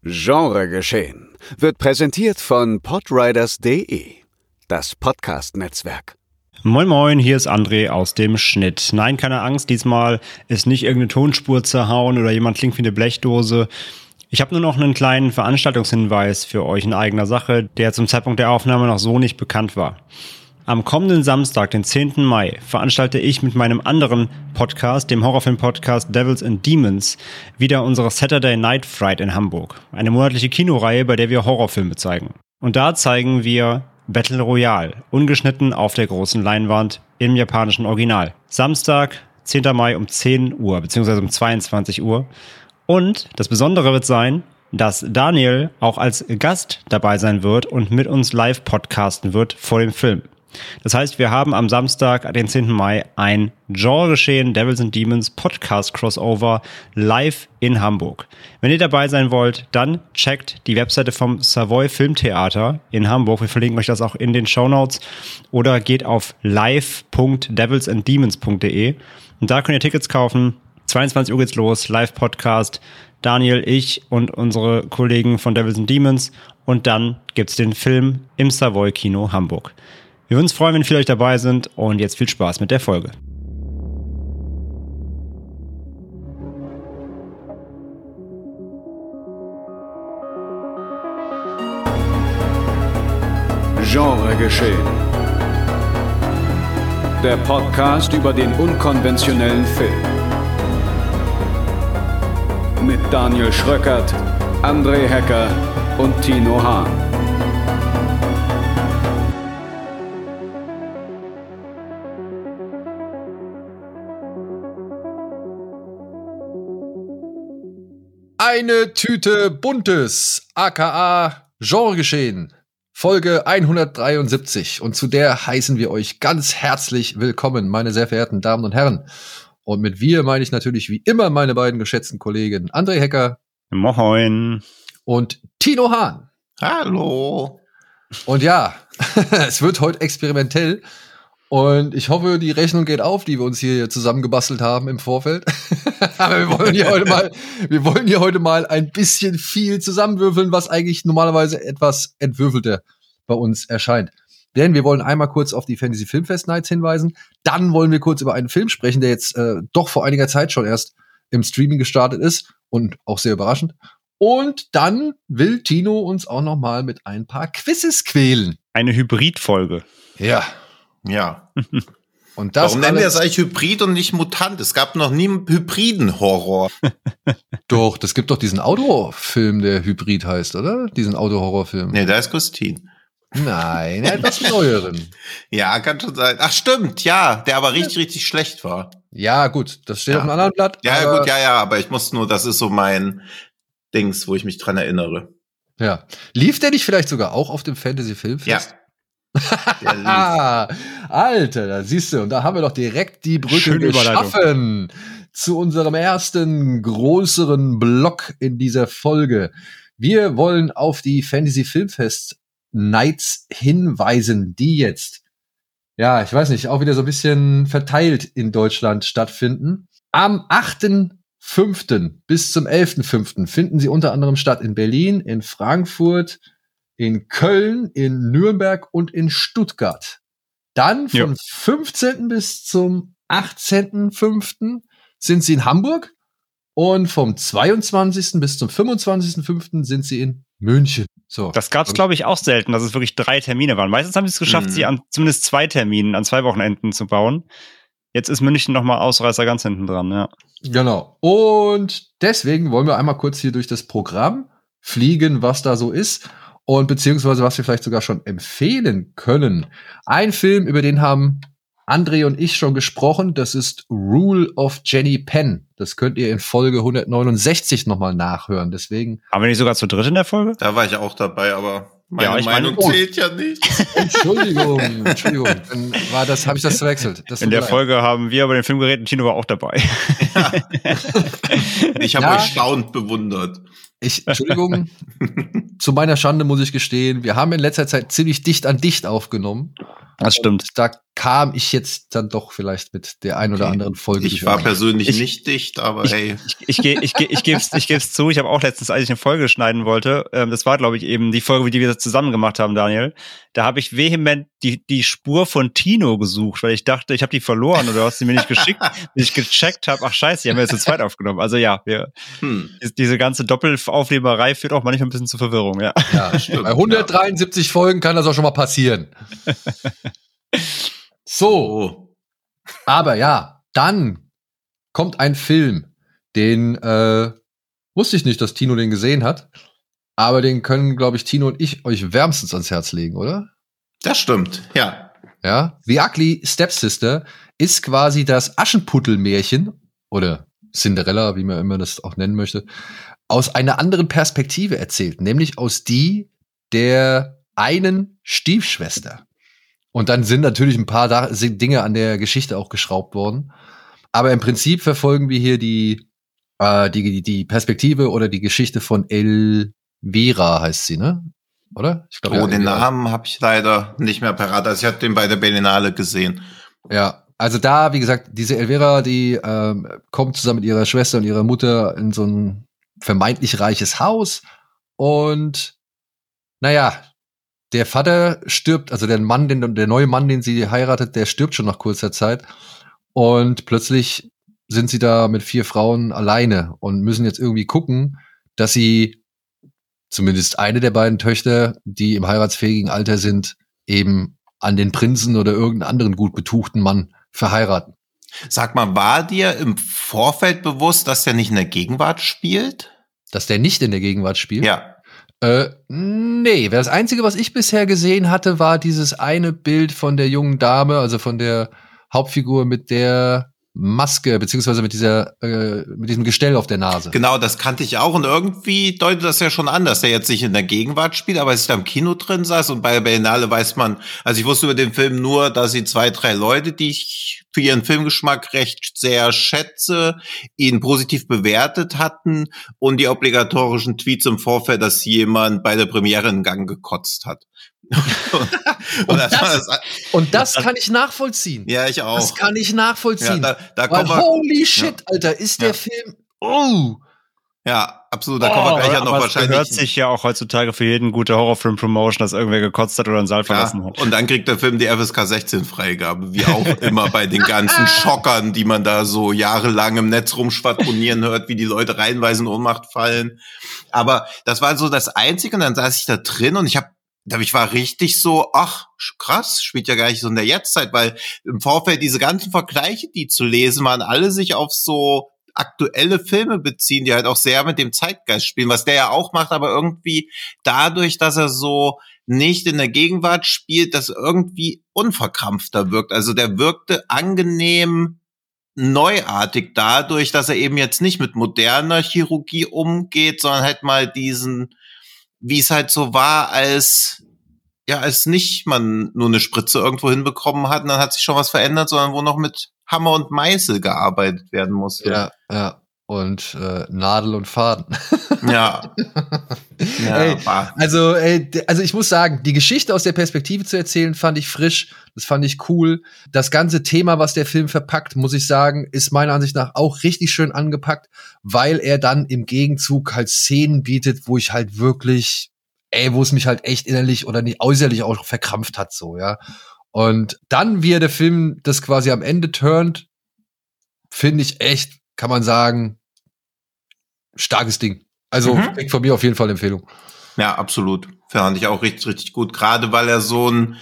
Genregeschehen wird präsentiert von podriders.de, das Podcast-Netzwerk. Moin Moin, hier ist André aus dem Schnitt. Nein, keine Angst, diesmal ist nicht irgendeine Tonspur zerhauen oder jemand klingt wie eine Blechdose. Ich habe nur noch einen kleinen Veranstaltungshinweis für euch in eigener Sache, der zum Zeitpunkt der Aufnahme noch so nicht bekannt war. Am kommenden Samstag, den 10. Mai, veranstalte ich mit meinem anderen Podcast, dem Horrorfilm-Podcast Devils and Demons, wieder unsere Saturday Night Fright in Hamburg. Eine monatliche Kinoreihe, bei der wir Horrorfilme zeigen. Und da zeigen wir Battle Royale, ungeschnitten auf der großen Leinwand im japanischen Original. Samstag, 10. Mai um 10 Uhr, beziehungsweise um 22 Uhr. Und das Besondere wird sein, dass Daniel auch als Gast dabei sein wird und mit uns live podcasten wird vor dem Film. Das heißt, wir haben am Samstag, den 10. Mai, ein Genregeschehen Devils and Demons Podcast Crossover live in Hamburg. Wenn ihr dabei sein wollt, dann checkt die Webseite vom Savoy Filmtheater in Hamburg. Wir verlinken euch das auch in den Shownotes. Oder geht auf live.devilsanddemons.de und da könnt ihr Tickets kaufen. 22 Uhr geht's los, Live-Podcast. Daniel, ich und unsere Kollegen von Devils and Demons. Und dann gibt's den Film im Savoy Kino Hamburg. Wir würden uns freuen, wenn viele euch dabei sind. Und jetzt viel Spaß mit der Folge. Genregeschehen. Der Podcast über den unkonventionellen Film. Mit Daniel Schröckert, André Hecker und Tino Hahn. Eine Tüte Buntes, aka Genregeschehen, Folge 173. Und zu der heißen wir euch ganz herzlich willkommen, meine sehr verehrten Damen und Herren. Und mit wir meine ich natürlich wie immer meine beiden geschätzten Kollegen André Hecker. Moin. Und Tino Hahn. Hallo. Und ja, es wird heute experimentell. Und ich hoffe, die Rechnung geht auf, die wir uns hier zusammengebastelt haben im Vorfeld. Aber wir wollen hier heute mal ein bisschen viel zusammenwürfeln, was eigentlich normalerweise etwas entwürfelter bei uns erscheint. Denn wir wollen einmal kurz auf die Fantasy Filmfest Nights hinweisen. Dann wollen wir kurz über einen Film sprechen, der jetzt doch vor einiger Zeit schon erst im Streaming gestartet ist und auch sehr überraschend. Und dann will Tino uns auch noch mal mit ein paar Quizzes quälen. Eine Hybridfolge. Ja. Ja. Und das Warum nennen wir das eigentlich Hybrid und nicht Mutant? Es gab noch nie einen Hybriden-Horror. Doch, das gibt doch diesen Autofilm, der Hybrid heißt, oder? Diesen Autohorrorfilm. Nee, da ist Christine. Nein, etwas neueren. Ja, kann schon sein. Ach, stimmt, ja, der aber richtig schlecht war. Ja, gut, das steht auf einem anderen Blatt. Ja, gut, aber ich muss nur, das ist so mein Dings, wo ich mich dran erinnere. Ja. Lief der nicht vielleicht sogar auch auf dem Fantasy Filmfest? Ja. Alter, da siehst du, und da haben wir doch direkt die Brücke geschaffen zu unserem ersten größeren Block in dieser Folge. Wir wollen auf die Fantasy Filmfest Nights hinweisen, die jetzt, ja, ich weiß nicht, auch wieder so ein bisschen verteilt in Deutschland stattfinden. Am 8.5. bis zum 11.5. finden sie unter anderem statt in Berlin, in Frankfurt, in Köln, in Nürnberg und in Stuttgart. Dann vom 15. bis zum 18.5. sind sie in Hamburg und vom 22. bis zum 25.5. sind sie in München. So. Das gab's, glaube ich, auch selten, dass es wirklich 3 Termine waren. Meistens haben sie es geschafft, sie an zumindest 2 Terminen, an 2 Wochenenden zu bauen. Jetzt ist München noch mal Ausreißer ganz hinten dran, ja. Genau. Und deswegen wollen wir einmal kurz hier durch das Programm fliegen, was da so ist. Und beziehungsweise was wir vielleicht sogar schon empfehlen können. Ein Film, über den haben André und ich schon gesprochen, das ist Rule of Jenny Penn. Das könnt ihr in Folge 169 nochmal nachhören. Deswegen. Haben wir nicht sogar zu dritt in der Folge? Da war ich auch dabei, aber meine Meinung zählt ja nicht. Entschuldigung. Dann habe ich das verwechselt. In der Folge haben wir über den Film geredet und Tino war auch dabei. Ja. Ich habe euch staunend bewundert. Entschuldigung, zu meiner Schande muss ich gestehen, wir haben in letzter Zeit ziemlich dicht an dicht aufgenommen. Das stimmt. Und da kam ich jetzt dann doch vielleicht mit der ein oder anderen Folge. Ich war persönlich nicht dicht, aber hey. Ich geb's zu, ich habe auch letztens, als ich eine Folge schneiden wollte, das war, glaube ich, eben die Folge, die wir zusammen gemacht haben, Daniel, da habe ich vehement die Spur von Tino gesucht, weil ich dachte, ich habe die verloren oder du hast sie mir nicht geschickt, bis ich gecheckt habe, ach scheiße, die haben wir jetzt zu zweit aufgenommen. Also ja, diese ganze Doppelaufnehmerei führt auch manchmal ein bisschen zu Verwirrung, ja. Ja, stimmt. Bei 173 Folgen kann das auch schon mal passieren. So, aber ja, dann kommt ein Film, den wusste ich nicht, dass Tino den gesehen hat, aber den können, glaube ich, Tino und ich euch wärmstens ans Herz legen, oder? Das stimmt, ja. Ja, The Ugly Stepsister ist quasi das Aschenputtel-Märchen oder Cinderella, wie man immer das auch nennen möchte, aus einer anderen Perspektive erzählt, nämlich aus die der einen Stiefschwester. Und dann sind natürlich ein paar Dinge an der Geschichte auch geschraubt worden. Aber im Prinzip verfolgen wir hier die Perspektive oder die Geschichte von Elvira, heißt sie, ne? Oder? Ich glaub, ja, den Namen habe ich leider nicht mehr parat. Also ich habe den bei der Berlinale gesehen. Ja, also da, wie gesagt, diese Elvira, die kommt zusammen mit ihrer Schwester und ihrer Mutter in so ein vermeintlich reiches Haus. Und naja, der Vater stirbt, also der neue Mann, den sie heiratet, der stirbt schon nach kurzer Zeit. Und plötzlich sind sie da mit 4 Frauen alleine und müssen jetzt irgendwie gucken, dass sie zumindest eine der beiden Töchter, die im heiratsfähigen Alter sind, eben an den Prinzen oder irgendeinen anderen gut betuchten Mann verheiraten. Sag mal, war dir im Vorfeld bewusst, dass der nicht in der Gegenwart spielt? Dass der nicht in der Gegenwart spielt? Ja. Nee, das Einzige, was ich bisher gesehen hatte, war dieses eine Bild von der jungen Dame, also von der Hauptfigur mit der Maske, beziehungsweise mit diesem Gestell auf der Nase. Genau, das kannte ich auch und irgendwie deutet das ja schon an, dass der jetzt nicht in der Gegenwart spielt, aber als ich da im Kino drin saß und bei der Berlinale weiß man, also ich wusste über den Film nur, dass sie 2, 3 Leute, die ich für ihren Filmgeschmack recht sehr schätze, ihn positiv bewertet hatten und die obligatorischen Tweets im Vorfeld, dass jemand bei der Premiere in Gang gekotzt hat. Und das kann ich nachvollziehen. Ja, ich auch. Das kann ich nachvollziehen. Ja, weil holy shit, Alter, ist der Film. Oh. Ja, absolut. Da kommen wir gleich ja noch wahrscheinlich. Es gehört sich ja auch heutzutage für jeden gute Horrorfilm-Promotion, dass irgendwer gekotzt hat oder einen Saal verlassen hat. Und dann kriegt der Film die FSK 16 Freigabe, wie auch immer bei den ganzen Schockern, die man da so jahrelang im Netz rumschwadronieren hört, wie die Leute reihenweise in Ohnmacht fallen. Aber das war so das Einzige und dann saß ich da drin und ich war richtig so, ach, krass, spielt ja gar nicht so in der Jetztzeit, weil im Vorfeld diese ganzen Vergleiche, die zu lesen waren, alle sich auf so aktuelle Filme beziehen, die halt auch sehr mit dem Zeitgeist spielen, was der ja auch macht, aber irgendwie dadurch, dass er so nicht in der Gegenwart spielt, das irgendwie unverkrampfter wirkt. Also der wirkte angenehm neuartig dadurch, dass er eben jetzt nicht mit moderner Chirurgie umgeht, sondern halt mal diesen, wie es halt so war, als nicht man nur eine Spritze irgendwo hinbekommen hat und dann hat sich schon was verändert, sondern wo noch mit Hammer und Meißel gearbeitet werden musste. Ja. Und Nadel und Faden. Ja. Also ich muss sagen, die Geschichte aus der Perspektive zu erzählen, fand ich frisch. Das fand ich cool. Das ganze Thema, was der Film verpackt, muss ich sagen, ist meiner Ansicht nach auch richtig schön angepackt, weil er dann im Gegenzug halt Szenen bietet, wo ich halt wirklich, wo es mich halt echt innerlich oder nicht äußerlich auch verkrampft hat, so, ja. Und dann, wie der Film das quasi am Ende turnt, finde ich echt, kann man sagen, starkes Ding. Also kriegt von mir auf jeden Fall Empfehlung. Ja, absolut. Fand ich auch richtig, richtig gut. Gerade weil er so einen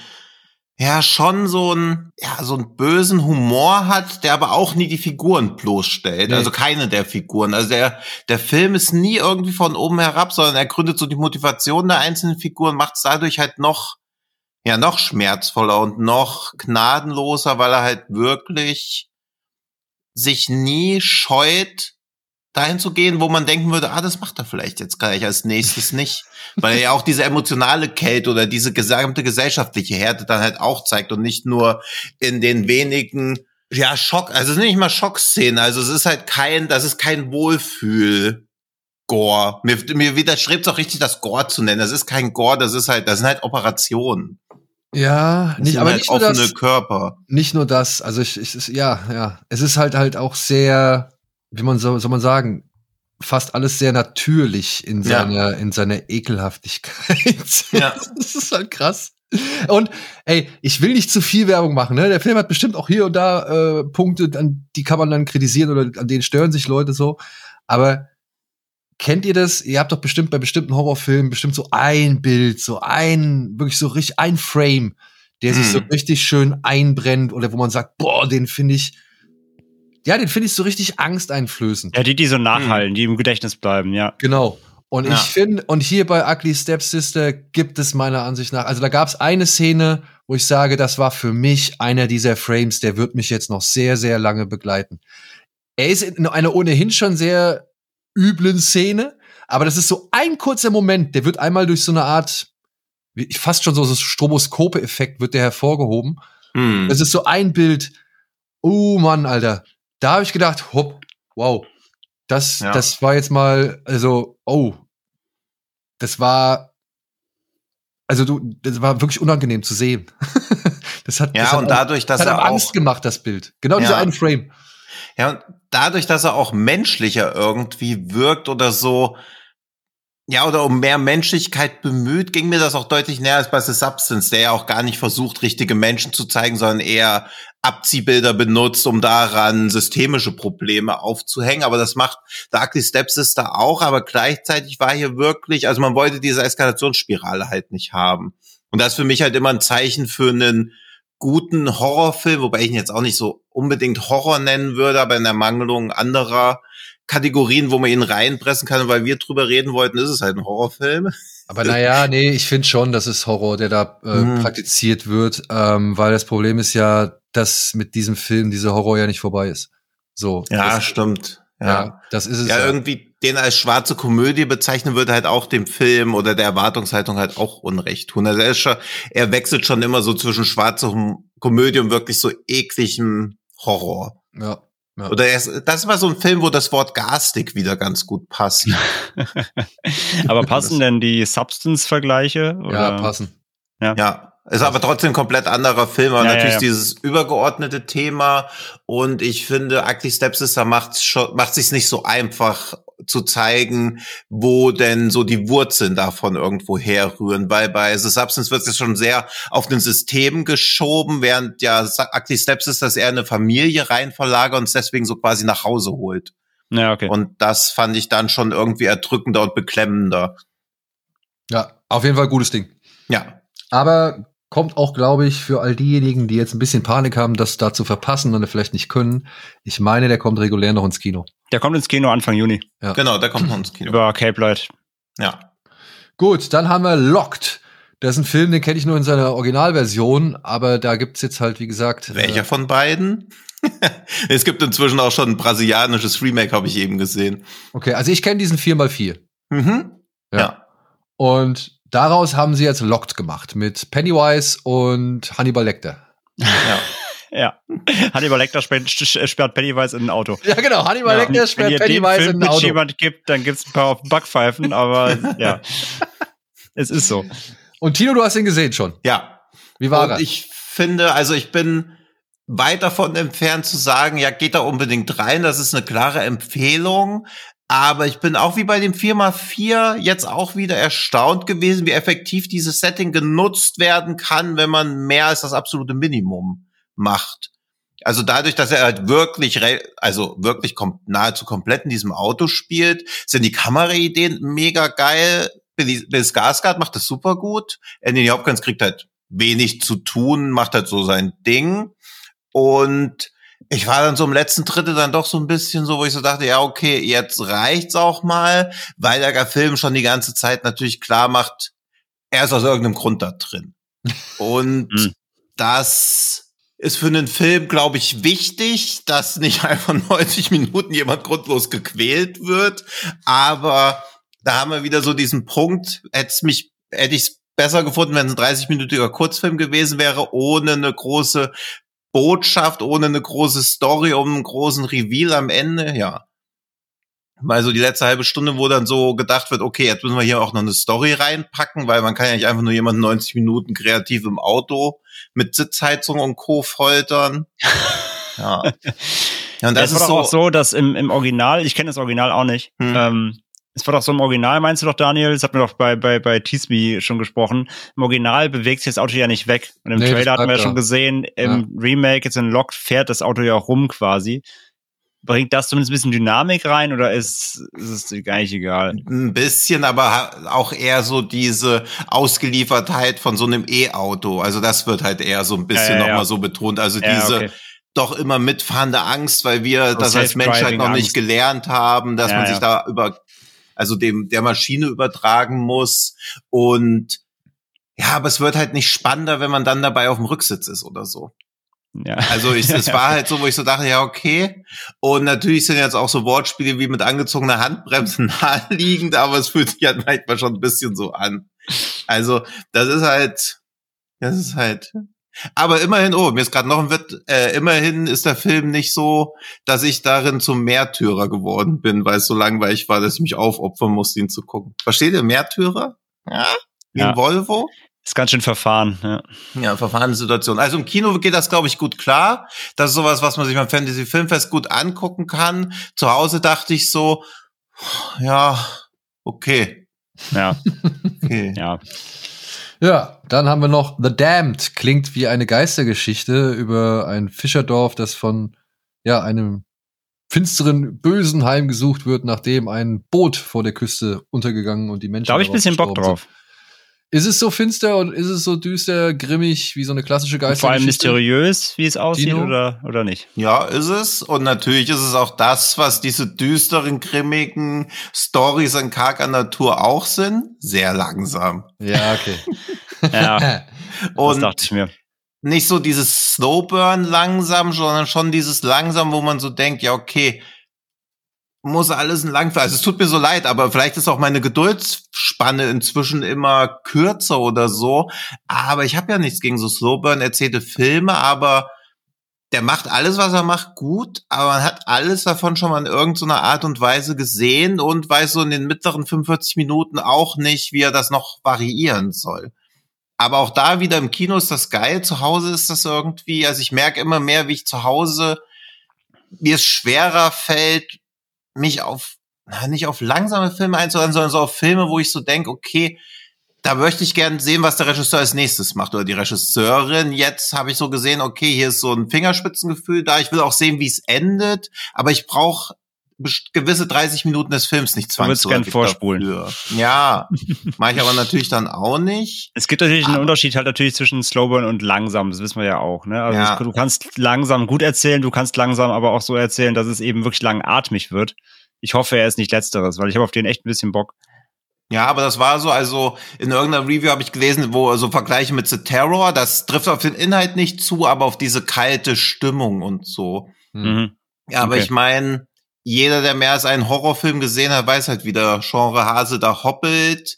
bösen Humor hat, der aber auch nie die Figuren bloßstellt. Nee. Also keine der Figuren. Also der Film ist nie irgendwie von oben herab, sondern er gründet so die Motivation der einzelnen Figuren, macht es dadurch halt noch schmerzvoller und noch gnadenloser, weil er halt wirklich sich nie scheut, dahin zu gehen, wo man denken würde, das macht er vielleicht jetzt gleich als nächstes nicht. Weil er ja auch diese emotionale Kälte oder diese gesamte gesellschaftliche Härte dann halt auch zeigt und nicht nur in den wenigen, also es sind nicht mal Schockszenen, also es ist halt das ist kein Wohlfühl-Gore. Mir widerstrebt es auch richtig, das Gore zu nennen. Das ist kein Gore, das sind halt Operationen. Ja, nicht, aber halt nicht nur offene das. Körper. Nicht nur das. Also ja. Es ist halt auch sehr, wie soll man sagen, fast alles sehr natürlich in seiner Ekelhaftigkeit. Ja. Das ist halt krass. Und ey, ich will nicht zu viel Werbung machen, ne? Der Film hat bestimmt auch hier und da Punkte, die kann man dann kritisieren oder an denen stören sich Leute so. Aber kennt ihr das? Ihr habt doch bestimmt bei bestimmten Horrorfilmen bestimmt so ein Bild, wirklich so richtig ein Frame, der sich so richtig schön einbrennt oder wo man sagt, boah, den finde ich so richtig angsteinflößend. Ja, die so nachhallen, die im Gedächtnis bleiben, ja. Genau. Und ich finde, und hier bei Ugly Stepsister gibt es meiner Ansicht nach, also da gab es eine Szene, wo ich sage, das war für mich einer dieser Frames, der wird mich jetzt noch sehr, sehr lange begleiten. Er ist in einer ohnehin schon sehr üblen Szene, aber das ist so ein kurzer Moment, der wird einmal durch so eine Art, fast schon so Stroboskope-Effekt wird der hervorgehoben. Das ist so ein Bild, oh Mann, Alter, da habe ich gedacht, hopp, wow, das war jetzt mal, also, das war wirklich unangenehm zu sehen. Das hat dadurch, dass er auch Angst gemacht, das Bild. Genau dieser einen Frame. Ja, und dadurch, dass er auch menschlicher irgendwie wirkt oder so, ja, oder um mehr Menschlichkeit bemüht, ging mir das auch deutlich näher als bei The Substance, der ja auch gar nicht versucht, richtige Menschen zu zeigen, sondern eher Abziehbilder benutzt, um daran systemische Probleme aufzuhängen. Aber das macht The Ugly Stepsister auch, aber gleichzeitig war hier wirklich, also man wollte diese Eskalationsspirale halt nicht haben. Und das ist für mich halt immer ein Zeichen für einen guten Horrorfilm, wobei ich ihn jetzt auch nicht so unbedingt Horror nennen würde, aber in der Mangelung anderer Kategorien, wo man ihn reinpressen kann, weil wir drüber reden wollten, ist es halt ein Horrorfilm. Aber naja, nee, ich finde schon, das ist Horror, der da praktiziert wird, weil das Problem ist ja, dass mit diesem Film dieser Horror ja nicht vorbei ist. So. Ja, stimmt. Ja, das ist es. Ja, irgendwie den als schwarze Komödie bezeichnen würde halt auch dem Film oder der Erwartungshaltung halt auch Unrecht tun. Also er wechselt schon immer so zwischen schwarzer Komödie und wirklich so ekligem Horror. Ja. Oder das war so ein Film, wo das Wort garstig wieder ganz gut passt. Aber passen denn die Substance-Vergleiche? Ja, passen. Ja. Ist aber trotzdem ein komplett anderer Film, aber natürlich dieses übergeordnete Thema. Und ich finde, Ugly Stepsister macht sich's nicht so einfach zu zeigen, wo denn so die Wurzeln davon irgendwo herrühren, weil bei The Substance wird es schon sehr auf ein System geschoben, während ja Ugly Stepsister eher eine Familie rein verlagert und es deswegen so quasi nach Hause holt. Ja, okay. Und das fand ich dann schon irgendwie erdrückender und beklemmender. Ja, auf jeden Fall gutes Ding. Ja. Aber kommt auch, glaube ich, für all diejenigen, die jetzt ein bisschen Panik haben, das da zu verpassen und vielleicht nicht können. Ich meine, der kommt regulär noch ins Kino. Der kommt ins Kino Anfang Juni. Ja. Genau, der kommt noch ins Kino. Über Cape Light. Ja. Gut, dann haben wir Locked. Das ist ein Film, den kenne ich nur in seiner Originalversion, aber da gibt's jetzt halt, wie gesagt. Welcher von beiden? Es gibt inzwischen auch schon ein brasilianisches Remake, habe ich eben gesehen. Okay, also ich kenne diesen 4x4. Ja. Und daraus haben sie jetzt Locked gemacht mit Pennywise und Hannibal Lecter. Ja. Hannibal Lecter sperrt Pennywise in ein Auto. Ja, genau. Hannibal Lecter sperrt Pennywise in ein Auto. Wenn jemand gibt, dann gibt's ein paar auf Backpfeifen, aber ja. Es ist so. Und Tino, du hast ihn gesehen schon. Ja. Wie war er? Ich finde, also ich bin weit davon entfernt zu sagen, ja, geht da unbedingt rein. Das ist eine klare Empfehlung. Aber ich bin auch wie bei dem 4x4 jetzt auch wieder erstaunt gewesen, wie effektiv dieses Setting genutzt werden kann, wenn man mehr als das absolute Minimum macht. Also dadurch, dass er halt wirklich nahezu komplett in diesem Auto spielt, sind die Kameraideen mega geil. Bill Skarsgård macht das super gut. Anthony Hopkins kriegt halt wenig zu tun, macht halt so sein Ding. Und ich war dann so im letzten Drittel dann doch so ein bisschen so, wo ich so dachte, ja, okay, jetzt reicht's auch mal, weil der Film schon die ganze Zeit natürlich klar macht, er ist aus irgendeinem Grund da drin. Und das ist für einen Film, glaube ich, wichtig, dass nicht einfach 90 Minuten jemand grundlos gequält wird. Aber da haben wir wieder so diesen Punkt, hätte ich es besser gefunden, wenn es ein 30-minütiger Kurzfilm gewesen wäre, ohne eine große Botschaft, ohne eine große Story, um einen großen Reveal am Ende, ja. Weil so die letzte halbe Stunde, wo dann so gedacht wird, okay, jetzt müssen wir hier auch noch eine Story reinpacken, weil man kann ja nicht einfach nur jemanden 90 Minuten kreativ im Auto mit Sitzheizung und Co. foltern. Ja. Ja, und das ist doch auch so, dass im Original, ich kenne das Original auch nicht, es war doch so im Original, meinst du doch, Daniel? Das hat mir doch bei Teasme schon gesprochen. Im Original bewegt sich das Auto ja nicht weg. Und im Trailer hatten wir ja schon gesehen, im Remake, jetzt in Locked, fährt das Auto ja auch rum quasi. Bringt das zumindest ein bisschen Dynamik rein oder ist es gar nicht egal? Ein bisschen, aber auch eher so diese Ausgeliefertheit von so einem E-Auto. Also das wird halt eher so ein bisschen nochmal so betont. Also diese doch immer mitfahrende Angst, weil wir so das als Menschheit noch nicht gelernt haben, dass man sich da der Maschine übertragen muss. Und ja, aber es wird halt nicht spannender, wenn man dann dabei auf dem Rücksitz ist oder so. Ja. Also es war halt so, wo ich so dachte, ja, okay. Und natürlich sind jetzt auch so Wortspiele wie mit angezogener Handbremse naheliegend, aber es fühlt sich halt manchmal schon ein bisschen so an. Also das ist halt. Aber immerhin, mir ist gerade noch ein Witz, immerhin ist der Film nicht so, dass ich darin zum Märtyrer geworden bin, weil es so langweilig war, dass ich mich aufopfern musste, ihn zu gucken. Versteht ihr, Märtyrer? Ja? Wie ein Volvo? Ist ganz schön verfahren, ja. Ja, verfahrene Situation. Also im Kino geht das, glaube ich, gut klar. Das ist sowas, was man sich beim Fantasy Filmfest gut angucken kann. Zu Hause dachte ich so, ja, okay. Ja. Okay. Ja. Ja, dann haben wir noch The Damned. Klingt wie eine Geistergeschichte über ein Fischerdorf, das von einem finsteren, bösen heimgesucht wird, nachdem ein Boot vor der Küste untergegangen und die Menschen. Da habe ich ein bisschen Bock drauf. Sind. Ist es so finster und ist es so düster, grimmig, wie so eine klassische Geistergeschichte? Vor allem mysteriös, wie es aussieht, oder nicht? Ja, ist es. Und natürlich ist es auch das, was diese düsteren, grimmigen Storys in karger Natur auch sind. Sehr langsam. Ja, okay. Ja, und das dachte ich mir. Nicht so dieses Slowburn langsam, sondern schon dieses langsam, wo man so denkt, ja, okay, muss alles ein Langfilm. Also es tut mir so leid, aber vielleicht ist auch meine Geduldsspanne inzwischen immer kürzer oder so. Aber ich habe ja nichts gegen so Slowburn erzählte Filme, aber der macht alles, was er macht, gut. Aber man hat alles davon schon mal in irgendeiner Art und Weise gesehen und weiß so in den mittleren 45 Minuten auch nicht, wie er das noch variieren soll. Aber auch da wieder im Kino ist das geil. Zu Hause ist das irgendwie, also ich merke immer mehr, wie ich zu Hause mir es schwerer fällt, mich nicht auf langsame Filme einzulassen, sondern so auf Filme, wo ich so denke, okay, da möchte ich gerne sehen, was der Regisseur als nächstes macht oder die Regisseurin. Jetzt habe ich so gesehen, okay, hier ist so ein Fingerspitzengefühl da. Ich will auch sehen, wie es endet, aber ich brauche gewisse 30 Minuten des Films nicht zwangsläufig. Du willst gern vorspulen. Dafür. Ja, mache ich aber natürlich dann auch nicht. Es gibt natürlich einen Unterschied halt natürlich zwischen Slowburn und langsam, das wissen wir ja auch. Ne? Also du kannst langsam gut erzählen, du kannst langsam aber auch so erzählen, dass es eben wirklich langatmig wird. Ich hoffe, er ist nicht Letzteres, weil ich habe auf den echt ein bisschen Bock. Ja, aber das war so, also in irgendeiner Review habe ich gelesen, wo so Vergleiche mit The Terror, das trifft auf den Inhalt nicht zu, aber auf diese kalte Stimmung und so. Mhm. Ja, aber ich meine, jeder, der mehr als einen Horrorfilm gesehen hat, weiß halt, wie der Genre-Hase da hoppelt.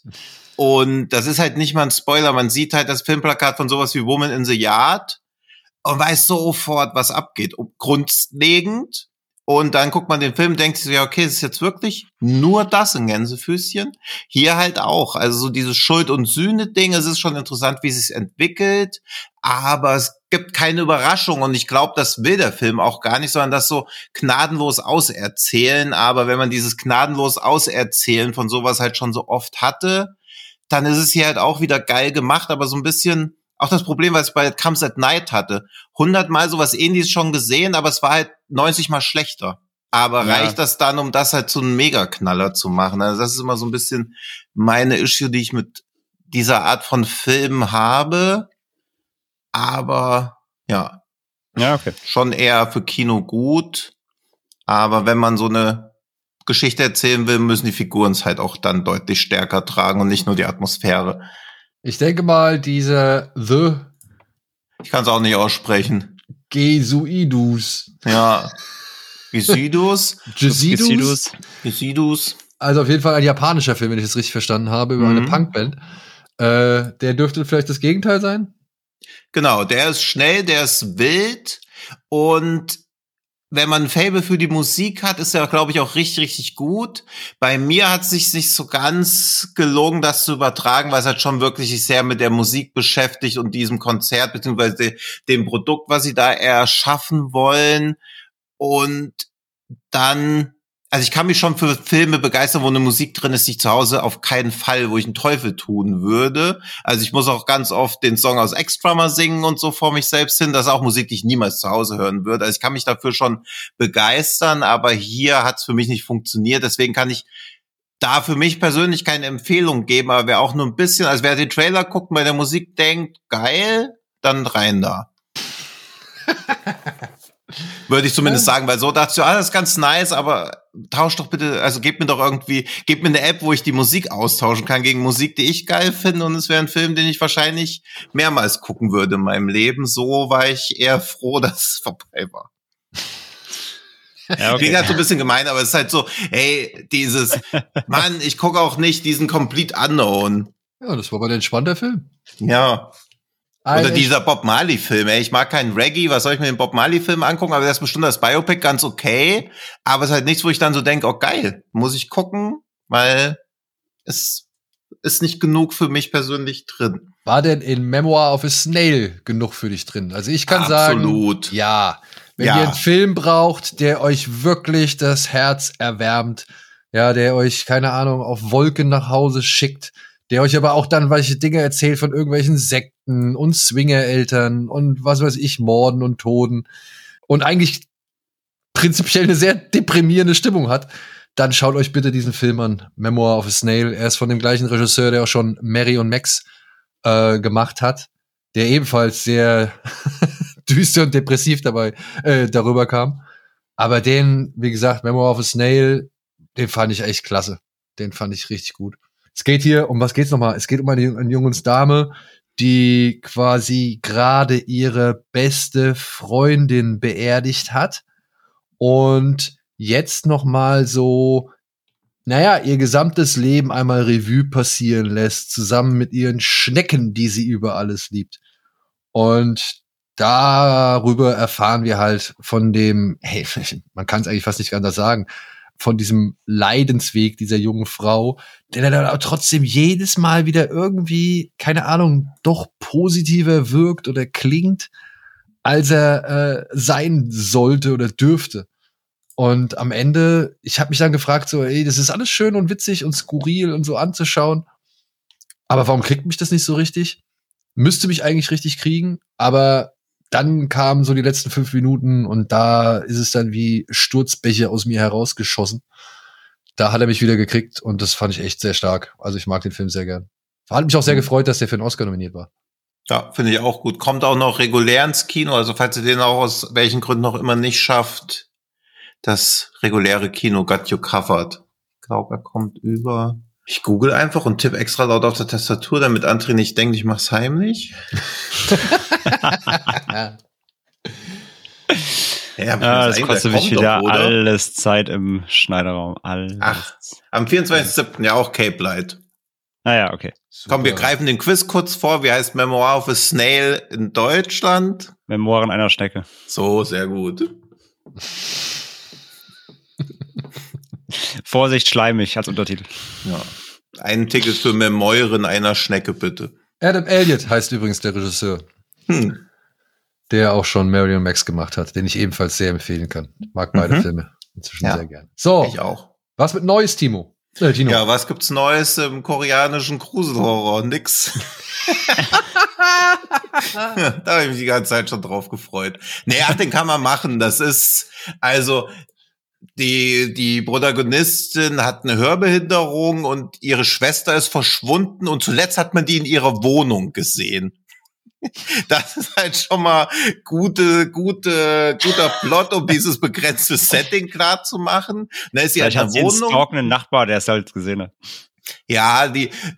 Und das ist halt nicht mal ein Spoiler. Man sieht halt das Filmplakat von sowas wie Woman in the Yard und weiß sofort, was abgeht. Grundlegend. Und dann guckt man den Film, denkt sich so, ja, okay, das ist jetzt wirklich nur das in Gänsefüßchen. Hier halt auch. Also so dieses Schuld- und Sühne-Ding, es ist schon interessant, wie es sich entwickelt. Aber es gibt keine Überraschung. Und ich glaube, das will der Film auch gar nicht, sondern das so gnadenlos auserzählen. Aber wenn man dieses gnadenlos auserzählen von sowas halt schon so oft hatte, dann ist es hier halt auch wieder geil gemacht. Aber so ein bisschen auch das Problem, was ich bei It Comes at Night hatte. 100-mal sowas Ähnliches schon gesehen, aber es war halt 90-mal schlechter. Aber reicht das dann, um das halt zu einem Megaknaller zu machen? Also das ist immer so ein bisschen meine Issue, die ich mit dieser Art von Filmen habe. Aber ja, okay. Schon eher für Kino gut. Aber wenn man so eine Geschichte erzählen will, müssen die Figuren es halt auch dann deutlich stärker tragen und nicht nur die Atmosphäre. Ich denke mal, dieser Ich kann es auch nicht aussprechen. Gesuidus. Ja. Gesuidus? Gesuidus. Also auf jeden Fall ein japanischer Film, wenn ich das richtig verstanden habe, über eine Punkband. Der dürfte vielleicht das Gegenteil sein? Genau, der ist schnell, der ist wild und wenn man ein Faible für die Musik hat, ist er, glaube ich, auch richtig, richtig gut. Bei mir hat es sich nicht so ganz gelungen, das zu übertragen, weil es halt schon wirklich sich sehr mit der Musik beschäftigt und diesem Konzert, beziehungsweise dem Produkt, was sie da erschaffen wollen. Und dann, also ich kann mich schon für Filme begeistern, wo eine Musik drin ist, die ich zu Hause auf keinen Fall, wo ich einen Teufel tun würde. Also ich muss auch ganz oft den Song aus Extra mal singen und so vor mich selbst hin. Das ist auch Musik, die ich niemals zu Hause hören würde. Also ich kann mich dafür schon begeistern, aber hier hat es für mich nicht funktioniert. Deswegen kann ich da für mich persönlich keine Empfehlung geben, aber wer auch nur ein bisschen, also wer den Trailer guckt und bei der Musik denkt, geil, dann rein da. Würde ich zumindest sagen, weil so dachte ich, das ist ganz nice, aber tausch doch bitte, also gebt mir eine App, wo ich die Musik austauschen kann gegen Musik, die ich geil finde, und es wäre ein Film, den ich wahrscheinlich mehrmals gucken würde in meinem Leben. So war ich eher froh, dass es vorbei war. Ja, okay. Klingt halt so ein bisschen gemein, aber es ist halt so, hey, Mann, ich gucke auch nicht diesen Complete Unknown. Ja, das war aber ein entspannter Film. Ja. Oder dieser Bob Marley-Film, ey. Ich mag keinen Reggae, was soll ich mir den Bob Marley-Film angucken? Aber das ist bestimmt das Biopic ganz okay. Aber es ist halt nichts, wo ich dann so denke, oh geil, muss ich gucken, weil es ist nicht genug für mich persönlich drin. War denn in Memoir of a Snail genug für dich drin? Also ich kann Absolut. Sagen, ja. Wenn ihr einen Film braucht, der euch wirklich das Herz erwärmt, ja, der euch, keine Ahnung, auf Wolken nach Hause schickt, der euch aber auch dann welche Dinge erzählt von irgendwelchen Sekten und Swingereltern und was weiß ich, Morden und Toten und eigentlich prinzipiell eine sehr deprimierende Stimmung hat, dann schaut euch bitte diesen Film an, Memoir of a Snail. Er ist von dem gleichen Regisseur, der auch schon Mary und Max gemacht hat, der ebenfalls sehr düster und depressiv darüber kam. Aber den, wie gesagt, Memoir of a Snail, den fand ich echt klasse. Den fand ich richtig gut. Es geht hier, um was geht's nochmal? Es geht um eine junge Dame, die quasi gerade ihre beste Freundin beerdigt hat und jetzt nochmal so, ihr gesamtes Leben einmal Revue passieren lässt, zusammen mit ihren Schnecken, die sie über alles liebt. Und darüber erfahren wir halt von dem, man kann es eigentlich fast nicht anders sagen, von diesem Leidensweg dieser jungen Frau, der dann aber trotzdem jedes Mal wieder irgendwie, keine Ahnung, doch positiver wirkt oder klingt, als er sein sollte oder dürfte. Und am Ende, ich habe mich dann gefragt, so, das ist alles schön und witzig und skurril und so anzuschauen, aber warum kriegt mich das nicht so richtig? Müsste mich eigentlich richtig kriegen, aber dann kamen so die letzten 5 Minuten und da ist es dann wie Sturzbäche aus mir herausgeschossen. Da hat er mich wieder gekriegt und das fand ich echt sehr stark. Also ich mag den Film sehr gern. Hat mich auch sehr gefreut, dass der für einen Oscar nominiert war. Ja, finde ich auch gut. Kommt auch noch regulär ins Kino, also falls ihr den auch aus welchen Gründen noch immer nicht schafft, das reguläre Kino got you covered. Ich glaube, er kommt über... Ich google einfach und tippe extra laut auf der Tastatur, damit André nicht denkt, ich mach's heimlich. Das kostet mich wieder doch, alles Zeit im Schneiderraum. Alles. Ach, am 24.07. ja auch Cape Light. Ja, okay. Super. Komm, wir greifen den Quiz kurz vor. Wie heißt Memoir of a Snail in Deutschland? Memoiren einer Schnecke. So, sehr gut. Vorsicht, schleimig als Untertitel. Ja. Ein Ticket für Memoiren einer Schnecke, bitte. Adam Elliott heißt übrigens der Regisseur. Der auch schon Mary und Max gemacht hat, den ich ebenfalls sehr empfehlen kann. Mag beide Filme inzwischen sehr gern. So, ich auch. Was mit Neues, Timo? Tino. Ja, was gibt's Neues im koreanischen Gruselhorror? Nix. Da habe ich mich die ganze Zeit schon drauf gefreut. Den kann man machen. Das ist, also, die Protagonistin hat eine Hörbehinderung und ihre Schwester ist verschwunden und zuletzt hat man die in ihrer Wohnung gesehen. Das ist halt schon mal guter Plot, um dieses begrenzte Setting klar zu machen. Da ist sie halt in der Wohnung. Einen stalkenden Nachbar, der es halt gesehen hat. Ja,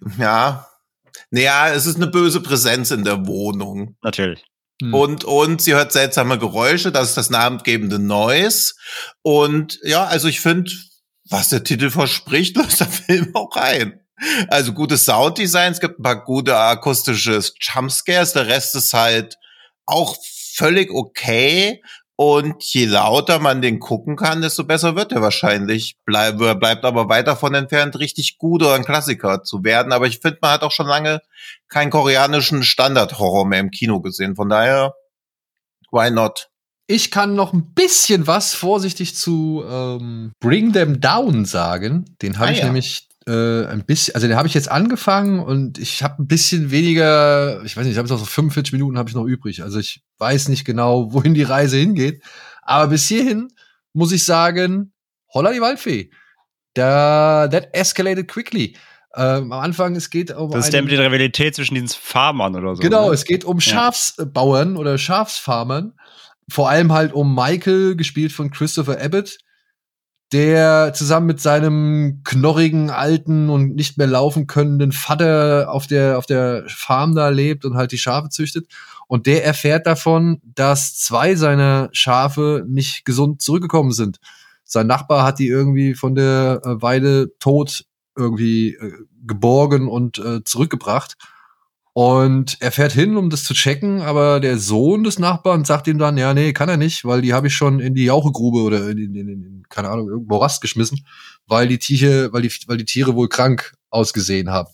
es ist eine böse Präsenz in der Wohnung. Natürlich. Und sie hört seltsame Geräusche, das ist das namensgebende Noise. Und ja, also ich finde, was der Titel verspricht, löst der Film auch ein. Also gutes Sounddesign, es gibt ein paar gute akustische Jumpscares, der Rest ist halt auch völlig okay. Und je lauter man den gucken kann, desto besser wird er wahrscheinlich. Bleibt aber weit davon entfernt, richtig gut oder ein Klassiker zu werden. Aber ich finde, man hat auch schon lange keinen koreanischen Standard-Horror mehr im Kino gesehen. Von daher, why not? Ich kann noch ein bisschen was vorsichtig zu Bring Them Down sagen. Den habe ich nämlich ein bisschen, also den habe ich jetzt angefangen und ich habe ein bisschen weniger, ich weiß nicht, ich habe noch so 45 Minuten habe ich noch übrig. Also ich weiß nicht genau, wohin die Reise hingeht. Aber bis hierhin muss ich sagen, holla die Waldfee. That escalated quickly. Am Anfang, es geht um das ist der mit der Rivalität zwischen diesen Farmern oder so. Genau, ne? Es geht um Schafsbauern oder Schafsfarmern. Vor allem halt um Michael, gespielt von Christopher Abbott, der zusammen mit seinem knorrigen, alten und nicht mehr laufen könnenden Vater auf der Farm da lebt und halt die Schafe züchtet. Und der erfährt davon, dass 2 seiner Schafe nicht gesund zurückgekommen sind. Sein Nachbar hat die irgendwie von der Weide tot irgendwie geborgen und zurückgebracht. Und er fährt hin, um das zu checken, aber der Sohn des Nachbarn sagt ihm dann, ja, nee, kann er nicht, weil die habe ich schon in die Jauchegrube oder in keine Ahnung, irgendwo Morast geschmissen, weil die Tiere wohl krank ausgesehen haben.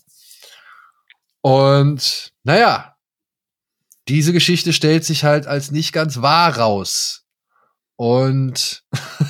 Und naja, diese Geschichte stellt sich halt als nicht ganz wahr raus. Und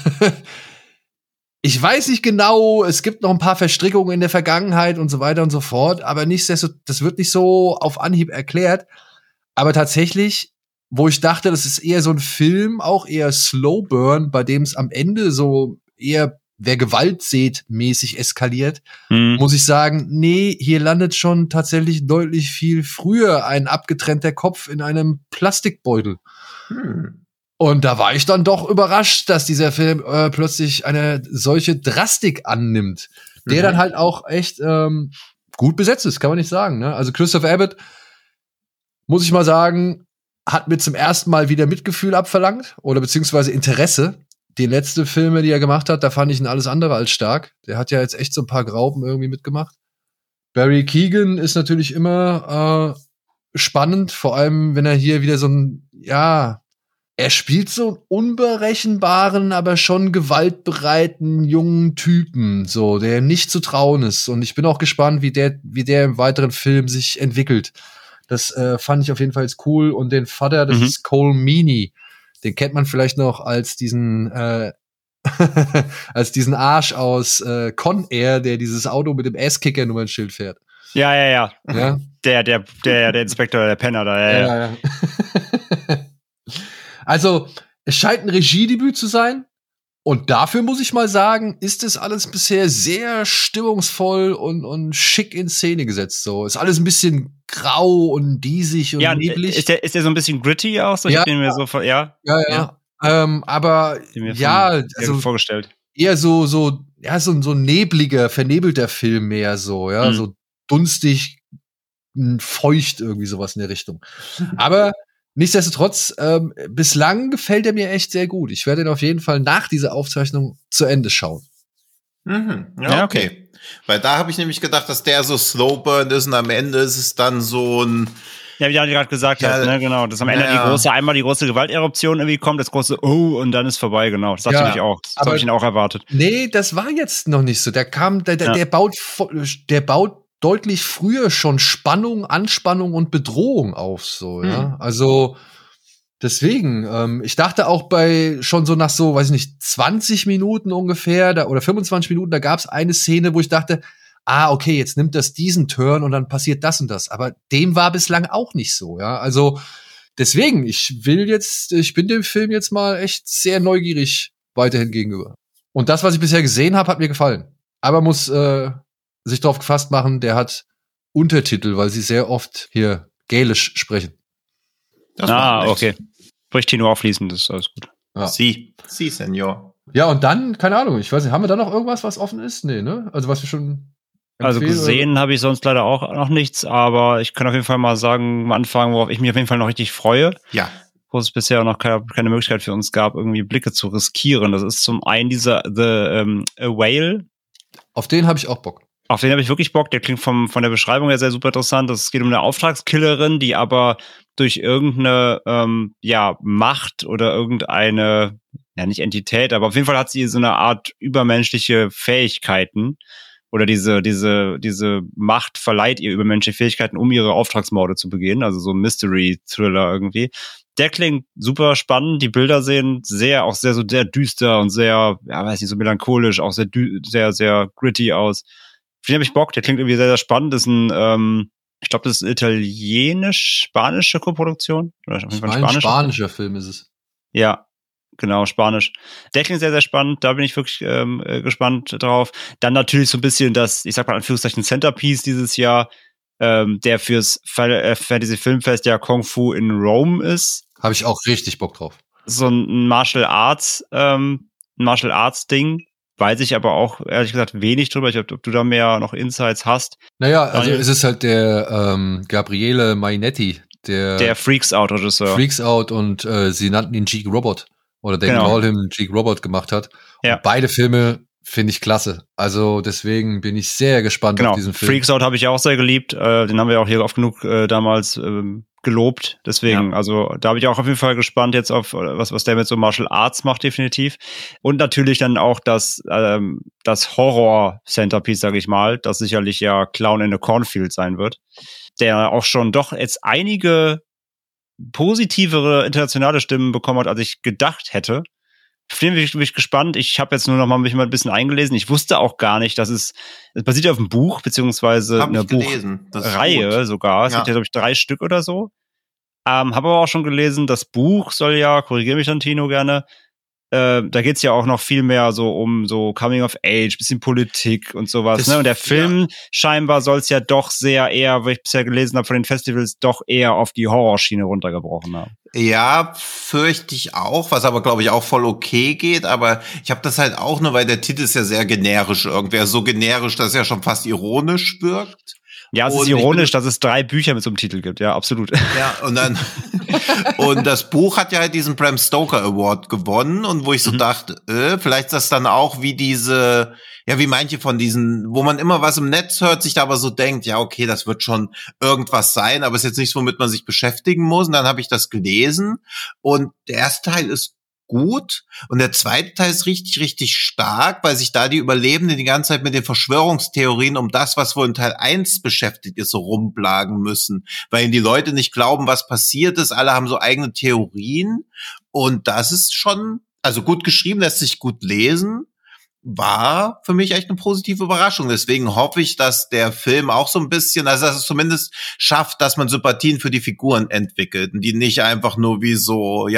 ich weiß nicht genau, es gibt noch ein paar Verstrickungen in der Vergangenheit und so weiter und so fort, aber nichtsdestotrotz, das wird nicht so auf Anhieb erklärt. Aber tatsächlich, wo ich dachte, das ist eher so ein Film, auch eher Slow Burn, bei dem es am Ende so eher wer Gewalt sieht mäßig eskaliert, muss ich sagen, nee, hier landet schon tatsächlich deutlich viel früher ein abgetrennter Kopf in einem Plastikbeutel. Und da war ich dann doch überrascht, dass dieser Film plötzlich eine solche Drastik annimmt, der dann halt auch echt gut besetzt ist, kann man nicht sagen. Ne? Also Christopher Abbott, muss ich mal sagen, hat mir zum ersten Mal wieder Mitgefühl abverlangt oder beziehungsweise Interesse. Die letzten Filme, die er gemacht hat, da fand ich ihn alles andere als stark. Der hat ja jetzt echt so ein paar Graupen irgendwie mitgemacht. Barry Keoghan ist natürlich immer spannend, vor allem wenn er hier wieder so ein, ja, er spielt so einen unberechenbaren, aber schon gewaltbereiten jungen Typen, so, der nicht zu trauen ist. Und ich bin auch gespannt, wie der im weiteren Film sich entwickelt. Das fand ich auf jeden Fall jetzt cool. Und den Vater, das ist Cole Meany. Den kennt man vielleicht noch als diesen als diesen Arsch aus Con Air, der dieses Auto mit dem Ass-Kicker-Nummernschild fährt. Ja. Ja? Der Inspektor, der Penner da. Ja. Also, es scheint ein Regiedebüt zu sein. Und dafür muss ich mal sagen, ist es alles bisher sehr stimmungsvoll und schick in Szene gesetzt. So, ist alles ein bisschen grau und diesig und neblig. Ist der so ein bisschen gritty auch? So? Ja. Ich bin mir so ja. Aber ja, also vorgestellt. Eher so ein nebliger, vernebelter Film mehr so, ja, so dunstig, feucht irgendwie sowas in der Richtung. Aber nichtsdestotrotz, bislang gefällt er mir echt sehr gut. Ich werde ihn auf jeden Fall nach dieser Aufzeichnung zu Ende schauen. Ja, okay. Weil da habe ich nämlich gedacht, dass der so Slow Burn ist und am Ende ist es dann so ein ja, wie du gerade gesagt hast, ne, genau. Dass am Ende die große Gewalteruption irgendwie kommt, das große und dann ist vorbei, genau. Das dachte ich auch. Das habe ich ihn auch erwartet. Nee, das war jetzt noch nicht so. Der baut deutlich früher schon Spannung, Anspannung und Bedrohung auf, so, ja. Also, deswegen, ich dachte auch schon so nach so, weiß ich nicht, 20 Minuten ungefähr, oder 25 Minuten, da gab's eine Szene, wo ich dachte, okay, jetzt nimmt das diesen Turn und dann passiert das und das. Aber dem war bislang auch nicht so, ja. Also, deswegen, ich bin dem Film jetzt mal echt sehr neugierig weiterhin gegenüber. Und das, was ich bisher gesehen habe, hat mir gefallen. Aber muss sich darauf gefasst machen, der hat Untertitel, weil sie sehr oft hier Gälisch sprechen. Okay. Spricht hier nur aufließend, das ist alles gut. Ja. Sie, Senor. Ja, und dann, keine Ahnung, ich weiß nicht, haben wir da noch irgendwas, was offen ist? Nee, ne? Also was wir schon also gesehen habe ich sonst leider auch noch nichts, aber ich kann auf jeden Fall mal sagen, am Anfang, worauf ich mich auf jeden Fall noch richtig freue. Ja. Wo es bisher noch keine Möglichkeit für uns gab, irgendwie Blicke zu riskieren. Das ist zum einen dieser A Whale. Auf den habe ich auch Bock. Auf den habe ich wirklich Bock. Der klingt von der Beschreibung her sehr super interessant. Es geht um eine Auftragskillerin, die aber durch irgendeine Macht oder irgendeine, nicht Entität, aber auf jeden Fall hat sie so eine Art übermenschliche Fähigkeiten oder diese Macht verleiht ihr übermenschliche Fähigkeiten, um ihre Auftragsmorde zu begehen, also so ein Mystery-Thriller irgendwie. Der klingt super spannend, die Bilder sehen sehr düster und sehr, so melancholisch, auch sehr, sehr gritty aus. Auf den habe ich Bock, der klingt irgendwie sehr, sehr spannend, das ist ein, ich glaube, das ist italienisch-spanische Koproduktion. Oder auf jeden Fall ein spanischer Film ist es. Ja, genau, Spanisch. Der klingt sehr, sehr spannend. Da bin ich wirklich gespannt drauf. Dann natürlich so ein bisschen das, ich sag mal in Anführungszeichen, Centerpiece dieses Jahr, der fürs Fantasy Filmfest ja Kung Fu in Rome ist. Habe ich auch richtig Bock drauf. So ein Martial Arts Ding. Weiß ich aber auch, ehrlich gesagt, wenig drüber. Ich weiß nicht, ob du da mehr noch Insights hast. Naja, also es ist halt der Gabriele Mainetti, der Freaks Out-Regisseur. Freaks Out und sie nannten ihn Geek Robot. Oder David Walham Geek Robot gemacht hat. Ja. Und beide Filme finde ich klasse. Also deswegen bin ich sehr gespannt auf diesen Film. Freaks Out habe ich auch sehr geliebt. Den haben wir auch hier oft genug damals gelobt. Deswegen, also da bin ich auch auf jeden Fall gespannt jetzt auf was der mit so Martial Arts macht, definitiv. Und natürlich dann auch das Horror-Centerpiece, sage ich mal, das sicherlich ja Clown in a Cornfield sein wird. Der auch schon doch jetzt einige positivere internationale Stimmen bekommen hat, als ich gedacht hätte. Auf den bin ich gespannt. Ich habe jetzt nur noch mal mich mal ein bisschen eingelesen. Ich wusste auch gar nicht, dass es basiert auf einem Buch, beziehungsweise einer Buchreihe sogar. Es gibt ja, glaube ich, 3 Stück oder so. Habe aber auch schon gelesen, das Buch soll ja, korrigiere mich dann, Tino, gerne, da geht's ja auch noch viel mehr so um so Coming of Age, bisschen Politik und sowas. Und der Film scheinbar soll es ja doch sehr eher, was ich bisher gelesen habe von den Festivals, doch eher auf die Horrorschiene runtergebrochen haben. Ja, fürchte ich auch, was aber, glaube ich, auch voll okay geht. Aber ich habe das halt auch nur, weil der Titel ist ja sehr generisch irgendwie. So generisch, dass es ja schon fast ironisch wirkt. Ja, es ist ironisch, dass es 3 Bücher mit so einem Titel gibt. Ja, absolut. Ja, und dann und das Buch hat ja halt diesen Bram Stoker Award gewonnen. Und wo ich so dachte, vielleicht ist das dann auch wie diese, wie manche von diesen, wo man immer was im Netz hört, sich da aber so denkt, ja, okay, das wird schon irgendwas sein, aber ist jetzt nichts, womit man sich beschäftigen muss. Und dann habe ich das gelesen. Und der erste Teil ist gut und der zweite Teil ist richtig, richtig stark, weil sich da die Überlebenden die ganze Zeit mit den Verschwörungstheorien um das, was wohl in Teil 1 beschäftigt ist, so rumplagen müssen, weil ihnen die Leute nicht glauben, was passiert ist. Alle haben so eigene Theorien und das ist schon, also gut geschrieben, lässt sich gut lesen, war für mich echt eine positive Überraschung. Deswegen hoffe ich, dass der Film auch so ein bisschen, also dass es zumindest schafft, dass man Sympathien für die Figuren entwickelt und die nicht einfach nur wie so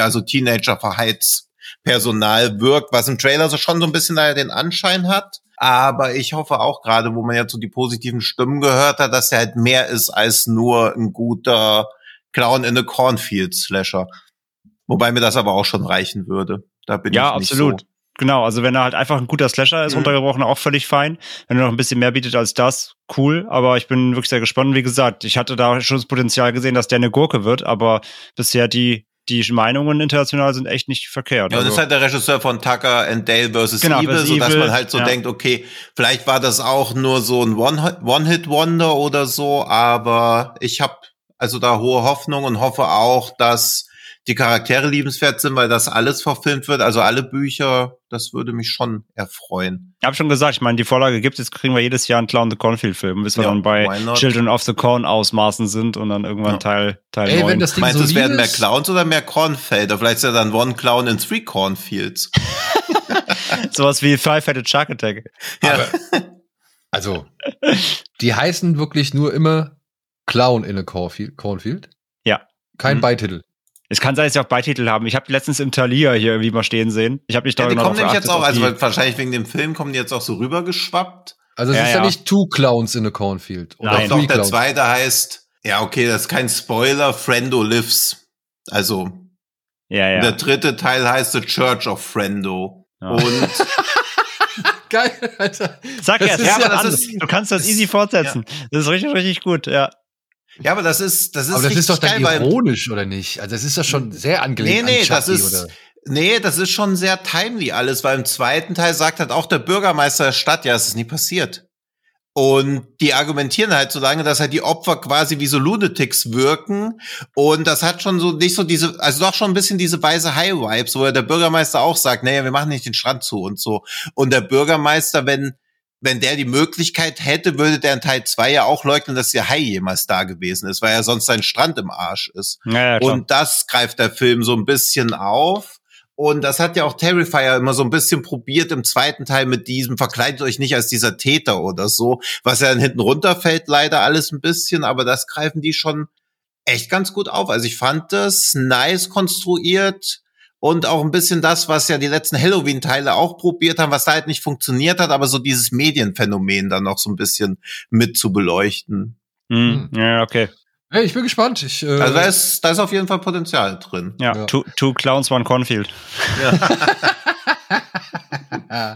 Teenager-Verhaltspersonal wirkt, was im Trailer so schon so ein bisschen den Anschein hat. Aber ich hoffe auch gerade, wo man jetzt so die positiven Stimmen gehört hat, dass er halt mehr ist als nur ein guter Clown in a Cornfield-Slasher. Wobei mir das aber auch schon reichen würde. Da bin ich nicht absolut. So. Genau, also wenn er halt einfach ein guter Slasher ist, runtergebrochen, auch völlig fein. Wenn er noch ein bisschen mehr bietet als das, cool. Aber ich bin wirklich sehr gespannt. Wie gesagt, ich hatte da schon das Potenzial gesehen, dass der eine Gurke wird, aber bisher die Meinungen international sind echt nicht verkehrt. Ja, und das ist halt der Regisseur von Tucker and Dale vs. Evil, sodass man halt so denkt, okay, vielleicht war das auch nur so ein One-Hit-Wonder oder so, aber ich habe also da hohe Hoffnung und hoffe auch, dass die Charaktere liebenswert sind, weil das alles verfilmt wird, also alle Bücher, das würde mich schon erfreuen. Ich habe schon gesagt, ich meine, die Vorlage gibt es, jetzt kriegen wir jedes Jahr einen Clown the Cornfield-Film, bis wir dann bei Children of the Corn Ausmaßen sind und dann irgendwann Teil 9. Wenn das Ding meinst du, es werden mehr Clowns oder mehr Kornfelder? Vielleicht ist ja dann One Clown in 3 Cornfields. Sowas wie Five-Headed Shark Attack. Ja. Aber, also, die heißen wirklich nur immer Clown in a Cornfield? Ja. Kein Beititel. Es kann sein, dass sie auch Beititel haben. Ich habe letztens im Thalia hier irgendwie mal stehen sehen. Ich habe nicht darüber nachgedacht. Die kommen nämlich jetzt auch, also wahrscheinlich wegen dem Film kommen die jetzt auch so rübergeschwappt. Also es ist ja nicht 2 Clowns in a Cornfield. Oder doch, der zweite heißt, ja okay, das ist kein Spoiler, Frendo Lives. Also der dritte Teil heißt The Church of Frendo. Ja. Und geil, Alter. Sag erst, du kannst das easy fortsetzen. Ja. Das ist richtig, richtig gut, ja. Ja, aber das ist aber das ist doch dann geil, ironisch, oder nicht? Also das ist doch schon sehr angelehnt an Chucky, das ist schon sehr timely alles, weil im zweiten Teil sagt halt auch der Bürgermeister der Stadt, ja, es ist nie passiert. Und die argumentieren halt so lange, dass halt die Opfer quasi wie so Lunatics wirken. Und das hat schon so nicht so diese, also doch schon ein bisschen diese weiße Hai-Vibes, wo der Bürgermeister auch sagt, naja, wir machen nicht den Strand zu und so. Und der Bürgermeister, wenn der die Möglichkeit hätte, würde der in Teil 2 ja auch leugnen, dass der Hai jemals da gewesen ist, weil ja sonst sein Strand im Arsch ist. Ja, und das greift der Film so ein bisschen auf. Und das hat ja auch Terrifier immer so ein bisschen probiert im zweiten Teil mit diesem, verkleidet euch nicht als dieser Täter oder so, was ja dann hinten runterfällt, leider alles ein bisschen, aber das greifen die schon echt ganz gut auf. Also ich fand das nice konstruiert und auch ein bisschen das, was ja die letzten Halloween-Teile auch probiert haben, was da halt nicht funktioniert hat, aber so dieses Medienphänomen dann noch so ein bisschen mit zu beleuchten. Ja, okay. Hey, ich bin gespannt. Also da ist auf jeden Fall Potenzial drin. Ja. Two Clowns, One Cornfield. Ja.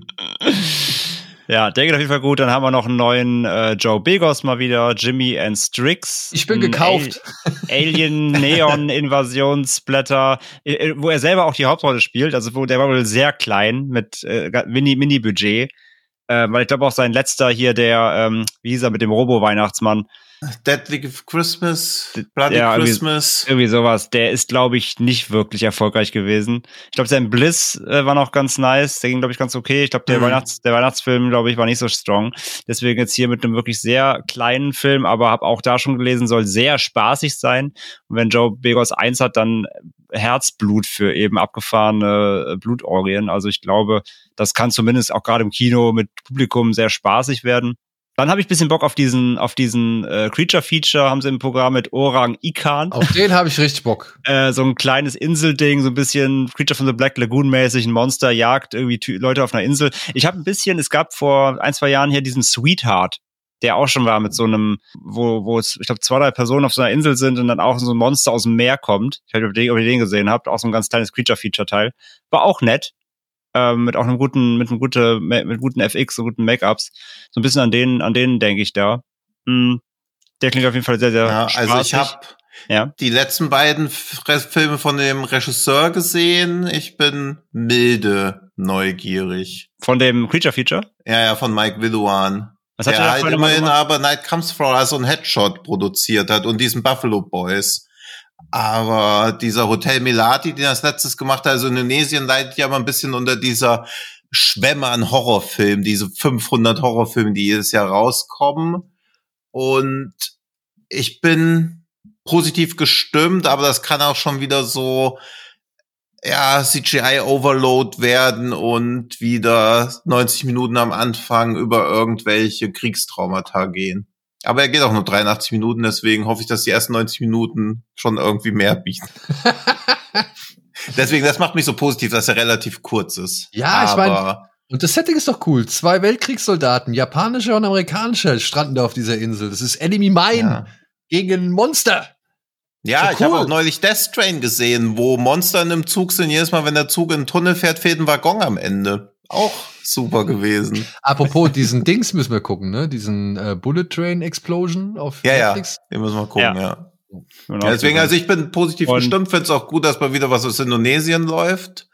Ja, der geht auf jeden Fall gut. Dann haben wir noch einen neuen Joe Begos mal wieder, Jimmy and Strix. Ich bin gekauft. Alien Neon Invasion Splatter, wo er selber auch die Hauptrolle spielt. Also wo der war wohl sehr klein mit Mini-Budget. Weil ich glaube auch sein letzter hier, der, wie hieß er mit dem Robo-Weihnachtsmann? Deadly Christmas, Bloody Christmas. Irgendwie sowas. Der ist, glaube ich, nicht wirklich erfolgreich gewesen. Ich glaube, sein Bliss war noch ganz nice. Der ging, glaube ich, ganz okay. Ich glaube, der Weihnachtsfilm, glaube ich, war nicht so strong. Deswegen jetzt hier mit einem wirklich sehr kleinen Film, aber habe auch da schon gelesen, soll sehr spaßig sein. Und wenn Joe Begos 1 hat, dann Herzblut für eben abgefahrene Blutorgien. Also ich glaube, das kann zumindest auch gerade im Kino mit Publikum sehr spaßig werden. Dann habe ich ein bisschen Bock auf diesen Creature-Feature, haben sie im Programm mit Orang-Ikan. Auf den habe ich richtig Bock. So ein kleines Inselding, so ein bisschen Creature from the Black Lagoon-mäßig, ein Monster jagt irgendwie Leute auf einer Insel. Es gab vor 1-2 Jahren hier diesen Sweetheart, der auch schon war mit so einem, wo es, ich glaube, 2-3 Personen auf so einer Insel sind und dann auch so ein Monster aus dem Meer kommt. Ich weiß nicht, ob ihr den gesehen habt, auch so ein ganz kleines Creature-Feature-Teil. War auch nett. Mit auch mit guten FX, so guten Make-ups. So ein bisschen an denen denke ich da. Der klingt auf jeden Fall sehr, sehr spaßig. Also ich habe die letzten beiden Filme von dem Regisseur gesehen. Ich bin milde neugierig. Von dem Creature-Feature? Ja, von Mike Widuan. Der halt immerhin aber Night Comes For Us und Headshot produziert hat und diesen Buffalo Boys. Aber dieser Hotel Melati, den das letztes gemacht hat, also Indonesien leidet ja mal ein bisschen unter dieser Schwemme an Horrorfilmen, diese 500 Horrorfilme, die jedes Jahr rauskommen. Und ich bin positiv gestimmt, aber das kann auch schon wieder so, CGI-Overload werden und wieder 90 Minuten am Anfang über irgendwelche Kriegstraumata gehen. Aber er geht auch nur 83 Minuten, deswegen hoffe ich, dass die ersten 90 Minuten schon irgendwie mehr bieten. Deswegen, das macht mich so positiv, dass er relativ kurz ist. Ja, ich meine, und das Setting ist doch cool. 2 Weltkriegssoldaten, japanische und amerikanische, stranden da auf dieser Insel. Das ist Enemy Mine gegen ein Monster. Ja, ich habe auch neulich Death Train gesehen, wo Monster in einem Zug sind. Jedes Mal, wenn der Zug in den Tunnel fährt, fehlt ein Waggon am Ende. Auch super gewesen. Apropos, diesen Dings müssen wir gucken, ne? Diesen Bullet Train Explosion auf Netflix. Ja, den müssen wir gucken, ja. Deswegen, also ich bin positiv gestimmt, finde es auch gut, dass mal wieder was aus Indonesien läuft.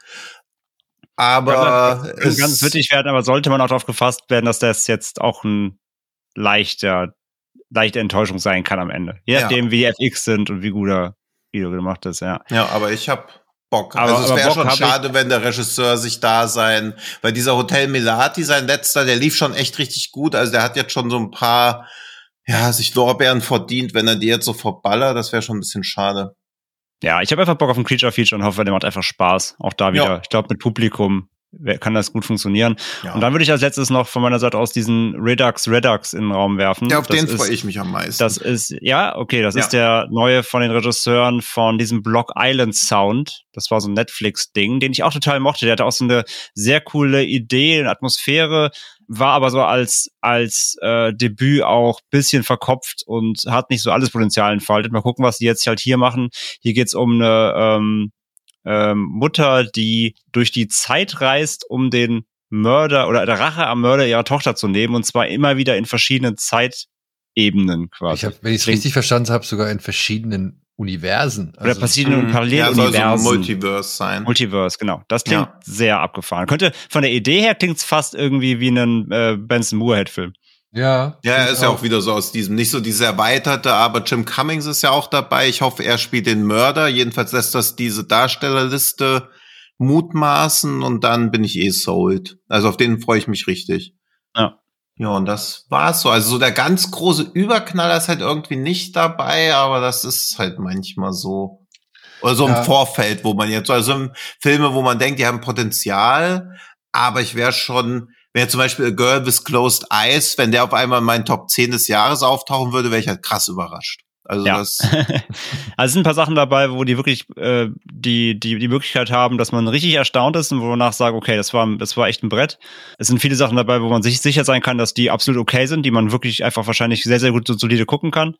Aber es kann ganz witzig werden, aber sollte man auch darauf gefasst werden, dass das jetzt auch ein leichte Enttäuschung sein kann am Ende. Je nachdem, wie die FX sind und wie gut er Video gemacht ist, Ja, aber ich habe Bock. Also es wäre schon schade, wenn der Regisseur sich weil dieser Hotel Melati, sein letzter, der lief schon echt richtig gut. Also der hat jetzt schon so ein paar, sich Lorbeeren verdient, wenn er die jetzt so verballert. Das wäre schon ein bisschen schade. Ja, ich habe einfach Bock auf ein Creature-Feature und hoffe, der macht einfach Spaß. Auch da wieder. Ja. Ich glaube, mit Publikum kann das gut funktionieren. Ja. Und dann würde ich als letztes noch von meiner Seite aus diesen Redux in den Raum werfen. Ja, auf den freue ich mich am meisten. Das ist, ist der neue von den Regisseuren von diesem Block Island Sound. Das war so ein Netflix-Ding, den ich auch total mochte. Der hatte auch so eine sehr coole Idee, eine Atmosphäre, war aber so als Debüt auch bisschen verkopft und hat nicht so alles Potenzial entfaltet. Mal gucken, was die jetzt halt hier machen. Hier geht's um eine Mutter, die durch die Zeit reist, um den Mörder oder der Rache am Mörder ihrer Tochter zu nehmen, und zwar immer wieder in verschiedenen Zeitebenen quasi. Wenn ich es richtig verstanden habe, sogar in verschiedenen Universen. Oder verschiedenen Paralleluniversen. Ja, soll so ein Multiverse sein. Multiverse, genau. Das klingt sehr abgefahren. Von der Idee her klingt's fast irgendwie wie ein Benson Moorhead-Film. Ja. Ja, er ist ja auch wieder so aus diesem, nicht so dieses erweiterte, aber Jim Cummings ist ja auch dabei. Ich hoffe, er spielt den Mörder. Jedenfalls lässt das diese Darstellerliste mutmaßen und dann bin ich sold. Also auf den freue ich mich richtig. Ja. Ja, und das war's so. Also so der ganz große Überknaller ist halt irgendwie nicht dabei, aber das ist halt manchmal so. Oder so im Vorfeld, wo man jetzt, also Filme, wo man denkt, die haben Potenzial, aber ich wäre zum Beispiel A Girl with Closed Eyes, wenn der auf einmal in meinen Top 10 des Jahres auftauchen würde, wäre ich halt krass überrascht. Also das. Also es sind ein paar Sachen dabei, wo die wirklich die Möglichkeit haben, dass man richtig erstaunt ist und wo man danach sagt, okay, das war echt ein Brett. Es sind viele Sachen dabei, wo man sich sicher sein kann, dass die absolut okay sind, die man wirklich einfach wahrscheinlich sehr, sehr gut und solide gucken kann.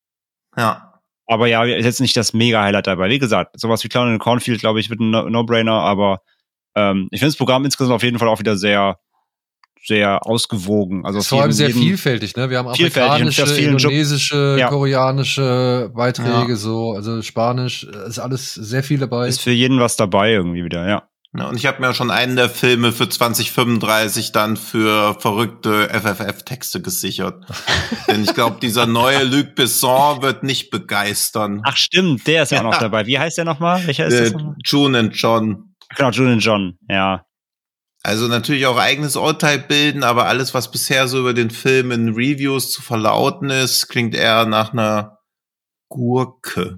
Ja. Aber ja, ist jetzt nicht das Mega-Highlight dabei. Wie gesagt, sowas wie Clown in the Cornfield, glaube ich, wird ein No-Brainer, aber ich finde das Programm insgesamt auf jeden Fall auch wieder sehr, sehr ausgewogen. Also vor allem sehr vielfältig, ne? Wir haben afrikanische, indonesische, koreanische Beiträge, so, also Spanisch, ist alles sehr viel dabei. Ist für jeden was dabei irgendwie wieder, ja. Ja, und ich habe mir schon einen der Filme für 2035 dann für verrückte FFF-Texte gesichert. Denn ich glaube, dieser neue Luc Besson wird nicht begeistern. Ach stimmt, der ist ja auch noch dabei. Wie heißt der nochmal? Welcher ist das nochmal? June and John. Genau, June and John, ja. Also natürlich auch eigenes Urteil bilden, aber alles, was bisher so über den Film in Reviews zu verlauten ist, klingt eher nach einer Gurke.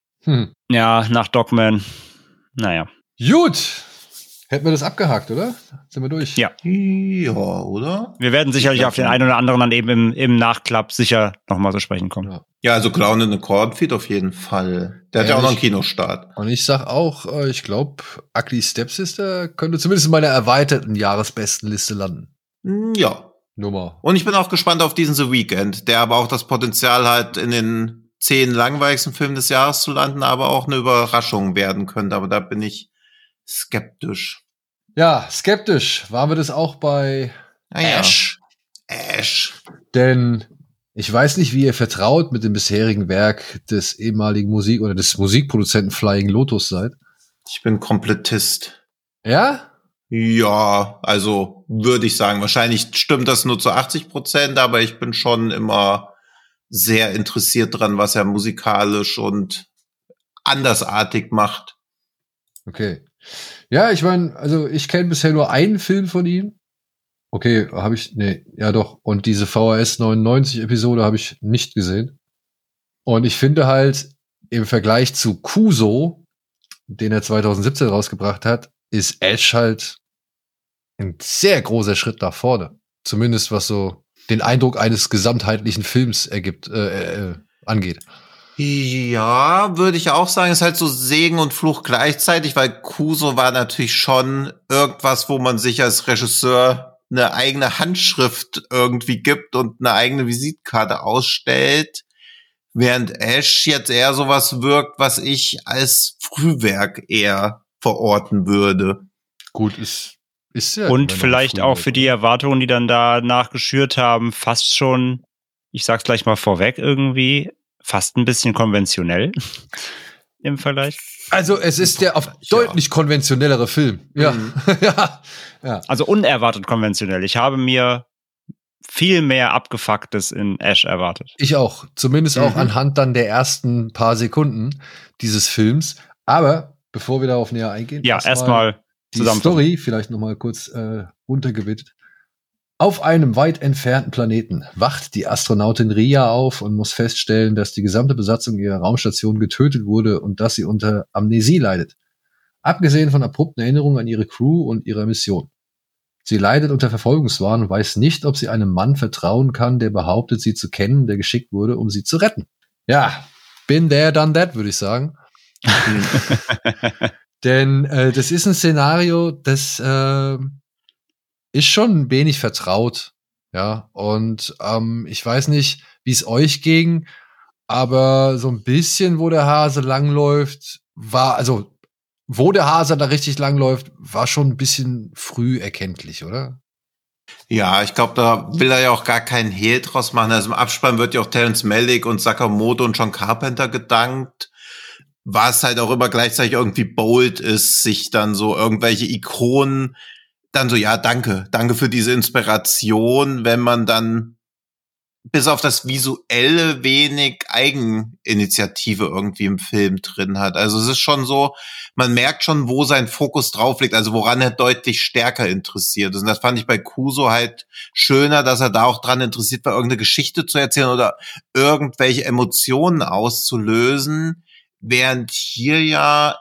Ja, nach Dogman. Naja. Gut. Hätten wir das abgehakt, oder? Sind wir durch? Ja. Ja, oder? Wir werden sicherlich auf den einen oder anderen dann eben im Nachklapp sicher nochmal zu sprechen kommen. Ja, also Clown in the Cornfield auf jeden Fall. Der hat ja auch noch einen Kinostart. Und ich sag auch, ich glaube, Ugly Stepsister könnte zumindest in meiner erweiterten Jahresbestenliste landen. Ja. Nummer. Und ich bin auch gespannt auf diesen The Weeknd, der aber auch das Potenzial hat, in den 10 langweiligsten Filmen des Jahres zu landen, aber auch eine Überraschung werden könnte. Aber da bin ich skeptisch. Ja, skeptisch. Waren wir das auch bei Ash? Denn ich weiß nicht, wie ihr vertraut mit dem bisherigen Werk des ehemaligen des Musikproduzenten Flying Lotus seid. Ich bin Komplettist. Ja? Ja, also würde ich sagen. Wahrscheinlich stimmt das nur zu 80%, aber ich bin schon immer sehr interessiert dran, was er musikalisch und andersartig macht. Okay. Ja, ich meine, also ich kenne bisher nur einen Film von ihm. Okay, doch. Und diese VHS 99 Episode habe ich nicht gesehen. Und ich finde halt, im Vergleich zu Kuso, den er 2017 rausgebracht hat, ist Ash halt ein sehr großer Schritt nach vorne. Zumindest was so den Eindruck eines gesamtheitlichen Films angeht. Ja, würde ich auch sagen, ist halt so Segen und Fluch gleichzeitig, weil Kuso war natürlich schon irgendwas, wo man sich als Regisseur eine eigene Handschrift irgendwie gibt und eine eigene Visitkarte ausstellt, während Ash jetzt eher sowas wirkt, was ich als Frühwerk eher verorten würde. Gut, ist ja. Und vielleicht auch für die Erwartungen, die dann danach geschürt haben, fast schon, ich sag's gleich mal vorweg irgendwie, fast ein bisschen konventionell im Vergleich. Also es ist der deutlich konventionellere Film. Ja. Ja. Also unerwartet konventionell. Ich habe mir viel mehr Abgefucktes in Ash erwartet. Ich auch. Zumindest auch anhand dann der ersten paar Sekunden dieses Films. Aber bevor wir darauf näher eingehen. Ja, erstmal die Story vielleicht noch mal kurz runtergebittet. Auf einem weit entfernten Planeten wacht die Astronautin Ria auf und muss feststellen, dass die gesamte Besatzung ihrer Raumstation getötet wurde und dass sie unter Amnesie leidet. Abgesehen von abrupten Erinnerungen an ihre Crew und ihrer Mission. Sie leidet unter Verfolgungswahn und weiß nicht, ob sie einem Mann vertrauen kann, der behauptet, sie zu kennen, der geschickt wurde, um sie zu retten. Ja, been there, done that, würde ich sagen. Denn das ist ein Szenario, das ist schon ein wenig vertraut, ja, und ich weiß nicht, wie es euch ging, aber so ein bisschen, wo der Hase langläuft, wo der Hase da richtig langläuft, war schon ein bisschen früh erkenntlich, oder? Ja, ich glaube, da will er ja auch gar keinen Hehl draus machen. Also im Abspann wird ja auch Terrence Malick und Sakamoto und John Carpenter gedankt, was halt auch immer gleichzeitig irgendwie bold ist, sich dann so irgendwelche Ikonen dann so, ja, danke für diese Inspiration, wenn man dann bis auf das Visuelle wenig Eigeninitiative irgendwie im Film drin hat. Also es ist schon so, man merkt schon, wo sein Fokus drauf liegt, also woran er deutlich stärker interessiert ist. Und das fand ich bei Kuso halt schöner, dass er da auch dran interessiert war, irgendeine Geschichte zu erzählen oder irgendwelche Emotionen auszulösen, während hier ja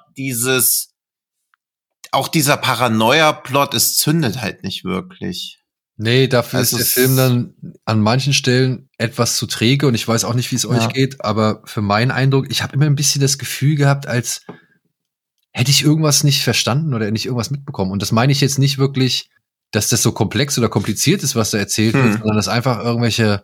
auch dieser Paranoia-Plot, es zündet halt nicht wirklich. Nee, dafür ist der Film dann an manchen Stellen etwas zu träge und ich weiß auch nicht, wie es euch geht, aber für meinen Eindruck, ich habe immer ein bisschen das Gefühl gehabt, als hätte ich irgendwas nicht verstanden oder nicht irgendwas mitbekommen. Und das meine ich jetzt nicht wirklich, dass das so komplex oder kompliziert ist, was da erzählt wird, sondern dass einfach irgendwelche,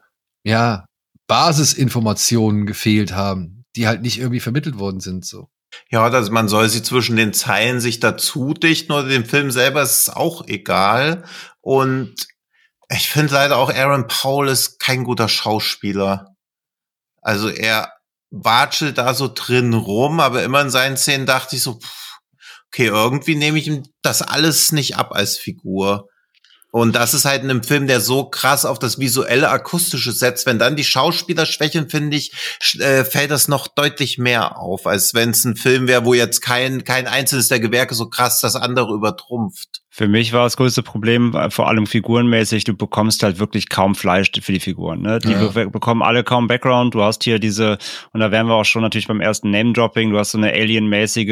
Basisinformationen gefehlt haben, die halt nicht irgendwie vermittelt worden sind, so. Ja, man soll sie zwischen den Zeilen sich dazu dichten oder dem Film selber ist es auch egal. Und ich finde leider auch, Aaron Paul ist kein guter Schauspieler. Also er watschelt da so drin rum, aber immer in seinen Szenen dachte ich so, okay, irgendwie nehme ich ihm das alles nicht ab als Figur. Und das ist halt in einem Film, der so krass auf das visuelle, akustische setzt. Wenn dann die Schauspieler schwächeln, finde ich, fällt das noch deutlich mehr auf, als wenn es ein Film wäre, wo jetzt kein einzelnes der Gewerke so krass das andere übertrumpft. Für mich war das größte Problem, vor allem figurenmäßig, du bekommst halt wirklich kaum Fleisch für die Figuren. Ne? Die bekommen alle kaum Background. Du hast hier und da wären wir auch schon natürlich beim ersten Name-Dropping, du hast so eine alienmäßige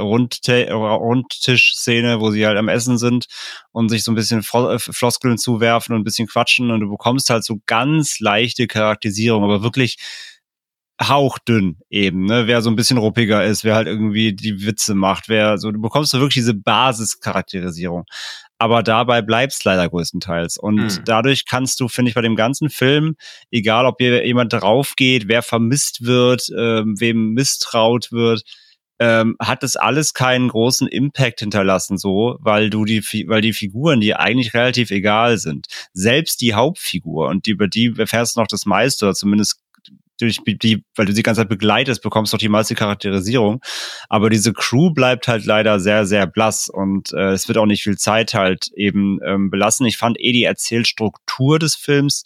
Rundtisch-Szene, wo sie halt am Essen sind und sich so ein bisschen Floskeln zuwerfen und ein bisschen quatschen und du bekommst halt so ganz leichte Charakterisierung, aber wirklich hauchdünn eben, ne, wer so ein bisschen ruppiger ist, wer halt irgendwie die Witze macht, du bekommst so wirklich diese Basischarakterisierung. Aber dabei bleibt's leider größtenteils. Und dadurch kannst du, finde ich, bei dem ganzen Film, egal ob hier jemand draufgeht, wer vermisst wird, wem misstraut wird, hat das alles keinen großen Impact hinterlassen, so, weil die Figuren, die eigentlich relativ egal sind, selbst die Hauptfigur und über die erfährst du noch das meiste, oder zumindest weil du sie die ganze Zeit begleitest, bekommst du auch die meiste Charakterisierung. Aber diese Crew bleibt halt leider sehr, sehr blass und es wird auch nicht viel Zeit halt eben belassen. Ich fand die Erzählstruktur des Films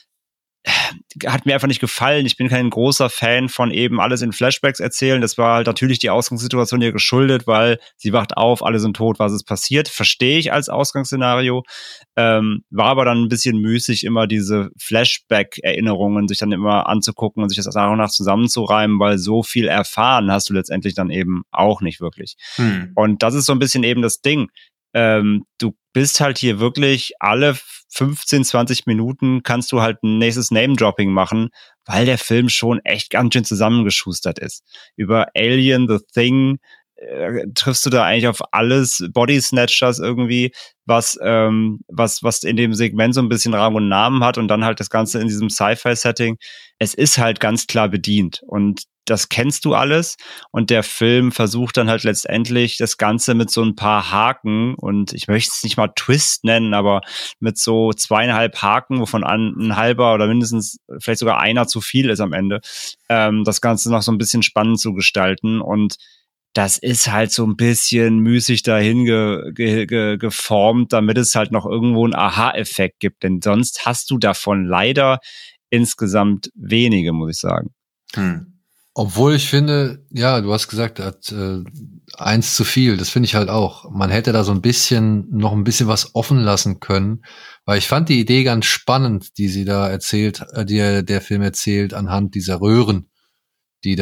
hat mir einfach nicht gefallen. Ich bin kein großer Fan von eben alles in Flashbacks erzählen. Das war halt natürlich die Ausgangssituation hier geschuldet, weil sie wacht auf, alle sind tot, was ist passiert. Verstehe ich als Ausgangsszenario. War aber dann ein bisschen müßig, immer diese Flashback-Erinnerungen sich dann immer anzugucken und sich das nach und nach zusammenzureimen, weil so viel erfahren hast du letztendlich dann eben auch nicht wirklich. Und das ist so ein bisschen eben das Ding. Du bist halt hier wirklich alle 15, 20 Minuten kannst du halt ein nächstes Name-Dropping machen, weil der Film schon echt ganz schön zusammengeschustert ist. Über Alien, The Thing triffst du da eigentlich auf alles, Body Snatchers irgendwie, was in dem Segment so ein bisschen Rang und Namen hat und dann halt das Ganze in diesem Sci-Fi-Setting. Es ist halt ganz klar bedient und das kennst du alles und der Film versucht dann halt letztendlich das Ganze mit so ein paar Haken und ich möchte es nicht mal Twist nennen, aber mit so 2,5 Haken, wovon ein halber oder mindestens vielleicht sogar einer zu viel ist am Ende, das Ganze noch so ein bisschen spannend zu gestalten und das ist halt so ein bisschen müßig dahin geformt, damit es halt noch irgendwo einen Aha-Effekt gibt, denn sonst hast du davon leider insgesamt wenige, muss ich sagen. Obwohl ich finde, ja, du hast gesagt, er hat 1 zu viel. Das finde ich halt auch. Man hätte da noch ein bisschen was offen lassen können, weil ich fand die Idee ganz spannend, die sie da erzählt, der Film erzählt anhand dieser Röhren, die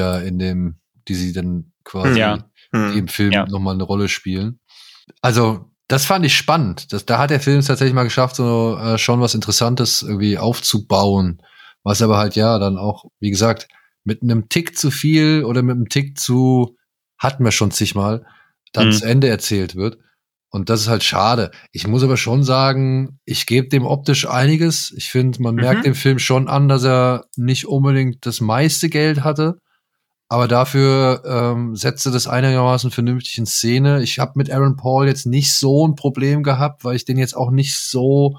sie dann quasi im Film nochmal eine Rolle spielen. Also das fand ich spannend. Da hat der Film es tatsächlich mal geschafft, so schon was Interessantes irgendwie aufzubauen, was aber halt dann auch, wie gesagt, mit einem Tick zu viel oder mit einem Tick zu, hatten wir schon zigmal, dann zu Ende erzählt wird. Und das ist halt schade. Ich muss aber schon sagen, ich gebe dem optisch einiges. Ich finde, man merkt dem Film schon an, dass er nicht unbedingt das meiste Geld hatte. Aber dafür setzte das einigermaßen vernünftig in Szene. Ich habe mit Aaron Paul jetzt nicht so ein Problem gehabt, weil ich den jetzt auch nicht so,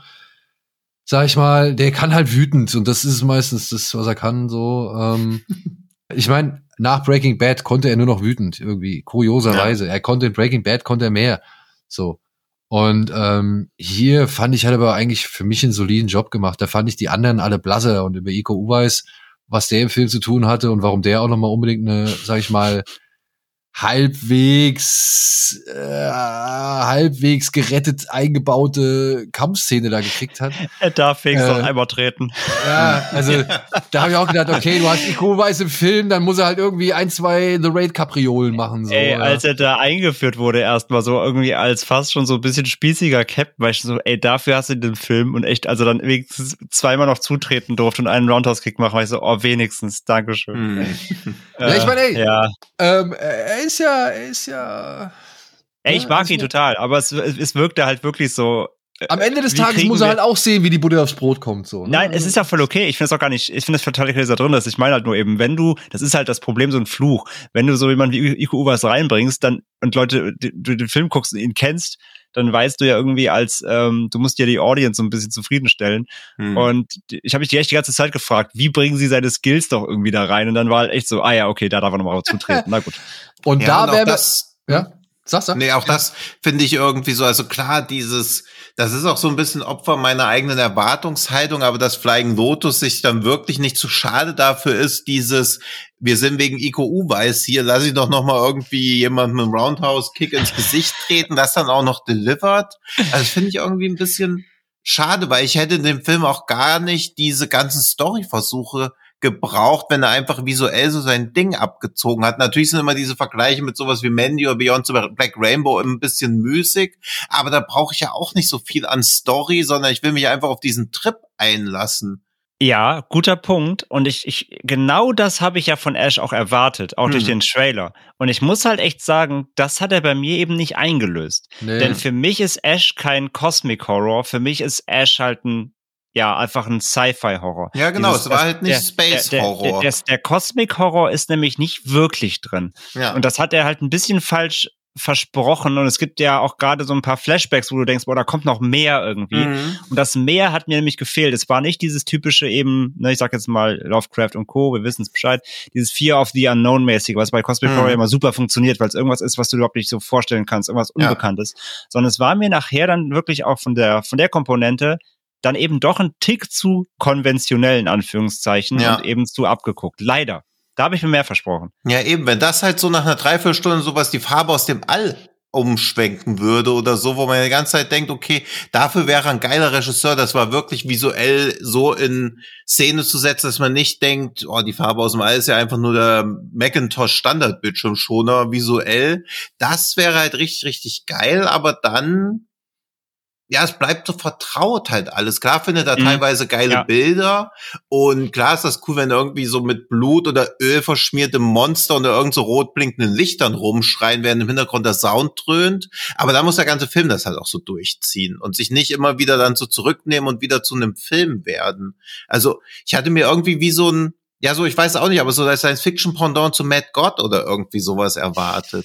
sag ich mal, der kann halt wütend und das ist meistens das, was er kann. So, ich meine, nach Breaking Bad konnte er nur noch wütend irgendwie, kurioserweise. Ja. Er konnte in Breaking Bad mehr. So. Und hier fand ich, hat aber eigentlich für mich einen soliden Job gemacht. Da fand ich die anderen alle blasse und über Iko Uweis, was der im Film zu tun hatte und warum der auch nochmal unbedingt eine, sag ich mal, halbwegs gerettet eingebaute Kampfszene da gekriegt hat. Er darf wenigstens noch einmal treten. Ja, also da habe ich auch gedacht, okay, du hast Iko Uweis im Film, dann muss er halt irgendwie 1, 2 The Raid Kapriolen machen. So, ey, als er da eingeführt wurde erstmal so irgendwie als fast schon so ein bisschen spießiger Captain, weil ich so, ey, dafür hast du den Film und echt, also dann wenigstens zweimal noch zutreten durfte und einen Roundhouse-Kick machen, weil ich so, oh, wenigstens, Dankeschön. Ja, ich meine, ey, ja. er ist ja. Ey, ich mag ihn total, aber es wirkte halt wirklich so. Am Ende des Tages muss er halt auch sehen, wie die Butter aufs Brot kommt. So, ne? Nein, es ist ja voll okay. Ich finde es auch gar nicht, ich finde es total okay, dass er drin ist. Ich meine halt nur eben, wenn du, das ist halt das Problem, so ein Fluch, wenn du so jemanden wie Iko Uweis reinbringst, dann, und Leute, du den Film guckst und ihn kennst, dann weißt du ja irgendwie du musst ja die Audience so ein bisschen zufriedenstellen. Und ich habe mich die echt die ganze Zeit gefragt, wie bringen sie seine Skills doch irgendwie da rein? Und dann war halt echt so, ja, okay, da darf er nochmal zutreten. Na gut. Und ja, da wäre das, ja. Sag. Nee, auch das finde ich irgendwie so, also klar, das ist auch so ein bisschen Opfer meiner eigenen Erwartungshaltung, aber dass Flying Lotus sich dann wirklich nicht zu schade dafür ist, wir sind wegen Iko Uweis hier, lass ich doch noch mal irgendwie jemanden mit einem Roundhouse-Kick ins Gesicht treten, das dann auch noch delivered. Also das finde ich irgendwie ein bisschen schade, weil ich hätte in dem Film auch gar nicht diese ganzen Story-Versuche gebraucht, wenn er einfach visuell so sein Ding abgezogen hat. Natürlich sind immer diese Vergleiche mit sowas wie Mandy oder Beyond the Black Rainbow ein bisschen müßig, aber da brauche ich ja auch nicht so viel an Story, sondern ich will mich einfach auf diesen Trip einlassen. Ja, guter Punkt. Und genau das habe ich ja von Ash auch erwartet, auch durch den Trailer. Und ich muss halt echt sagen, das hat er bei mir eben nicht eingelöst. Nee. Denn für mich ist Ash kein Cosmic Horror, für mich ist Ash halt einfach ein Sci-Fi-Horror. Ja, genau, es war halt nicht Space-Horror. Der Cosmic-Horror ist nämlich nicht wirklich drin. Ja. Und das hat er halt ein bisschen falsch versprochen. Und es gibt ja auch gerade so ein paar Flashbacks, wo du denkst, boah, da kommt noch mehr irgendwie. Und das mehr hat mir nämlich gefehlt. Es war nicht dieses typische eben, ich sag jetzt mal Lovecraft und Co., wir wissen es Bescheid, dieses Fear of the Unknown-mäßige, was bei Cosmic Horror immer super funktioniert, weil es irgendwas ist, was du überhaupt nicht so vorstellen kannst, irgendwas Unbekanntes. Sondern es war mir nachher dann wirklich auch von der Komponente dann eben doch ein Tick zu konventionell, in Anführungszeichen, und eben zu abgeguckt. Leider. Da habe ich mir mehr versprochen. Ja, eben, wenn das halt so nach einer Dreiviertelstunde sowas die Farbe aus dem All umschwenken würde oder so, wo man die ganze Zeit denkt, okay, dafür wäre ein geiler Regisseur, das war wirklich visuell so in Szene zu setzen, dass man nicht denkt, oh, die Farbe aus dem All ist ja einfach nur der Macintosh Standard-Bildschirmschoner visuell. Das wäre halt richtig, richtig geil, aber dann ja, es bleibt so vertraut halt alles. Klar findet er teilweise geile Bilder und klar ist das cool, wenn irgendwie so mit Blut oder Öl verschmierte Monster unter irgend so rot blinkenden Lichtern rumschreien, während im Hintergrund der Sound dröhnt. Aber da muss der ganze Film das halt auch so durchziehen und sich nicht immer wieder dann so zurücknehmen und wieder zu einem Film werden. Also ich hatte mir irgendwie wie so ein, ja so, ich weiß auch nicht, aber so das Science-Fiction-Pendant zu Mad God oder irgendwie sowas erwartet.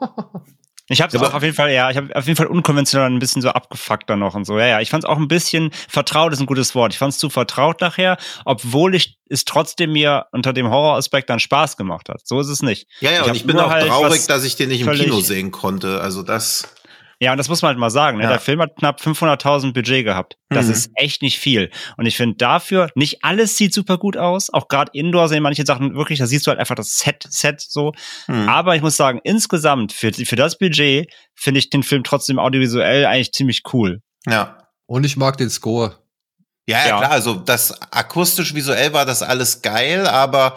Ich habe auch auf jeden Fall, ich habe auf jeden Fall unkonventionell ein bisschen so abgefuckt dann noch und so. Ja, ich fand es auch ein bisschen vertraut, ist ein gutes Wort. Ich fand es zu vertraut nachher, obwohl es trotzdem mir unter dem Horroraspekt dann Spaß gemacht hat. So ist es nicht. Ja, und ich bin auch halt traurig, dass ich den nicht im Kino sehen konnte. Also das. Ja, und das muss man halt mal sagen. Ne? Der Film hat knapp 500.000 Budget gehabt. Das ist echt nicht viel. Und ich finde dafür, nicht alles sieht super gut aus. Auch gerade Indoor sehen manche Sachen wirklich, da siehst du halt einfach das Set so. Aber ich muss sagen, insgesamt für das Budget finde ich den Film trotzdem audiovisuell eigentlich ziemlich cool. Ja. Und ich mag den Score. Ja, klar. Also das akustisch visuell war das alles geil, aber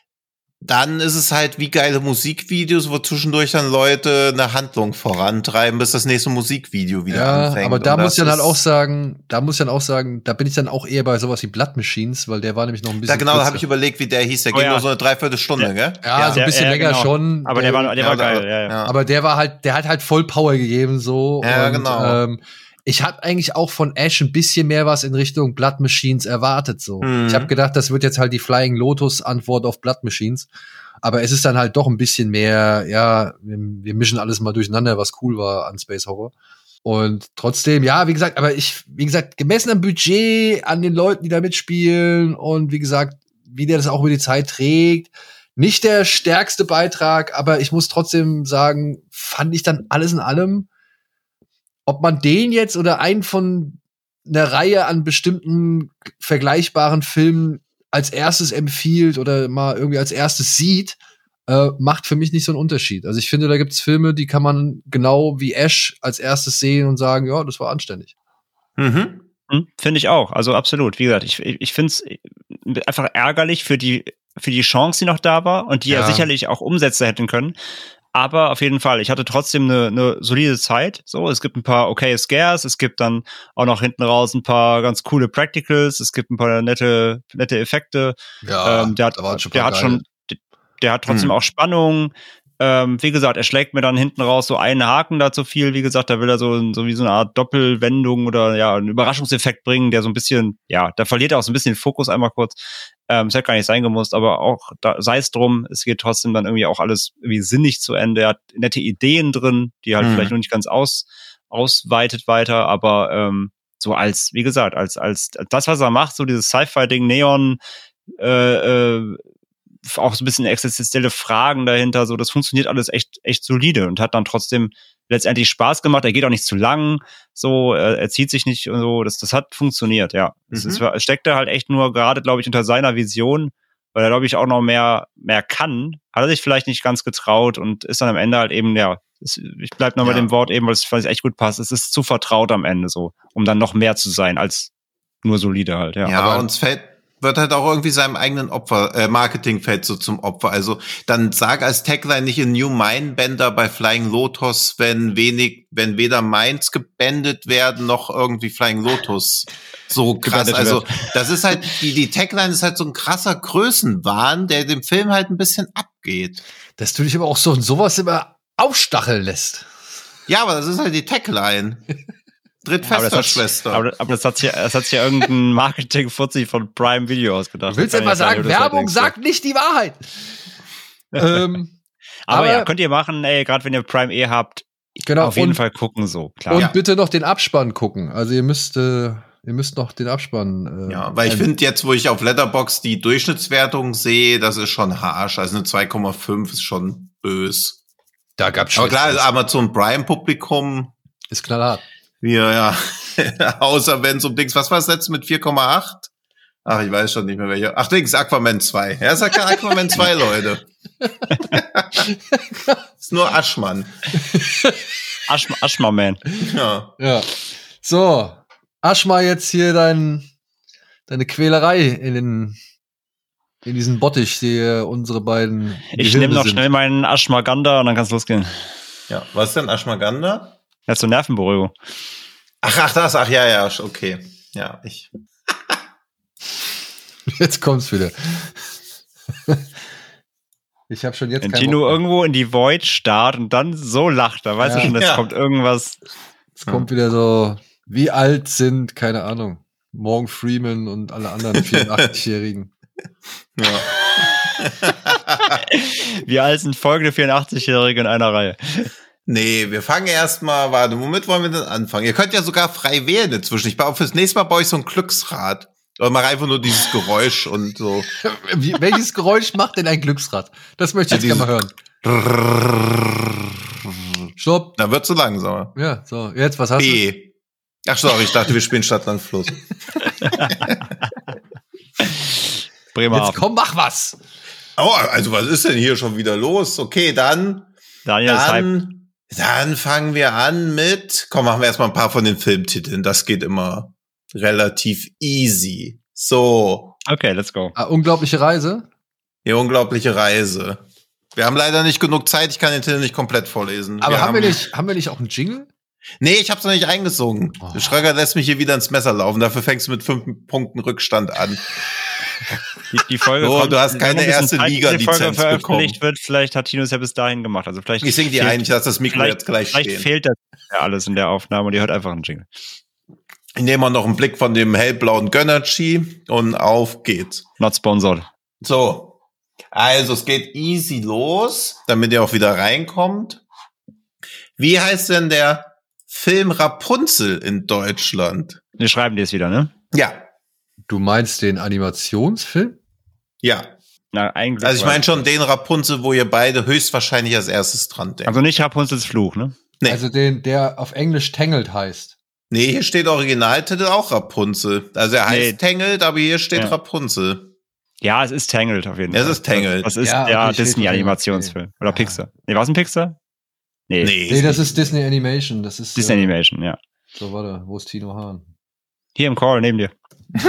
dann ist es halt wie geile Musikvideos, wo zwischendurch dann Leute eine Handlung vorantreiben, bis das nächste Musikvideo wieder anfängt. Aber da muss ich dann halt auch sagen, da bin ich dann auch eher bei sowas wie Blood Machines, weil der war nämlich noch ein bisschen. Ja, genau, da habe ich überlegt, wie der hieß. Der ging nur so eine Dreiviertelstunde, gell? Ja, so ein bisschen länger genau. schon. Aber der war geil, ja. Aber der hat halt voll Power gegeben, so. Ja, und, genau. Ich habe eigentlich auch von Ash ein bisschen mehr was in Richtung Blood Machines erwartet, so. Ich habe gedacht, das wird jetzt halt die Flying Lotus Antwort auf Blood Machines. Aber es ist dann halt doch ein bisschen mehr, wir mischen alles mal durcheinander, was cool war an Space Horror. Und trotzdem, wie gesagt, gemessen am Budget, an den Leuten, die da mitspielen und wie gesagt, wie der das auch über die Zeit trägt, nicht der stärkste Beitrag, aber ich muss trotzdem sagen, fand ich dann alles in allem, ob man den jetzt oder einen von einer Reihe an bestimmten vergleichbaren Filmen als erstes empfiehlt oder mal irgendwie als erstes sieht, macht für mich nicht so einen Unterschied. Also ich finde, da gibt's Filme, die kann man genau wie Ash als erstes sehen und sagen, ja, das war anständig. Mhm. Finde ich auch, also absolut. Wie gesagt, ich finde es einfach ärgerlich für die Chance, die noch da war und die ja sicherlich auch umsetzen hätten können. Aber auf jeden Fall, ich hatte trotzdem eine solide Zeit. So, es gibt ein paar okay Scares, es gibt dann auch noch hinten raus ein paar ganz coole Practicals, es gibt ein paar nette Effekte. Ja, der hat trotzdem auch Spannung. Wie gesagt, er schlägt mir dann hinten raus so einen Haken da zu viel. Wie gesagt, da will er so wie so eine Art Doppelwendung oder ja, einen Überraschungseffekt bringen, der so ein bisschen, ja, da verliert er auch so ein bisschen den Fokus einmal kurz. Es hätte gar nicht sein gemusst, aber auch sei es drum, es geht trotzdem dann irgendwie auch alles irgendwie sinnig zu Ende. Er hat nette Ideen drin, die halt vielleicht noch nicht ganz ausweitet weiter, aber so als, wie gesagt, als das, was er macht, so dieses Sci-Fi-Ding, Neon, auch so ein bisschen existenzielle Fragen dahinter, so, das funktioniert alles echt solide und hat dann trotzdem letztendlich Spaß gemacht. Er geht auch nicht zu lang, so, er zieht sich nicht und so, das hat funktioniert, ja. Es steckte halt echt nur gerade, glaube ich, unter seiner Vision, weil er, glaube ich, auch noch mehr kann, hat er sich vielleicht nicht ganz getraut und ist dann am Ende halt eben, ja, ich bleib noch bei dem Wort eben, weil es echt gut passt, es ist zu vertraut am Ende so, um dann noch mehr zu sein als nur solide halt, ja. Ja, aber uns wird halt auch irgendwie seinem eigenen Marketingfeld so zum Opfer. Also dann sag als Tagline nicht in New Mindbender bei Flying Lotus, wenn weder Minds gebändet werden, noch irgendwie Flying Lotus so krass. Also das ist halt, die Tagline ist halt so ein krasser Größenwahn, der dem Film halt ein bisschen abgeht. Dass du dich aber auch sowas immer aufstacheln lässt. Ja, aber das ist halt die Tagline. Drittfester-Schwester. Aber das hat sich ja irgendein Marketing-Fuzzi von Prime Video ausgedacht. Du willst ja mal sagen, Werbung sagt nicht die Wahrheit. aber ja, könnt ihr machen, ey, gerade wenn ihr Prime habt, genau, auf jeden Fall gucken, so, klar. Und bitte noch den Abspann gucken. Also ihr müsst noch den Abspann. Ja, weil ich finde jetzt, wo ich auf Letterboxd die Durchschnittswertung sehe, das ist schon harsch. Also eine 2,5 ist schon bös. Da gab's schon. Aber klar, das Amazon Prime Publikum ist knallhart. Ja. Außer wenn es um Dings, was war das letzte mit 4,8? Ach, ich weiß schon nicht mehr welche. Ach, Dings, Aquaman 2. Er sagt ja Aquaman 2, Leute. Ist nur Aschmann. Aschmann. Ja. So, Aschma jetzt hier deine Quälerei in diesen Bottich, die unsere beiden Ich nehme noch schnell meinen Ashwagandha und dann kann's losgehen. Ja, was ist denn Ashwagandha? Ja, zur Nervenberuhigung. Ach ja, okay. Ja, Jetzt kommt's wieder. Ich habe schon jetzt wenn Tino irgendwo in die Void starrt und dann so lacht, da weißt du schon, jetzt kommt irgendwas. Es kommt wieder so, wie alt sind, keine Ahnung, Morgan Freeman und alle anderen 84-Jährigen. Ja. Wie alt sind folgende 84-Jährige in einer Reihe? Nee, wir fangen erstmal, womit wollen wir denn anfangen? Ihr könnt ja sogar frei wählen inzwischen. Ich baue fürs nächste Mal bei euch so ein Glücksrad. Oder mal einfach nur dieses Geräusch und so. Welches Geräusch macht denn ein Glücksrad? Das möchte ich jetzt gerne mal hören. Stopp. Da wird so langsamer. Ja, so. Jetzt, was hast du? Ach, sorry, ich dachte, wir spielen Stadtland Fluss. Bremerhaven. Jetzt komm, mach was. Oh, also was ist denn hier schon wieder los? Okay, dann fangen wir an mit, machen wir erstmal ein paar von den Filmtiteln. Das geht immer relativ easy. So. Okay, let's go. Unglaubliche Reise. Die unglaubliche Reise. Wir haben leider nicht genug Zeit, ich kann den Titel nicht komplett vorlesen. Aber haben wir nicht auch einen Jingle? Nee, ich hab's noch nicht eingesungen. Oh. Schröcker lässt mich hier wieder ins Messer laufen. Dafür fängst du mit 5 Punkten Rückstand an. Die Folge du hast keine erste Liga-Lizenz bekommen. Vielleicht hat Tino es ja bis dahin gemacht. Also vielleicht ich singe die ein, ich lasse das Mikro jetzt gleich stehen. Vielleicht fehlt das ja alles in der Aufnahme und ihr hört einfach einen Jingle. Ich nehme mal noch einen Blick von dem hellblauen Gönnerchi und auf geht's. Not sponsored. So, also es geht easy los, damit ihr auch wieder reinkommt. Wie heißt denn der Film Rapunzel in Deutschland? Wir schreiben dir es wieder, ne? Ja. Du meinst den Animationsfilm? Ja. Na, eigentlich. Also ich meine schon den Rapunzel, wo ihr beide höchstwahrscheinlich als erstes dran denkt. Also nicht Rapunzels Fluch, ne? Nee. Also der auf Englisch Tangled heißt. Nee, hier steht Originaltitel auch Rapunzel. Also er heißt Tangled, aber hier steht Rapunzel. Ja, es ist Tangled auf jeden Fall. Es ist Tangled. Das ist der Disney-Animationsfilm. Okay. Oder Pixar. Nee, war es ein Pixar? Nee, das ist Disney Animation. Das ist Disney Animation, ja. So, warte, wo ist Tino Hahn? Hier im Call, neben dir.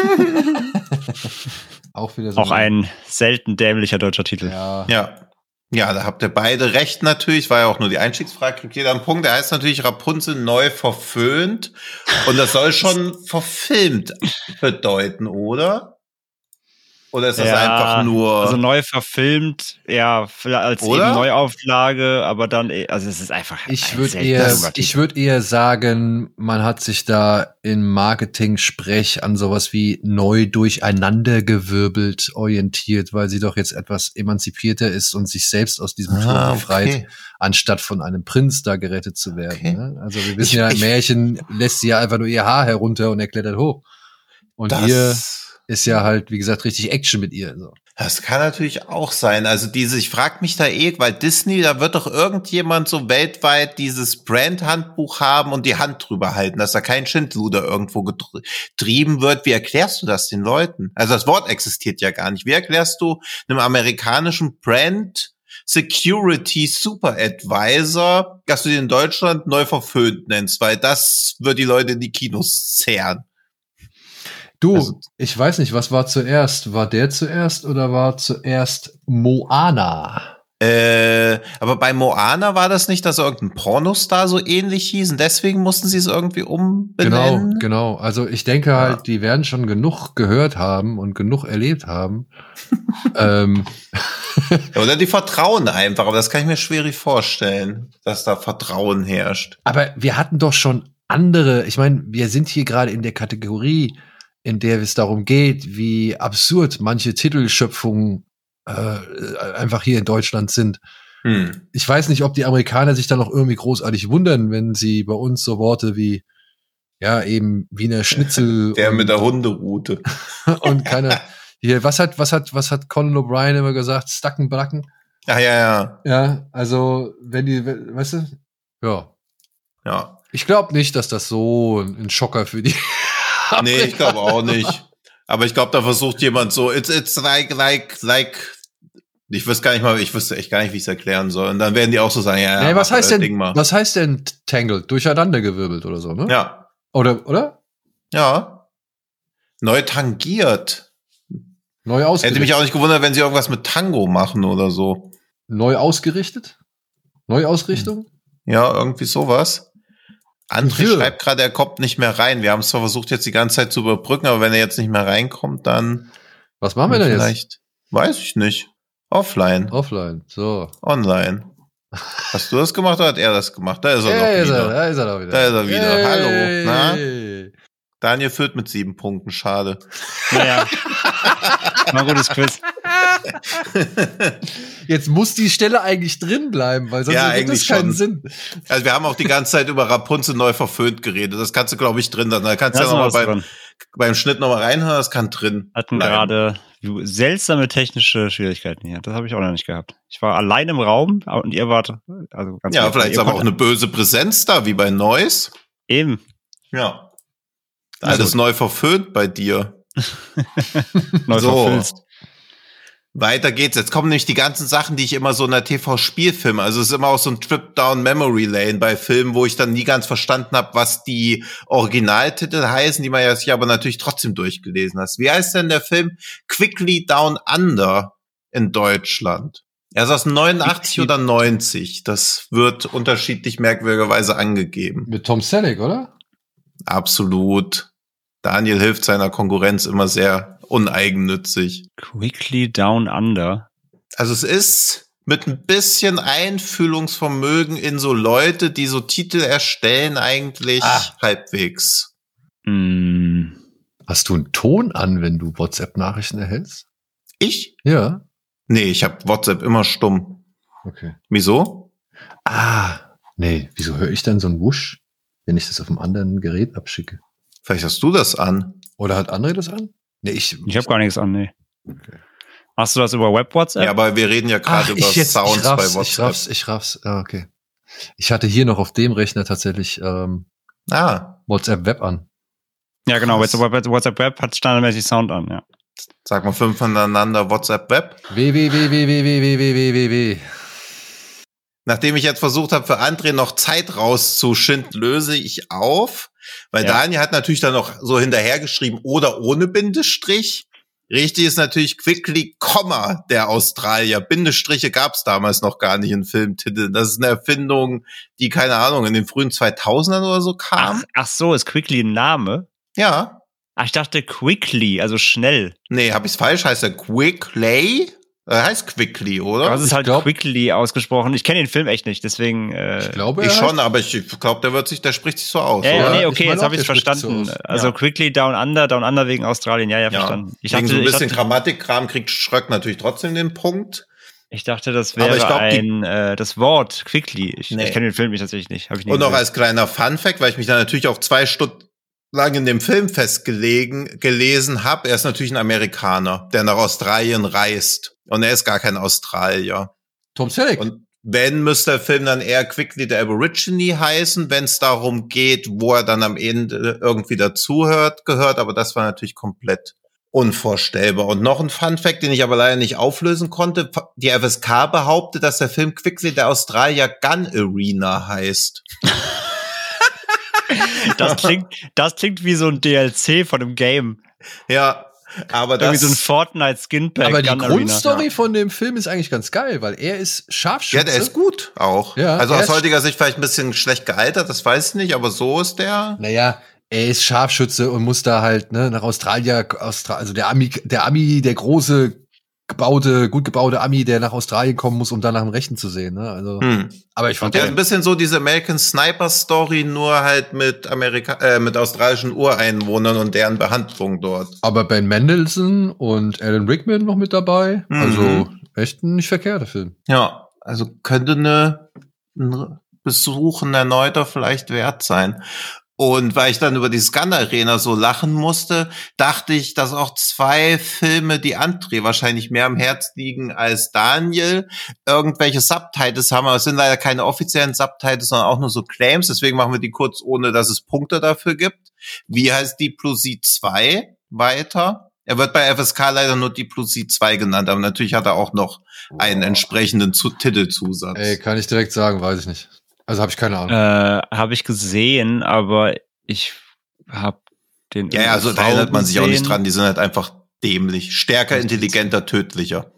Auch wieder so. Auch ein selten dämlicher deutscher Titel. Ja, da habt ihr beide recht natürlich. War ja auch nur die Einstiegsfrage. Kriegt jeder einen Punkt. Der heißt natürlich Rapunzel neu verföhnt. Und das soll schon verfilmt bedeuten, oder? Oder ist das einfach nur... Also neu verfilmt, als eben Neuauflage, aber dann, also es ist einfach... Ich würde eher sagen, man hat sich da in Marketing-Sprech an sowas wie neu durcheinandergewirbelt orientiert, weil sie doch jetzt etwas emanzipierter ist und sich selbst aus diesem Turm befreit, anstatt von einem Prinz da gerettet zu werden. Okay. Ne? Also wir wissen im Märchen lässt sie ja einfach nur ihr Haar herunter und er klettert hoch. Und hier ist ja halt, wie gesagt, richtig Action mit ihr. So. Das kann natürlich auch sein. Also ich frage mich da weil Disney, da wird doch irgendjemand so weltweit dieses Brand-Handbuch haben und die Hand drüber halten, dass da kein Schindluder irgendwo getrieben wird. Wie erklärst du das den Leuten? Also das Wort existiert ja gar nicht. Wie erklärst du einem amerikanischen Brand Security Super Advisor, dass du den in Deutschland neu verföhnt nennst? Weil das wird die Leute in die Kinos zehren. Du, ich weiß nicht, was war zuerst? War der zuerst oder war zuerst Moana? Aber bei Moana war das nicht, dass irgendein Pornostar so ähnlich hieß und deswegen mussten sie es irgendwie umbenennen? Genau. Also ich denke halt, die werden schon genug gehört haben und genug erlebt haben. Oder die vertrauen einfach, aber das kann ich mir schwierig vorstellen, dass da Vertrauen herrscht. Aber wir hatten doch schon andere, ich meine, wir sind hier gerade in der Kategorie, in der es darum geht, wie absurd manche Titelschöpfungen einfach hier in Deutschland sind. Ich weiß nicht, ob die Amerikaner sich da noch irgendwie großartig wundern, wenn sie bei uns so Worte wie, ja, eben Wiener Schnitzel. Der mit der Hunderute. Und hier, was hat Conan O'Brien immer gesagt? Stackenbracken? Ja. Ja, also, weißt du? Ja. Ich glaube nicht, dass das so ein Schocker für die Nee, ich glaube auch nicht. Aber ich glaube, da versucht jemand so, it's like, ich wüsste echt gar nicht, wie ich es erklären soll. Und dann werden die auch so sagen, ja, was heißt denn Tangled? Durcheinandergewirbelt oder so, ne? Ja. Oder? Ja. Neu tangiert. Neu ausgerichtet. Hätte mich auch nicht gewundert, wenn sie irgendwas mit Tango machen oder so. Neu ausgerichtet? Neuausrichtung? Ja, irgendwie sowas. André schreibt gerade, er kommt nicht mehr rein. Wir haben es zwar versucht, jetzt die ganze Zeit zu überbrücken, aber wenn er jetzt nicht mehr reinkommt, dann... Was machen wir denn jetzt? Weiß ich nicht. Offline, so. Online. Hast du das gemacht oder hat er das gemacht? Da ist er doch wieder. Da ist er doch wieder. Da ist er wieder. Hey. Hallo. Na? Daniel führt mit 7 Punkten. Schade. Naja. Mal gutes Quiz. Jetzt muss die Stelle eigentlich drin bleiben, weil sonst gibt es keinen Sinn. Also wir haben auch die ganze Zeit über Rapunzel neu verföhnt geredet. Das kannst du, glaube ich, drin. Da kannst du ja nochmal beim Schnitt nochmal reinhören. Das kann drin. Hatten gerade seltsame technische Schwierigkeiten hier. Das habe ich auch noch nicht gehabt. Ich war allein im Raum und ihr wart also ganz ja, vielleicht ist aber auch eine böse Präsenz da, wie bei Neuss. Eben. Ja. Alles neu verföhnt bei dir. Neu verfüllst. Weiter geht's. Jetzt kommen nämlich die ganzen Sachen, die ich immer so in der TV-Spielfilme, also es ist immer auch so ein Trip down Memory Lane bei Filmen, wo ich dann nie ganz verstanden habe, was die Originaltitel heißen, die man ja sich aber natürlich trotzdem durchgelesen hast. Wie heißt denn der Film Quickly Down Under in Deutschland? Er ist aus 89 oder 90. Das wird unterschiedlich merkwürdigerweise angegeben. Mit Tom Selleck, oder? Absolut. Daniel hilft seiner Konkurrenz immer sehr uneigennützig. Quickly Down Under. Also es ist mit ein bisschen Einfühlungsvermögen in so Leute, die so Titel erstellen, eigentlich halbwegs. Hast du einen Ton an, wenn du WhatsApp-Nachrichten erhältst? Ich? Ja. Nee, ich habe WhatsApp immer stumm. Okay. Wieso? Nee. Wieso höre ich dann so einen Wusch, wenn ich das auf einem anderen Gerät abschicke? Vielleicht hast du das an. Oder hat André das an? Nee, ich habe gar nichts an, nee. Okay. Hast du das über Web-WhatsApp? Ja, aber wir reden ja gerade über Sounds bei WhatsApp. Ich raff's. Okay. Ich hatte hier noch auf dem Rechner tatsächlich WhatsApp Web an. Ja, genau. WhatsApp Web hat standardmäßig Sound an, ja. Sag mal 5 voneinander WhatsApp Web. www. Nachdem ich jetzt versucht habe, für André noch Zeit rauszuschinden, löse ich auf. Weil Daniel hat natürlich dann noch so hinterhergeschrieben, oder ohne Bindestrich. Richtig ist natürlich Quickly, der Australier. Bindestriche gab es damals noch gar nicht in Filmtiteln. Das ist eine Erfindung, die, keine Ahnung, in den frühen 2000ern oder so kam. Ach so, ist Quickly ein Name? Ja. Ach, ich dachte Quickly, also schnell. Nee, hab ich's falsch? Heißt er Quickley? Heißt Quickly, oder? Das ist halt Quickly ausgesprochen. Ich kenne den Film echt nicht, deswegen. Ich glaube, ich schon, aber ich glaube, der spricht sich so aus. Ja, oder? nee, okay, jetzt habe ich es verstanden. So also Quickly Down Under wegen Australien. Ja, verstanden. Wegen so ein bisschen Grammatikkram kriegt Schröck natürlich trotzdem den Punkt. Ich dachte, das wäre das Wort Quickly. Ich kenne den Film tatsächlich nicht. Und noch als kleiner Funfact, weil ich mich da natürlich auch 2 Stunden lang in dem Film gelesen habe, er ist natürlich ein Amerikaner, der nach Australien reist. Und er ist gar kein Australier. Tom Selleck. Und wenn, müsste der Film dann eher Quickly the Aborigine heißen, wenn es darum geht, wo er dann am Ende irgendwie gehört. Aber das war natürlich komplett unvorstellbar. Und noch ein Funfact, den ich aber leider nicht auflösen konnte. Die FSK behauptet, dass der Film Quickly the Australier Gun Arena heißt. Das klingt wie so ein DLC von einem Game. Ja, aber das... Irgendwie so ein Fortnite-Skinpack. Aber die Grundstory von dem Film ist eigentlich ganz geil, weil er ist Scharfschütze. Ja, der ist gut auch. Ja, also aus heutiger Sicht vielleicht ein bisschen schlecht gealtert, das weiß ich nicht, aber so ist der... Naja, er ist Scharfschütze und muss da halt nach Australien, also der Ami, der große, gut gebaute Ami, der nach Australien kommen muss, um da nach dem Rechten zu sehen. Ne? Also, aber ich fand der ist ein bisschen so diese American Sniper Story, nur halt mit australischen Ureinwohnern und deren Behandlung dort. Aber Ben Mendelsohn und Alan Rickman noch mit dabei. Also echt ein nicht verkehrter Film. Ja, also könnte ein Besuch ein erneuter vielleicht wert sein. Und weil ich dann über die Gun Arena so lachen musste, dachte ich, dass auch 2 Filme, die André wahrscheinlich mehr am Herz liegen als Daniel, irgendwelche Subtitles haben. Aber es sind leider keine offiziellen Subtitles, sondern auch nur so Claims. Deswegen machen wir die kurz, ohne dass es Punkte dafür gibt. Wie heißt Deep Blue Sea 2 weiter? Er wird bei FSK leider nur Deep Blue Sea 2 genannt, aber natürlich hat er auch noch einen entsprechenden Titelzusatz. Ey, kann ich direkt sagen, weiß ich nicht. Also habe ich keine Ahnung. Habe ich gesehen, aber ich habe den. Ja, also da erinnert man sich auch nicht dran. Die sind halt einfach dämlich. Stärker, intelligenter, tödlicher.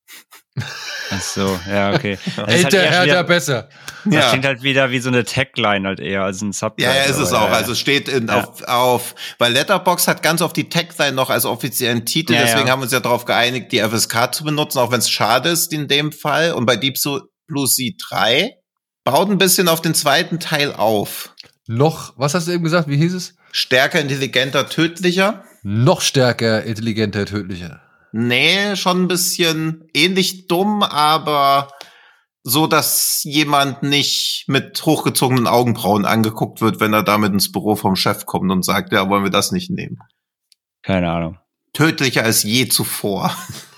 Ach so, ja, okay. Älter, härter, besser. Das klingt halt wieder wie so eine Tagline halt eher als ein Subtitle. Ja, ist es auch. Also es steht weil Letterboxd hat ganz oft die Tagline noch als offiziellen Titel. Deswegen haben wir uns ja darauf geeinigt, die FSK zu benutzen, auch wenn es schade ist in dem Fall. Und bei Deep Blue Sea 3 baut ein bisschen auf den zweiten Teil auf. Was hast du eben gesagt? Wie hieß es? Stärker, intelligenter, tödlicher. Noch stärker, intelligenter, tödlicher. Nee, schon ein bisschen ähnlich dumm, aber so, dass jemand nicht mit hochgezogenen Augenbrauen angeguckt wird, wenn er damit ins Büro vom Chef kommt und sagt, ja, wollen wir das nicht nehmen. Keine Ahnung. Tödlicher als je zuvor.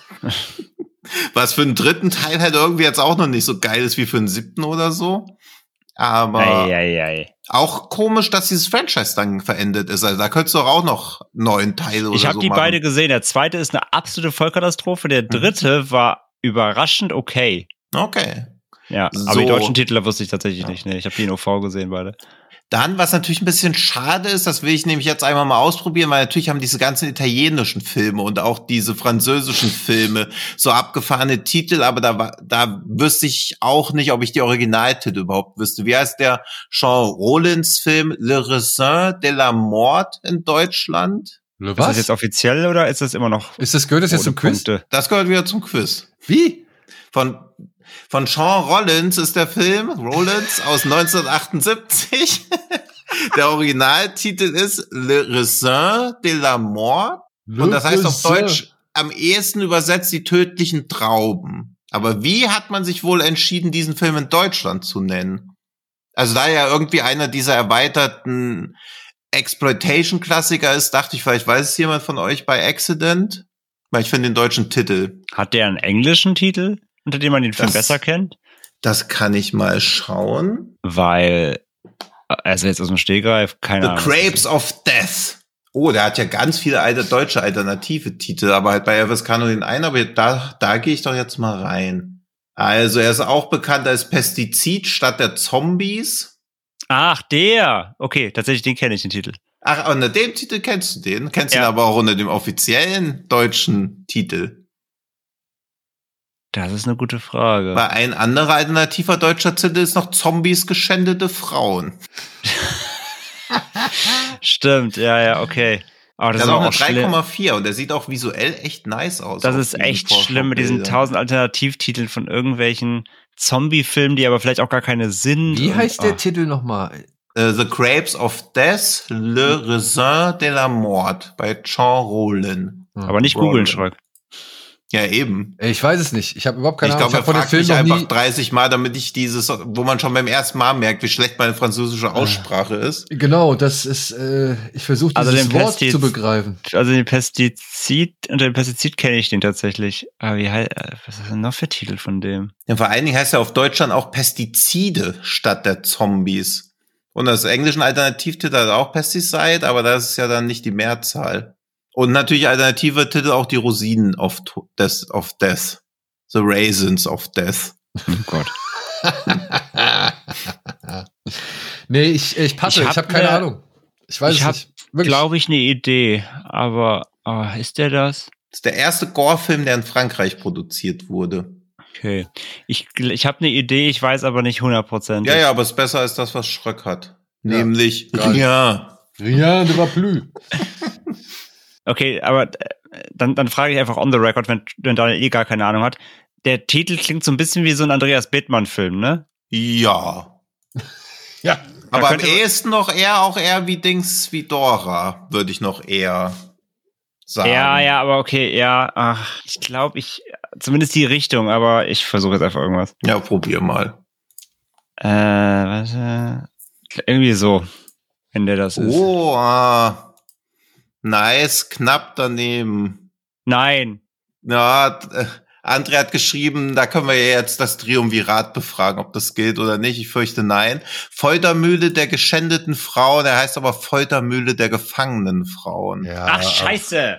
Was für einen 3. Teil halt irgendwie jetzt auch noch nicht so geil ist wie für einen 7. oder so. Aber auch komisch, dass dieses Franchise dann verendet ist. Also da könntest du auch noch 9 Teile oder so machen. Ich habe die beide gesehen. Der 2. ist eine absolute Vollkatastrophe. Der 3. war überraschend okay. Okay. Ja, aber die deutschen Titel wusste ich tatsächlich nicht. Nee, ich habe die in OV gesehen, beide. Dann, was natürlich ein bisschen schade ist, das will ich nämlich jetzt einmal mal ausprobieren, weil natürlich haben diese ganzen italienischen Filme und auch diese französischen Filme so abgefahrene Titel, aber da wüsste ich auch nicht, ob ich die Originaltitel überhaupt wüsste. Wie heißt der Jean Rollins Film Le Raisin de la Mort in Deutschland? Was? Ist das jetzt offiziell oder ist das immer noch? Gehört das jetzt zum Quiz? Das gehört wieder zum Quiz. Wie? Von Jean Rollins ist der Film, Rollins aus 1978. Der Originaltitel ist Le Raisin de la Mort. Und das heißt auf Deutsch am ehesten übersetzt die tödlichen Trauben. Aber wie hat man sich wohl entschieden, diesen Film in Deutschland zu nennen? Also da ja irgendwie einer dieser erweiterten Exploitation-Klassiker ist, dachte ich, vielleicht weiß es jemand von euch bei Accident. Weil ich finde den deutschen Titel. Hat der einen englischen Titel, unter dem man den Film besser kennt? Das kann ich mal schauen. Weil, also jetzt aus dem Stegreif, keine Ahnung. The Grapes of Death. Oh, der hat ja ganz viele deutsche alternative Titel, aber halt bei Elvis Cano den einen, aber da gehe ich doch jetzt mal rein. Also er ist auch bekannt als Pestizid statt der Zombies. Ach, der. Okay, tatsächlich, den kenne ich, den Titel. Ach, unter dem Titel kennst du den? Kennst du ihn aber auch unter dem offiziellen deutschen Titel? Das ist eine gute Frage. Weil ein anderer alternativer deutscher Titel ist noch Zombies geschändete Frauen. Stimmt, ja, okay. Aber das ist auch eine auch 3,4 und der sieht auch visuell echt nice aus. Das ist echt schlimm mit diesen 1000 Alternativtiteln von irgendwelchen Zombie-Filmen, die aber vielleicht auch gar keine sind. Wie heißt der Titel nochmal? The Grapes of Death, Le Raisin de la Mort bei Jean Rollin. Aber nicht googeln, Schröck. Ja, eben. Ich weiß es nicht. Ich habe überhaupt keine Ahnung. Ich glaube, er fragt mich einfach 30 Mal, damit ich wo man schon beim ersten Mal merkt, wie schlecht meine französische Aussprache ist. Genau, das ist, ich versuche dieses Wort zu begreifen. Also unter dem Pestizid kenne ich den tatsächlich. Aber was ist denn noch für Titel von dem? Ja, vor allen Dingen heißt er auf Deutsch dann auch Pestizide statt der Zombies. Und das englischen Alternativtitel hat auch Pesticide, aber das ist ja dann nicht die Mehrzahl. Und natürlich alternative Titel auch die Rosinen of Death. The Raisins of Death. Oh Gott. Nee, ich passe, ich habe keine Ahnung. Ich weiß es nicht. Ich habe, glaube ich, eine Idee, aber ist der das? Das ist der erste Gore-Film, der in Frankreich produziert wurde. Okay. Ich habe eine Idee, ich weiß aber nicht 100%. Ja, aber es ist besser als das, was Schröck hat. Ja. Nämlich Rien de la Pluie. Okay, aber dann frage ich einfach on the record, wenn Daniel gar keine Ahnung hat. Der Titel klingt so ein bisschen wie so ein Andreas Bittmann-Film, ne? Ja. Ja. Aber am ehesten noch eher wie Dora, würde ich noch eher sagen. Ja, aber okay, ja. Ich glaube, zumindest die Richtung, aber ich versuche jetzt einfach irgendwas. Ja, probier mal. Warte. Irgendwie so, wenn der das ist. Oh, nice, knapp daneben. Nein. Ja, André hat geschrieben, da können wir ja jetzt das Triumvirat befragen, ob das gilt oder nicht. Ich fürchte nein. Foltermühle der geschändeten Frauen, der heißt aber Foltermühle der gefangenen Frauen. Ja, ach, scheiße.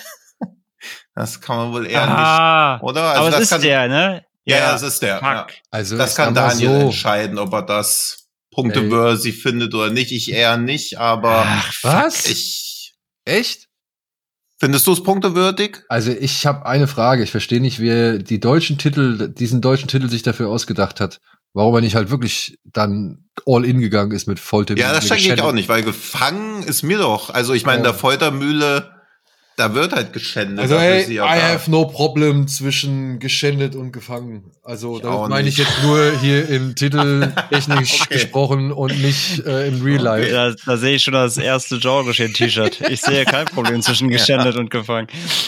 Das kann man wohl eher nicht, oder? Also aber das ist der, ne? Ja, das ist der. Ja. Also das kann Daniel entscheiden, ob er das Punktebörse findet oder nicht. Ich eher nicht, aber was? Echt? Findest du es punktewürdig? Also ich habe eine Frage. Ich verstehe nicht, wer diesen deutschen Titel sich dafür ausgedacht hat. Warum er nicht halt wirklich dann all in gegangen ist mit Foltermühle. Ja, das schenke ich auch nicht, weil gefangen ist mir doch. Also ich meine, der Foltermühle, da wird halt geschändet. Also I have no problem zwischen geschändet und gefangen. Also da meine ich jetzt nur hier im Titel technisch gesprochen und nicht im Real Life. Okay. Da sehe ich schon das erste Genre-T-Shirt. Ich sehe kein Problem zwischen geschändet und gefangen.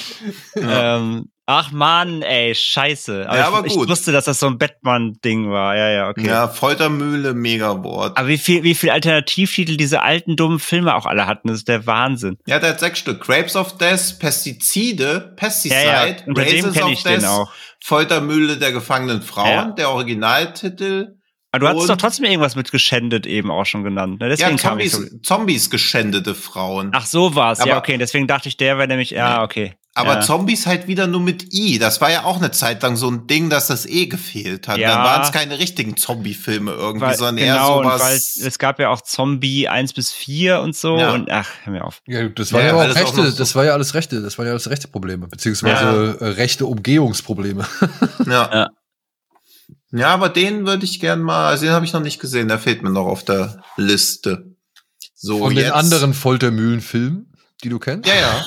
Ja. Ach Mann, ey, scheiße. Aber ich wusste, dass das so ein Batman-Ding war. Ja, okay. Ja, Foltermühle, Megawort. Aber wie viel Alternativtitel diese alten, dummen Filme auch alle hatten, das ist der Wahnsinn. Ja, der hat 6 Stück. Grapes of Death, Pesticide, ja. Unter dem kenne ich den auch. Foltermühle der gefangenen Frauen, der Originaltitel. Aber du hattest doch trotzdem irgendwas mit geschändet eben auch schon genannt. Ne? Deswegen Zombies geschändete Frauen. Ach, so war's. Ja, okay. Deswegen dachte ich, der wäre nämlich, okay. Aber Zombies halt wieder nur mit I. Das war ja auch eine Zeit lang so ein Ding, dass das E gefehlt hat. Ja. Dann waren es keine richtigen Zombie-Filme irgendwie, sondern eher sowas. Weil es gab ja auch Zombie 1-4 und so. Ja. Und hör mir auf. Ja, das war ja auch Rechte. Das war ja alles Rechte. Das waren ja alles rechte Probleme, beziehungsweise rechte Umgehungsprobleme. Ja. Ja, aber den würde ich gern mal, also den habe ich noch nicht gesehen, der fehlt mir noch auf der Liste. So, von den anderen Foltermühlenfilmen, die du kennst? Ja.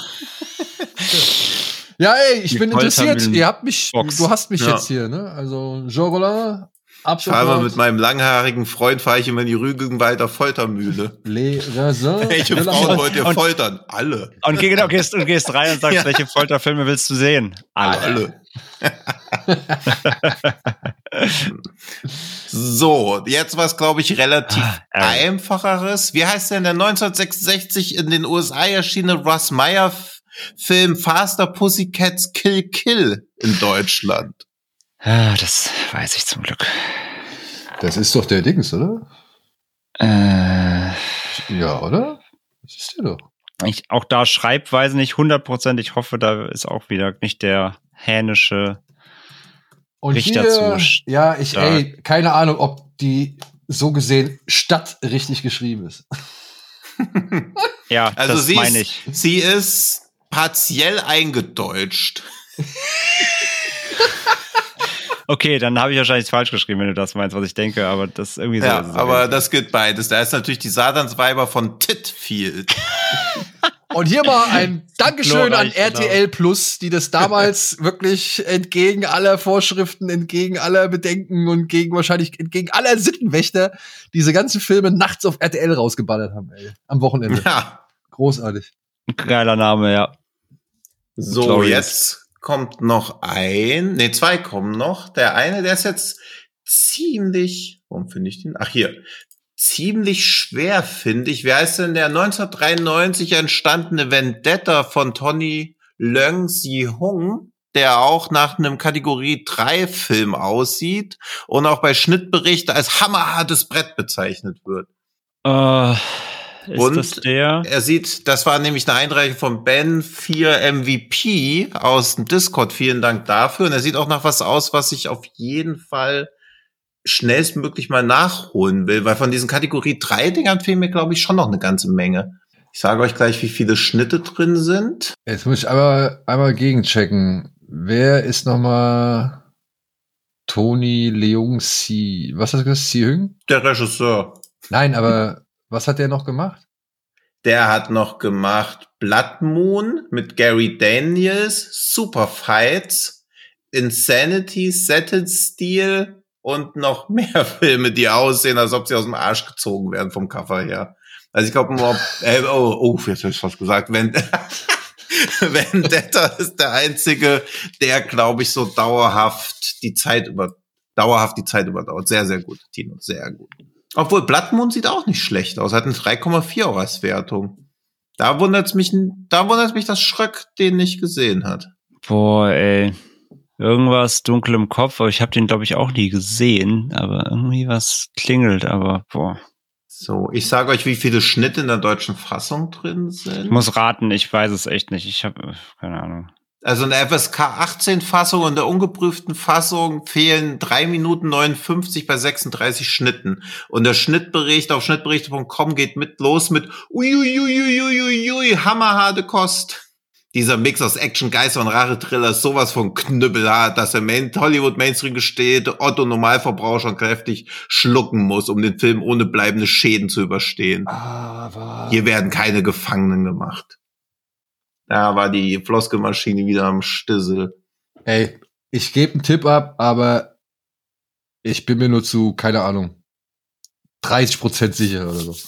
Ja, ey, ich bin interessiert. Du hast mich jetzt hier, ne? Also, Jean Rollin, absolut. Ich fahre mit meinem langhaarigen Freund, fahre ich immer in die Rügenwalder Foltermühle. Les Raisins. Welche Frauen wollt ihr foltern? Alle. Und gehst rein und sagst, welche Folterfilme willst du sehen? Alle. So, jetzt was, glaube ich, relativ einfacheres. Wie heißt denn der 1966 in den USA erschienene Russ Meyer Film Faster Pussycats Kill Kill in Deutschland? Das weiß ich zum Glück. Das ist doch der Dings, oder? Ja, oder? Das ist der doch. Auch da Schreibweise nicht 100%. Ich hoffe, da ist auch wieder nicht der hänische und Richter hier, keine Ahnung, ob die so gesehen Stadt richtig geschrieben ist. Ja, also das meine ich. Sie ist partiell eingedeutscht. Okay, dann habe ich wahrscheinlich falsch geschrieben, wenn du das meinst, was ich denke, aber das irgendwie so ja, ist es. Aber das gilt beides. Da ist natürlich die Satansweiber von Titfield. Und hier mal ein Dankeschön an RTL Plus, die das damals wirklich entgegen aller Vorschriften, entgegen aller Bedenken und entgegen aller Sittenwächter diese ganzen Filme nachts auf RTL rausgeballert haben, ey. Am Wochenende. Ja. Großartig. Geiler Name, ja. So, Glorious. Jetzt kommt noch zwei kommen noch. Der eine, der ist jetzt ziemlich, warum finde ich den? Ach, hier. Ziemlich schwer, finde ich. Wie heißt denn der 1993 entstandene Vendetta von Tony Leung Si-hung, der auch nach einem Kategorie 3 Film aussieht und auch bei Schnittberichten als hammerhartes Brett bezeichnet wird. Ist das der? Das war nämlich eine Einreichung von Ben 4 MVP aus dem Discord. Vielen Dank dafür. Und er sieht auch nach was aus, was ich auf jeden Fall schnellstmöglich mal nachholen will, weil von diesen Kategorie 3 Dingern fehlen mir, glaube ich, schon noch eine ganze Menge. Ich sage euch gleich, wie viele Schnitte drin sind. Jetzt muss ich einmal gegenchecken. Wer ist nochmal Tony Leung Si? Was hast du gesagt? Si-hung? Der Regisseur. Nein, aber was hat der noch gemacht? Der hat noch gemacht Blood Moon mit Gary Daniels, Super Fights, Insanity, Settled Steel und noch mehr Filme, die aussehen, als ob sie aus dem Arsch gezogen werden vom Cover her. Also ich glaube, jetzt habe ich fast gesagt, Vendetta ist der einzige, der, glaube ich, so dauerhaft die Zeit überdauert. Sehr, sehr gut, Tino, sehr gut. Obwohl Blood Moon sieht auch nicht schlecht aus, hat eine 3,4 auch als Wertung. Da wundert mich, dass Schröck den nicht gesehen hat. Boah, ey. Irgendwas dunkel im Kopf, aber ich habe den, glaube ich, auch nie gesehen. Aber irgendwie was klingelt, aber boah. So, ich sage euch, wie viele Schnitte in der deutschen Fassung drin sind. Ich muss raten, ich weiß es echt nicht. Ich habe keine Ahnung. Also in der FSK 18 Fassung und der ungeprüften Fassung fehlen 3 Minuten 59 bei 36 Schnitten. Und der Schnittbericht auf schnittberichte.com geht los mit uiuiuiuiui, hammerharte Kost. Dieser Mix aus Action, Geister und rare Thriller ist sowas von knüppelhart, dass der Hollywood Mainstream gesteht, Otto Normalverbraucher schon kräftig schlucken muss, um den Film ohne bleibende Schäden zu überstehen. Aber hier werden keine Gefangenen gemacht. Da war die Floskelmaschine wieder am Stissel. Ey, ich gebe einen Tipp ab, aber ich bin mir nur zu, keine Ahnung, 30% sicher oder so.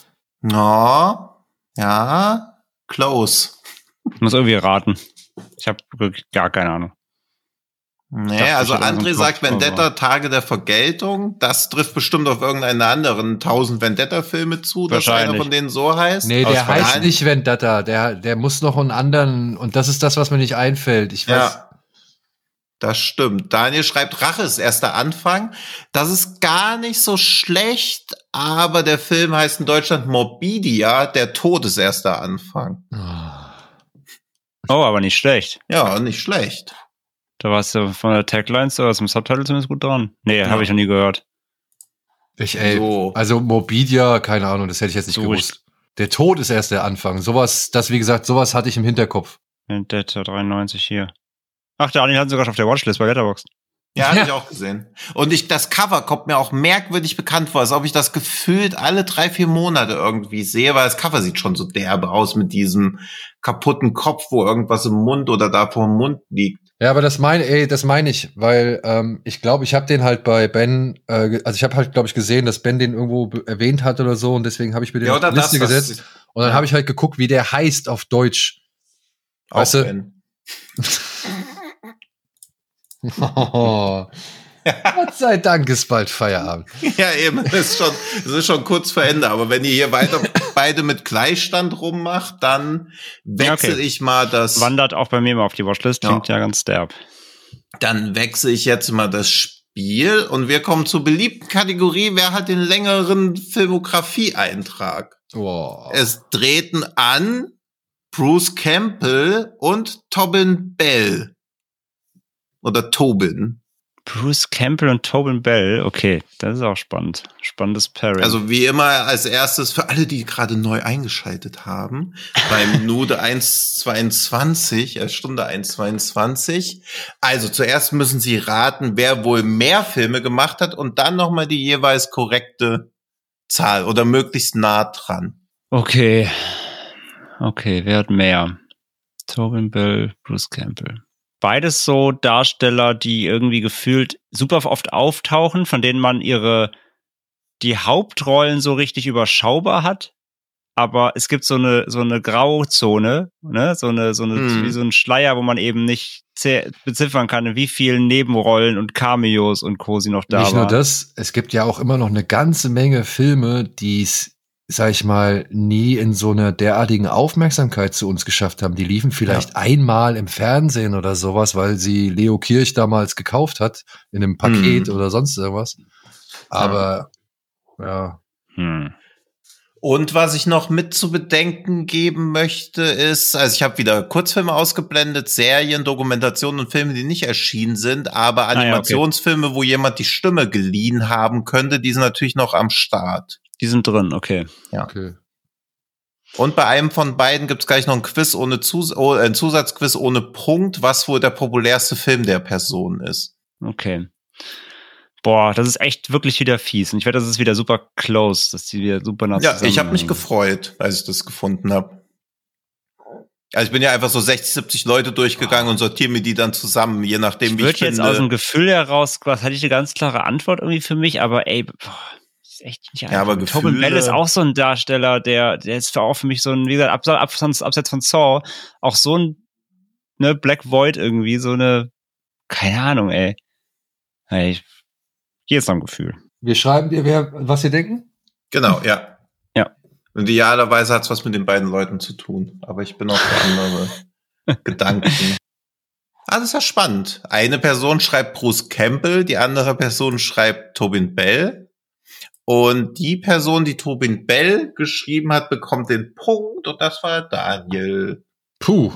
Ja, close. Ich muss irgendwie raten. Ich habe wirklich gar keine Ahnung. Nee, also André sagt Vendetta, Tage der Vergeltung. Das trifft bestimmt auf irgendeinen anderen 1000 Vendetta-Filme zu, dass einer von denen so heißt. Nee, der heißt nicht Vendetta. Der muss noch einen anderen, und das ist das, was mir nicht einfällt. Ich weiß. Ja, das stimmt. Daniel schreibt, Rache ist erst der Anfang. Das ist gar nicht so schlecht, aber der Film heißt in Deutschland Morbidia, der Tod ist erst der Anfang. Oh, aber nicht schlecht. Ja, nicht schlecht. Da warst du von der Tagline oder aus dem Subtitle zumindest gut dran. Nee, ja. Habe ich noch nie gehört. Also Morbidia, keine Ahnung, das hätte ich jetzt nicht gewusst. Der Tod ist erst der Anfang. Sowas hatte ich im Hinterkopf. Vendetta 93 hier. Ach, der Daniel hat sogar schon auf der Watchlist bei Letterboxd. Ja, habe ich auch gesehen. Und das Cover kommt mir auch merkwürdig bekannt vor, als ob ich das gefühlt alle 3-4 Monate irgendwie sehe, weil das Cover sieht schon so derbe aus mit diesem kaputten Kopf, wo irgendwas im Mund oder da vor dem Mund liegt. Ja, aber das meine ich, weil ich glaube, ich habe den halt bei Ben, also ich habe halt, glaube ich, gesehen, dass Ben den irgendwo erwähnt hat oder so und deswegen habe ich mir den auf die Liste gesetzt und dann habe ich halt geguckt, wie der heißt auf Deutsch. Weißt du? Ben. Oh. Gott sei Dank ist bald Feierabend. Ja, eben, es ist schon kurz vor Ende, aber wenn ihr hier weiter beide mit Gleichstand rummacht, dann wechsle ich mal das. Wandert auch bei mir mal auf die Watchlist, klingt ja ganz derb. Dann wechsle ich jetzt mal das Spiel. Und wir kommen zur beliebten Kategorie, wer hat den längeren Filmografie-Eintrag? Oh. Es treten an Bruce Campbell und Tobin Bell. Oder Tobin. Bruce Campbell und Tobin Bell, okay, das ist auch spannend. Spannendes Pairing. Also wie immer als erstes für alle, die gerade neu eingeschaltet haben, bei Minute 1,22, Stunde 1,22. Also zuerst müssen Sie raten, wer wohl mehr Filme gemacht hat und dann nochmal die jeweils korrekte Zahl oder möglichst nah dran. Okay, wer hat mehr? Tobin Bell, Bruce Campbell. Beides so Darsteller, die irgendwie gefühlt super oft auftauchen, von denen man die Hauptrollen so richtig überschaubar hat. Aber es gibt so eine Grauzone, ne? Wie so ein Schleier, wo man eben nicht beziffern kann, wie viele Nebenrollen und Cameos und Co. sie noch da waren. Nicht nur das, es gibt ja auch immer noch eine ganze Menge Filme, die es, sag ich mal, nie in so einer derartigen Aufmerksamkeit zu uns geschafft haben. Die liefen vielleicht einmal im Fernsehen oder sowas, weil sie Leo Kirch damals gekauft hat, in einem Paket oder sonst irgendwas. Aber, ja. Und was ich noch mit zu bedenken geben möchte, ist, also ich habe wieder Kurzfilme ausgeblendet, Serien, Dokumentationen und Filme, die nicht erschienen sind, aber Animationsfilme, wo jemand die Stimme geliehen haben könnte, die sind natürlich noch am Start. Die sind drin, okay. Ja. Okay. Und bei einem von beiden gibt's gleich noch ein Quiz ein Zusatzquiz ohne Punkt, was wohl der populärste Film der Person ist. Okay. Boah, das ist echt wirklich wieder fies. Und ich werde, das ist wieder super close, dass die wieder super nah zusammen. Ja, ich habe mich gefreut, als ich das gefunden habe. Also ich bin ja einfach so 60, 70 Leute durchgegangen und sortiere mir die dann zusammen, je nachdem, wie ich finde. Ich würde jetzt aus dem Gefühl heraus, was hatte ich eine ganz klare Antwort irgendwie für mich, aber ey, ist echt nicht einfach. Ja, aber Tobin Bell ist auch so ein Darsteller, der ist auch für mich so ein, wie gesagt, abseits von Saw, auch so ein, ne, Black Void irgendwie, so eine, keine Ahnung, ey. Ich gehe jetzt am Gefühl. Wir schreiben dir, was ihr denken? Genau, ja. Ja. Und idealerweise hat's was mit den beiden Leuten zu tun, aber ich bin auch für andere Gedanken. Das ist ja spannend. Eine Person schreibt Bruce Campbell, die andere Person schreibt Tobin Bell. Und die Person, die Tobin Bell geschrieben hat, bekommt den Punkt und das war Daniel. Puh.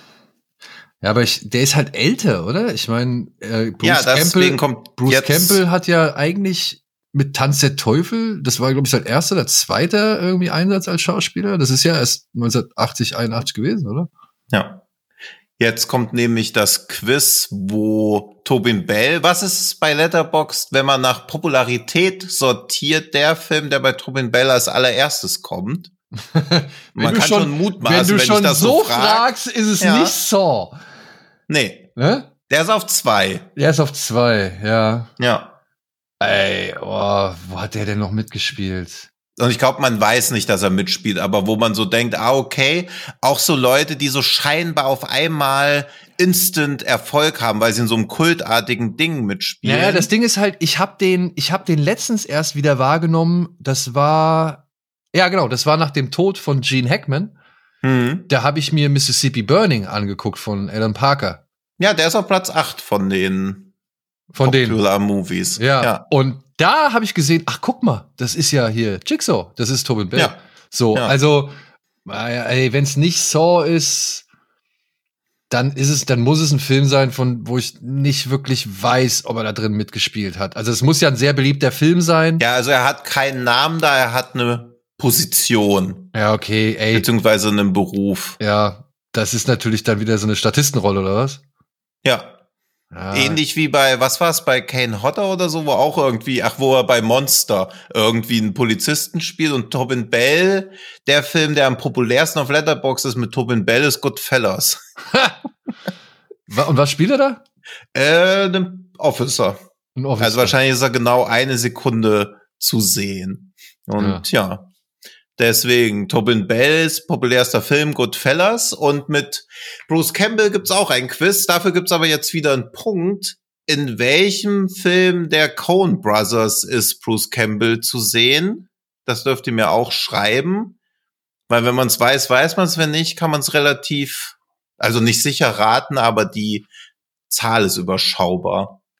Ja, aber der ist halt älter, oder? Ich meine, Bruce Campbell hat ja eigentlich mit Tanz der Teufel, das war, glaube ich, sein erster oder zweiter irgendwie Einsatz als Schauspieler. Das ist ja erst 1980, 81 gewesen, oder? Ja. Jetzt kommt nämlich das Quiz, wo Tobin Bell, was ist es bei Letterboxd, wenn man nach Popularität sortiert, der Film, der bei Tobin Bell als allererstes kommt? Man kann schon mutmaßen, wenn du schon so fragst, ist es nicht Saw. Nee. Ne? Der ist auf 2. Der ist auf 2, ja. Ja. Ey, wo hat der denn noch mitgespielt? Und ich glaube, man weiß nicht, dass er mitspielt, aber wo man so denkt, okay, auch so Leute, die so scheinbar auf einmal instant Erfolg haben, weil sie in so einem kultartigen Ding mitspielen. Ja, das Ding ist halt, ich hab den letztens erst wieder wahrgenommen, das war nach dem Tod von Gene Hackman. Da habe ich mir Mississippi Burning angeguckt von Alan Parker. Ja, der ist auf Platz 8 von den Popular Movies. Ja. Und da habe ich gesehen, ach guck mal, das ist ja hier Jigsaw, das ist Tobin Bell. Ja. So, also wenn es nicht Saw ist, dann muss es ein Film sein, wo ich nicht wirklich weiß, ob er da drin mitgespielt hat. Also es muss ja ein sehr beliebter Film sein. Ja, also er hat keinen Namen da, er hat eine Position. Ja, okay, beziehungsweise einen Beruf. Ja, das ist natürlich dann wieder so eine Statistenrolle, oder was? Ja. Ähnlich wie bei Kane Hodder oder so, wo auch irgendwie, wo er bei Monster irgendwie einen Polizisten spielt und Tobin Bell, der Film, der am populärsten auf Letterboxd ist mit Tobin Bell, ist Goodfellas. Und was spielt er da? Ein Officer. Also wahrscheinlich ist er genau 1 Sekunde zu sehen. Und ja. Deswegen, Tobin Bells populärster Film, Goodfellas. Und mit Bruce Campbell gibt's auch ein Quiz. Dafür gibt's aber jetzt wieder einen Punkt. In welchem Film der Coen Brothers ist Bruce Campbell zu sehen? Das dürft ihr mir auch schreiben. Weil wenn man es weiß, weiß man es. Wenn nicht, kann man es relativ, also nicht sicher raten, aber die Zahl ist überschaubar.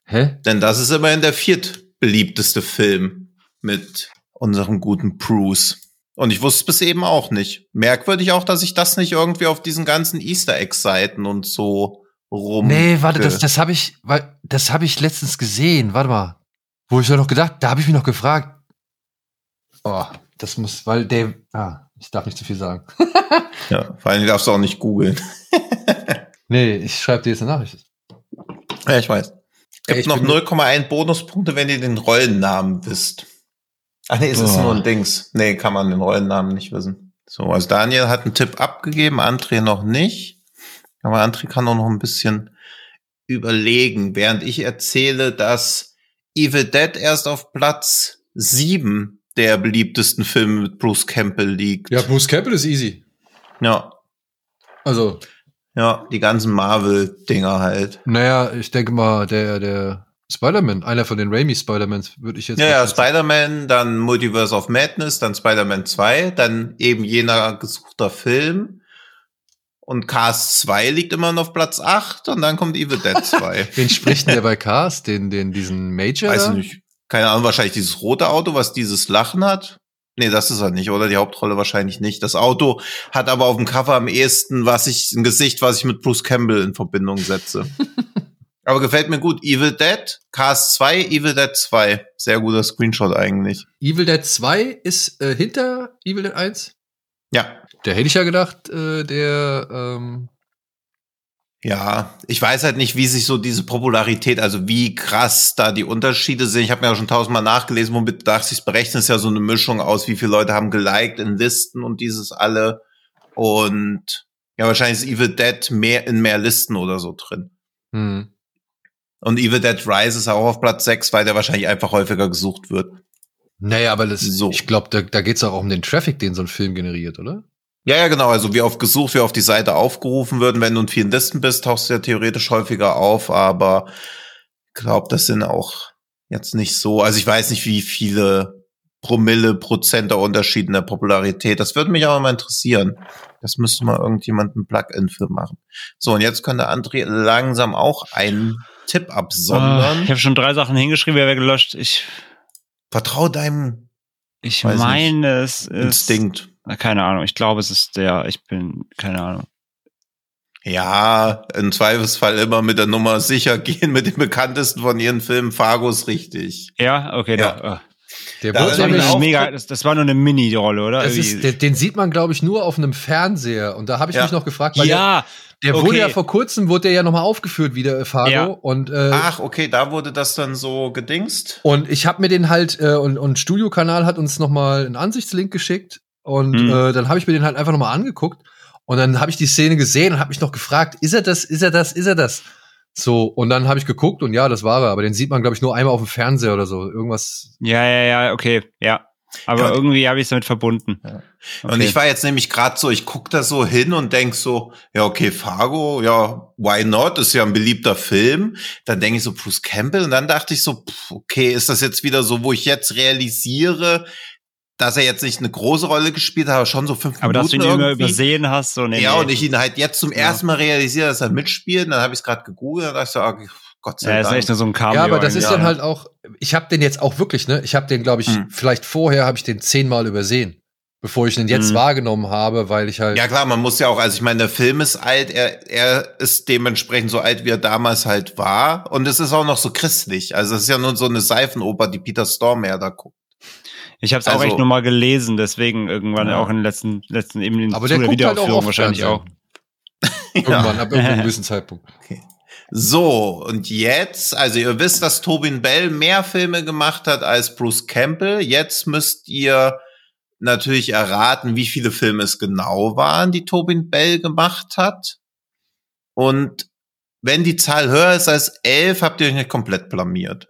Hä? Denn das ist immerhin der viertbeliebteste Film mit unserem guten Bruce. Und ich wusste es bis eben auch nicht. Merkwürdig auch, dass ich das nicht irgendwie auf diesen ganzen Easter-Egg-Seiten und so Nee, warte, das habe ich letztens gesehen. Warte mal. Wo ich ja noch gedacht, da habe ich mich noch gefragt. Oh, das muss, weil ich darf nicht zu viel sagen. Ja, vor allem darfst du auch nicht googeln. Nee, ich schreibe dir jetzt eine Nachricht. Ja, ich weiß. Gibt noch 0,1 Bonuspunkte, wenn ihr den Rollennamen wisst. Ach nee, es ist nur ein Dings. Nee, kann man den Rollennamen nicht wissen. So, also Daniel hat einen Tipp abgegeben, André noch nicht. Aber André kann auch noch ein bisschen überlegen, während ich erzähle, dass Evil Dead erst auf Platz 7 der beliebtesten Filme mit Bruce Campbell liegt. Ja, Bruce Campbell ist easy. Ja. Also. Ja, die ganzen Marvel-Dinger halt. Naja, ich denke mal, der Spider-Man, einer von den Raimi-Spider-Mans, würde ich jetzt. Ja, Spider-Man, dann Multiverse of Madness, dann Spider-Man 2, dann eben jener gesuchter Film. Und Cars 2 liegt immer noch auf Platz 8 und dann kommt Evil Dead 2. Wen spricht denn der bei Cars? Diesen Major? Weiß ich nicht. Keine Ahnung, wahrscheinlich dieses rote Auto, was dieses Lachen hat. Nee, das ist er nicht, oder? Die Hauptrolle wahrscheinlich nicht. Das Auto hat aber auf dem Cover am ehesten ein Gesicht, was ich mit Bruce Campbell in Verbindung setze. Aber gefällt mir gut. Evil Dead, Cars 2, Evil Dead 2. Sehr guter Screenshot eigentlich. Evil Dead 2 ist hinter Evil Dead 1? Ja. Der hätte ich ja gedacht, Ja, ich weiß halt nicht, wie sich so diese Popularität, also wie krass da die Unterschiede sind. Ich habe mir ja schon 1000-mal nachgelesen, womit darf sich's berechnen, ist ja so eine Mischung aus, wie viele Leute haben geliked in Listen und dieses alle. Und ja, wahrscheinlich ist Evil Dead in mehr Listen oder so drin. Hm. Und Evil Dead Rise ist auch auf Platz 6, weil der wahrscheinlich einfach häufiger gesucht wird. Naja, aber ich glaube, da geht's auch um den Traffic, den so ein Film generiert, oder? Ja, genau. Also wie oft gesucht, wie oft die Seite aufgerufen wird. Wenn du in vielen Listen bist, tauchst du ja theoretisch häufiger auf. Aber ich glaube, das sind auch jetzt nicht so. Also ich weiß nicht, wie viele Promille-Prozent der Unterschied in der Popularität. Das würde mich auch mal interessieren. Das müsste mal irgendjemand ein Plugin für machen. So, und jetzt könnte André langsam auch einen Tipp absondern. Ich habe schon 3 Sachen hingeschrieben, wer gelöscht. Vertrau deinem Ich meine, es ist Instinkt. Keine Ahnung, ich glaube, es ist keine Ahnung. Ja, im Zweifelsfall immer mit der Nummer sicher gehen, mit dem bekanntesten von ihren Filmen. Fargo ist richtig. Ja, okay, ja. Das war nur eine Mini-Rolle, oder? Den sieht man, glaube ich, nur auf einem Fernseher. Und da habe ich mich noch gefragt, weil der okay. wurde ja vor kurzem, wurde der ja nochmal aufgeführt, wieder Fargo. Ja. Und, ach, okay, da wurde das dann so gedingst. Und ich habe mir den halt, und Studiokanal hat uns nochmal einen Ansichtslink geschickt. Und dann habe ich mir den halt einfach nochmal angeguckt. Und dann habe ich die Szene gesehen und habe mich noch gefragt, ist er das? So, und dann habe ich geguckt und ja, das war er. Aber den sieht man, glaube ich, nur einmal auf dem Fernseher oder so. Irgendwas. Ja, okay, ja. Aber irgendwie habe ich es damit verbunden. Ja. Okay. Und ich war jetzt nämlich gerade so, ich guck da so hin und denk so, ja, okay, Fargo, ja, why not? Ist ja ein beliebter Film. Dann denke ich so, Bruce Campbell. Und dann dachte ich so, okay, ist das jetzt wieder so, wo ich jetzt realisiere, dass er jetzt nicht eine große Rolle gespielt hat, aber schon so 5 Minuten. Aber dass du ihn immer übersehen hast. So, ja, und ich ihn halt jetzt zum ersten Mal realisiere, dass er mitspielt. Und dann habe ich es gerade gegoogelt und dachte ich so, okay, Gott sei Dank. Ja, ist echt nur so ein Cameo. Ja, aber das ist dann halt auch, ich habe den jetzt auch wirklich, ne, ich habe den, glaube ich, vielleicht vorher habe ich den 10-mal übersehen, bevor ich den jetzt wahrgenommen habe, weil ich halt. Ja klar, man muss ja auch, also ich meine, der Film ist alt, er ist dementsprechend so alt, wie er damals halt war. Und es ist auch noch so christlich. Also es ist ja nur so eine Seifenoper, die Peter Stormare da guckt. Ich habe es auch echt nur mal gelesen, deswegen irgendwann auch in den letzten eben in aber der guckt Wiederaufführung halt auch wahrscheinlich auch. Irgendwann, ab irgendeinem gewissen Zeitpunkt. Okay. So, und jetzt, also ihr wisst, dass Tobin Bell mehr Filme gemacht hat als Bruce Campbell. Jetzt müsst ihr natürlich erraten, wie viele Filme es genau waren, die Tobin Bell gemacht hat. Und wenn die Zahl höher ist als 11, habt ihr euch nicht komplett blamiert.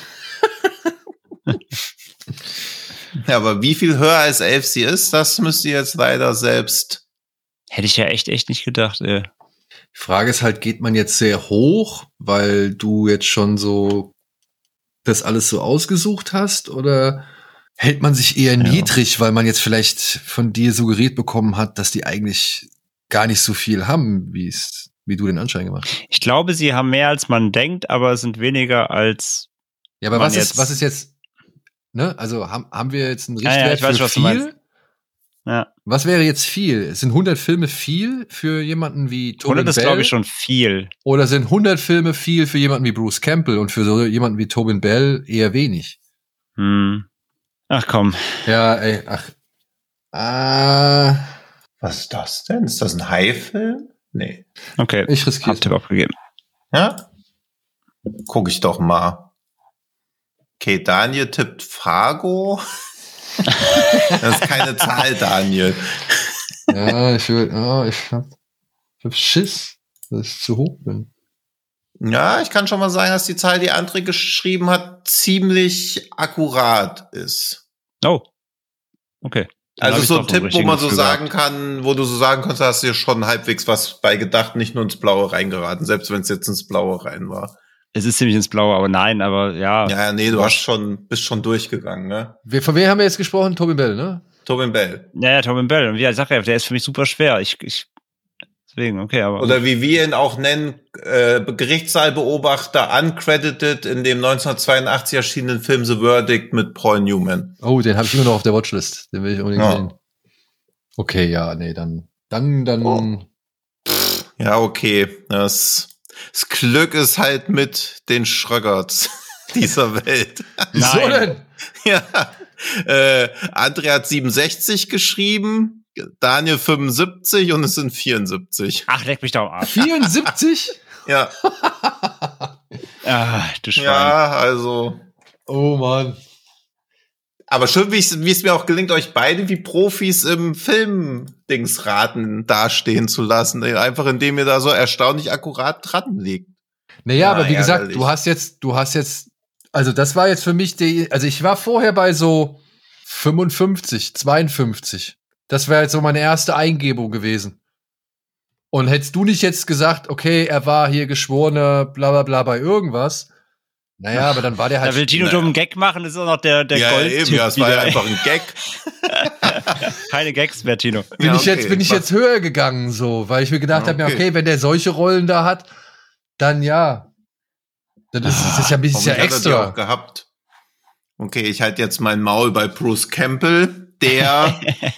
Ja, aber wie viel höher als 11 sie ist, das müsst ihr jetzt leider selbst. Hätte ich ja echt nicht gedacht, ey. Die Frage ist halt, geht man jetzt sehr hoch, weil du jetzt schon so das alles so ausgesucht hast, oder hält man sich eher niedrig, weil man jetzt vielleicht von dir suggeriert bekommen hat, dass die eigentlich gar nicht so viel haben, wie es wie du den Anschein gemacht hast. Ich glaube, sie haben mehr als man denkt, aber es sind weniger als. Ja, aber was ist jetzt, ne? Also haben wir jetzt einen Richtwert ich weiß, für was du meinst. viel? Ja. Was wäre jetzt viel? Sind 100 Filme viel für jemanden wie Tobin 100 ist, Bell? glaube ich, schon viel. Oder sind 100 Filme viel für jemanden wie Bruce Campbell und für so jemanden wie Tobin Bell eher wenig? Ach komm. Ja, ey, Was ist das denn? Ist das ein Hai-Film? Nee. Okay, ich riskiere hab Tipp abgegeben. Ja? Guck ich doch mal. Okay, Daniel tippt Fargo. Das ist keine Zahl, Daniel. Ja, ich hab Schiss, dass ich zu hoch bin. Ja, ich kann schon mal sagen, dass die Zahl, die André geschrieben hat, ziemlich akkurat ist. Oh. Okay. Dann Also hab so ich ein doch Tipp, wo man so Richtiges sagen kann, wo du so sagen kannst, da hast du dir schon halbwegs was bei gedacht, nicht nur ins Blaue reingeraten, selbst wenn es jetzt ins Blaue rein war. Es ist ziemlich ins Blaue, aber nein, aber ja. Ja, nee, bist schon durchgegangen, ne? Von wem haben wir jetzt gesprochen? Tobin Bell, ne? Tobin Bell. Ja, Tobin Bell. Und wie ich sage, der ist für mich super schwer. Deswegen, okay, aber. Oder wie wir ihn auch nennen, Gerichtssaalbeobachter, uncredited in dem 1982 erschienenen Film The Verdict mit Paul Newman. Oh, den habe ich immer noch auf der Watchlist. Den will ich unbedingt sehen. Okay, ja, nee, dann. Oh. Ja, okay. Das Glück ist halt mit den Schröckerts dieser Welt. Wieso denn? Ja. André hat 67 geschrieben, Daniel 75 und es sind 74. Ach, leck mich doch ab. 74? Ja. Du Schwein. Ja, also. Oh Mann. Aber schön, wie es mir auch gelingt, euch beide wie Profis im Film-Dingsraten dastehen zu lassen. Einfach indem ihr da so erstaunlich akkurat dran liegt. Naja, aber wie gesagt, ärgerlich. du hast jetzt, also das war jetzt für mich also ich war vorher bei so 55, 52. Das wäre jetzt so meine erste Eingebung gewesen. Und hättest du nicht jetzt gesagt, okay, er war hier geschworener, bla bla bla bei irgendwas. Naja, aber dann war der halt. Da will Tino dummen Gag machen, das ist auch noch der Ja, Goldtipp eben, ja, es war ja wieder. einfach ein Gag. Keine Gags mehr, Tino. Bin ich jetzt höher gegangen, so, weil ich mir gedacht habe, ja, okay, wenn der solche Rollen da hat, dann ja. Dann ist das ja ein bisschen Hoffentlich hat er die extra. auch gehabt. Okay, ich halte jetzt mein Maul bei Bruce Campbell, der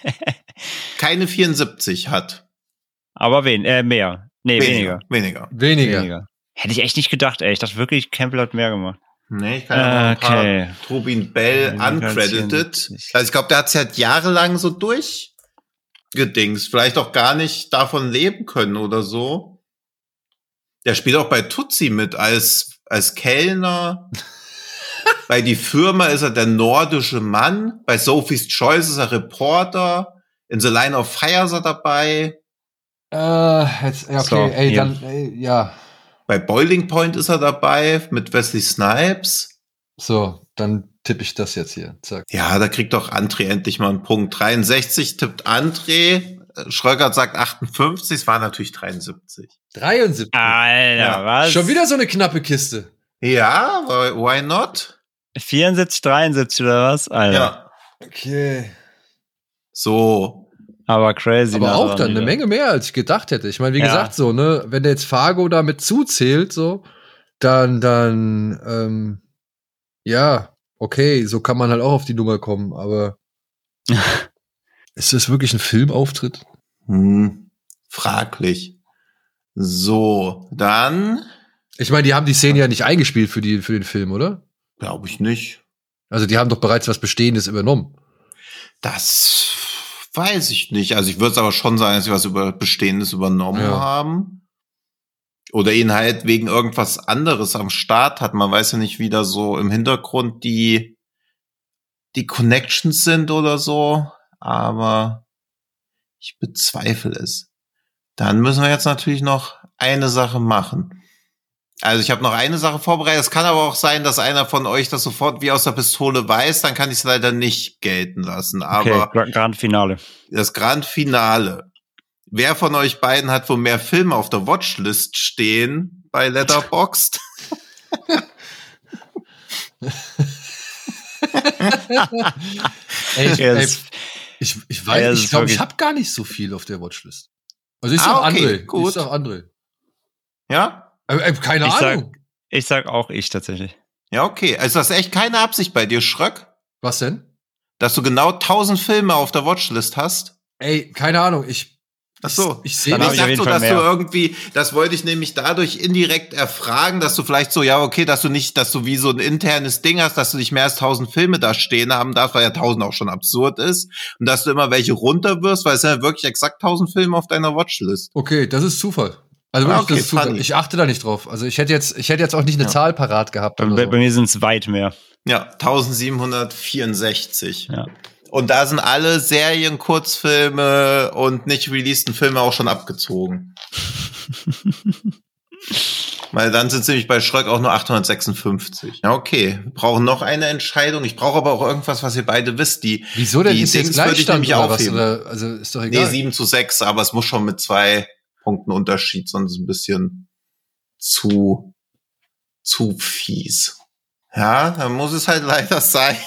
keine 74 hat. Aber mehr. Nee, weniger. Weniger. Hätte ich echt nicht gedacht, ey. Ich dachte wirklich, Campbell hat mehr gemacht. Nee, ich kann ja noch ein Okay. paar Tobin Bell uncredited. Also ich glaube, der hat es halt jahrelang so durchgedingst. Vielleicht auch gar nicht davon leben können oder so. Der spielt auch bei Tutsi mit als Kellner. Bei Die Firma ist er der nordische Mann. Bei Sophie's Choice ist er Reporter. In The Line of Fire ist er dabei. Jetzt, okay, So, ey, hier. dann, ja. Bei Boiling Point ist er dabei mit Wesley Snipes. So, dann tippe ich das jetzt hier. Zack. Ja, da kriegt doch André endlich mal einen Punkt. 63 tippt André. Schröckert sagt 58, es war natürlich 73. 73. Alter, Ja. was? Schon wieder so eine knappe Kiste. Ja, why not? 74, 73 oder was? Alter. Ja. Okay. So. Aber crazy. Aber nah auch dran dann eine wieder. Menge mehr, als ich gedacht hätte. Ich meine, wie Ja. gesagt, so, ne, wenn der jetzt Fargo damit zuzählt, so, dann, ja, okay, so kann man halt auch auf die Nummer kommen, aber ist das wirklich ein Filmauftritt? Fraglich. So, dann Ich meine, die haben die Szene ja nicht eingespielt für den Film, oder? glaube ich nicht. Also die haben doch bereits was Bestehendes übernommen. Das weiß ich nicht. Also ich würde es aber schon sagen, dass sie was Bestehendes übernommen Ja. haben. Oder ihn halt wegen irgendwas anderes am Start hat. Man weiß ja nicht, wie da so im Hintergrund die Connections sind oder so. Aber ich bezweifle es. Dann müssen wir jetzt natürlich noch eine Sache machen. Also ich habe noch eine Sache vorbereitet. Es kann aber auch sein, dass einer von euch das sofort wie aus der Pistole weiß. Dann kann ich es leider nicht gelten lassen. Aber Okay, Grand Finale. das Grand Finale. Wer von euch beiden hat wohl mehr Filme auf der Watchlist stehen bei Letterboxd? Ey, Yes. ich Ja, das ich ist glaube, ich wirklich- habe gar nicht so viel auf der Watchlist. Also ich Ah, sag okay, André. gut. Ich sag André. Ja? Keine Ahnung. Ich sag auch ich tatsächlich. Ja, okay. Also das ist echt keine Absicht bei dir, Schröck? Was denn? Dass du genau 1000 Filme auf der Watchlist hast? Ey, keine Ahnung. Ach so. Ich sehe Dann Ich hab dachte ich so, auf jeden Fall dass mehr. du irgendwie, das wollte ich nämlich dadurch indirekt erfragen, dass du vielleicht so, ja, okay, dass du wie so ein internes Ding hast, dass du nicht mehr als 1000 Filme da stehen haben darfst, weil ja 1000 auch schon absurd ist. Und dass du immer welche runter wirst, weil es sind ja wirklich exakt 1000 Filme auf deiner Watchlist. Okay, das ist Zufall. Also wirklich, Okay, das ist Zufall. funny. Ich achte da nicht drauf. Also ich hätte jetzt auch nicht eine Zahl parat gehabt. Bei, Oder so. bei mir sind es weit mehr. Ja, 1764. Ja. Und da sind alle Serien, Kurzfilme und nicht releaseden Filme auch schon abgezogen. Weil dann sind es nämlich bei Schröck auch nur 856. Ja, okay. Wir brauchen noch eine Entscheidung. Ich brauche aber auch irgendwas, was ihr beide wisst. Wieso denn? Die Ist jetzt Dings würde ich Gleichstand nämlich oder was? aufheben. Oder, also ist doch egal. Nee, 7:6, aber es muss schon mit 2 Punkten Unterschied, sonst ein bisschen zu fies. Ja, dann muss es halt leider sein.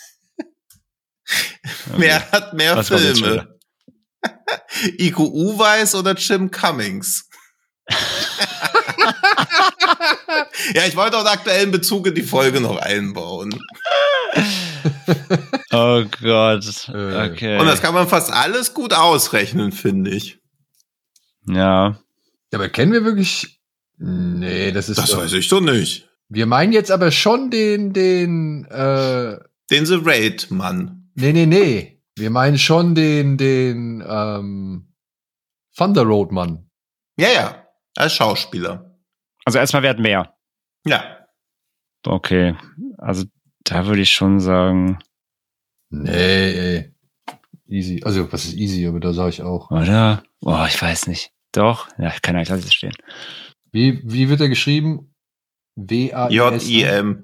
Okay. Wer hat mehr Was war jetzt schon Filme? Iko Uweis oder Jim Cummings? Ja, ich wollte auch einen aktuellen Bezug in die Folge noch einbauen. Oh Gott. Okay. Und das kann man fast alles gut ausrechnen, finde ich. Ja. Aber kennen wir wirklich? Nee, das ist Das doch, weiß ich doch nicht. wir meinen jetzt aber schon den Den The Raid-Mann. nee. Wir meinen schon den Thunder Road Mann. Ja, als Schauspieler. Also erstmal wer hat mehr? Ja. Okay. Also da würde ich schon sagen, Nee, ey. Easy. Also, was ist easy? Aber da sage ich auch. oder? Boah, ich weiß nicht. Doch? Ja, kann ich, lass es stehen. Wie wird er geschrieben? W-A-I-S. J-I-M.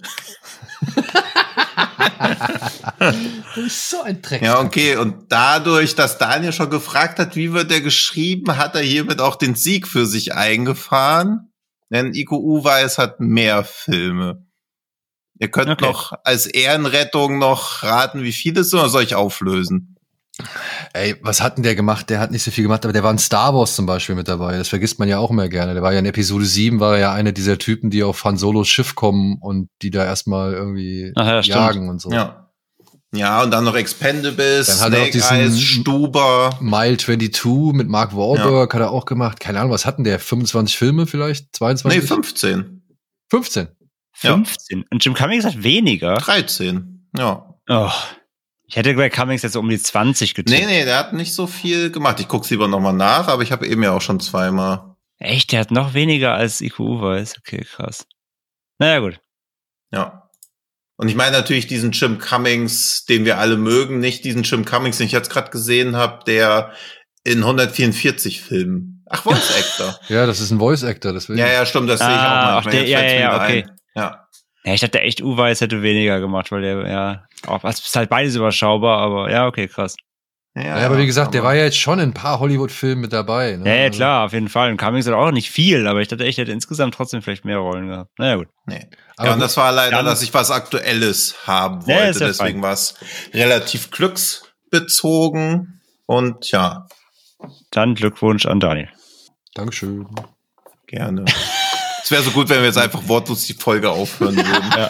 Das ist so ein Dreck. Ja, okay. Und dadurch, dass Daniel schon gefragt hat, wie wird er geschrieben, hat er hiermit auch den Sieg für sich eingefahren. Denn Iko Uweis hat mehr Filme. Ihr könnt noch als Ehrenrettung noch raten, wie viele es sind, oder soll ich auflösen? Ey, was hat denn der gemacht? Der hat nicht so viel gemacht, aber der war in Star Wars zum Beispiel mit dabei. Das vergisst man ja auch immer gerne. Der war ja in Episode 7, war er ja einer dieser Typen, die auf Han Solos Schiff kommen und die da erstmal irgendwie jagen und so. Ja. Ja, und dann noch Expendables, Dann hat er auch Snake Eyes, Stuber. Mile 22 mit Mark Wahlberg hat er auch gemacht. Keine Ahnung, was hatten der? 25 Filme vielleicht? 22? Nee, 15. 15. 15. Und Jim Cummings hat weniger. 13. Ja. Oh. Ich hätte bei Cummings jetzt so um die 20 getippt. Nee, der hat nicht so viel gemacht. Ich guck's lieber nochmal nach, aber ich habe eben ja auch schon zweimal. Echt? Der hat noch weniger als Iko Uweis. Okay, krass. Naja, gut. Ja. Und ich meine natürlich diesen Jim Cummings, den wir alle mögen, nicht diesen Jim Cummings, den ich jetzt gerade gesehen habe, der in 144 Filmen. Ach, Voice Actor. Ja, das ist ein Voice Actor, deswegen. Ja, stimmt, das sehe ich auch manchmal. Der, ja, okay. Ja. Ja, ich dachte echt, Uweis hätte weniger gemacht, weil der, ja, auch, es ist halt beides überschaubar, aber ja, okay, krass. Ja, aber wie gesagt, der war ja jetzt schon in ein paar Hollywood-Filmen mit dabei. Ne? Ja, klar, auf jeden Fall. Und Cummings hat auch nicht viel, aber ich dachte echt, er hätte insgesamt trotzdem vielleicht mehr Rollen gehabt. Naja, gut. Nee. Ja, und das war leider, dass ich was Aktuelles haben wollte. Ja, deswegen war es relativ glücksbezogen. Und ja. Dann Glückwunsch an Daniel. Dankeschön. Gerne. Es wäre so gut, wenn wir jetzt einfach wortlos die Folge aufhören würden.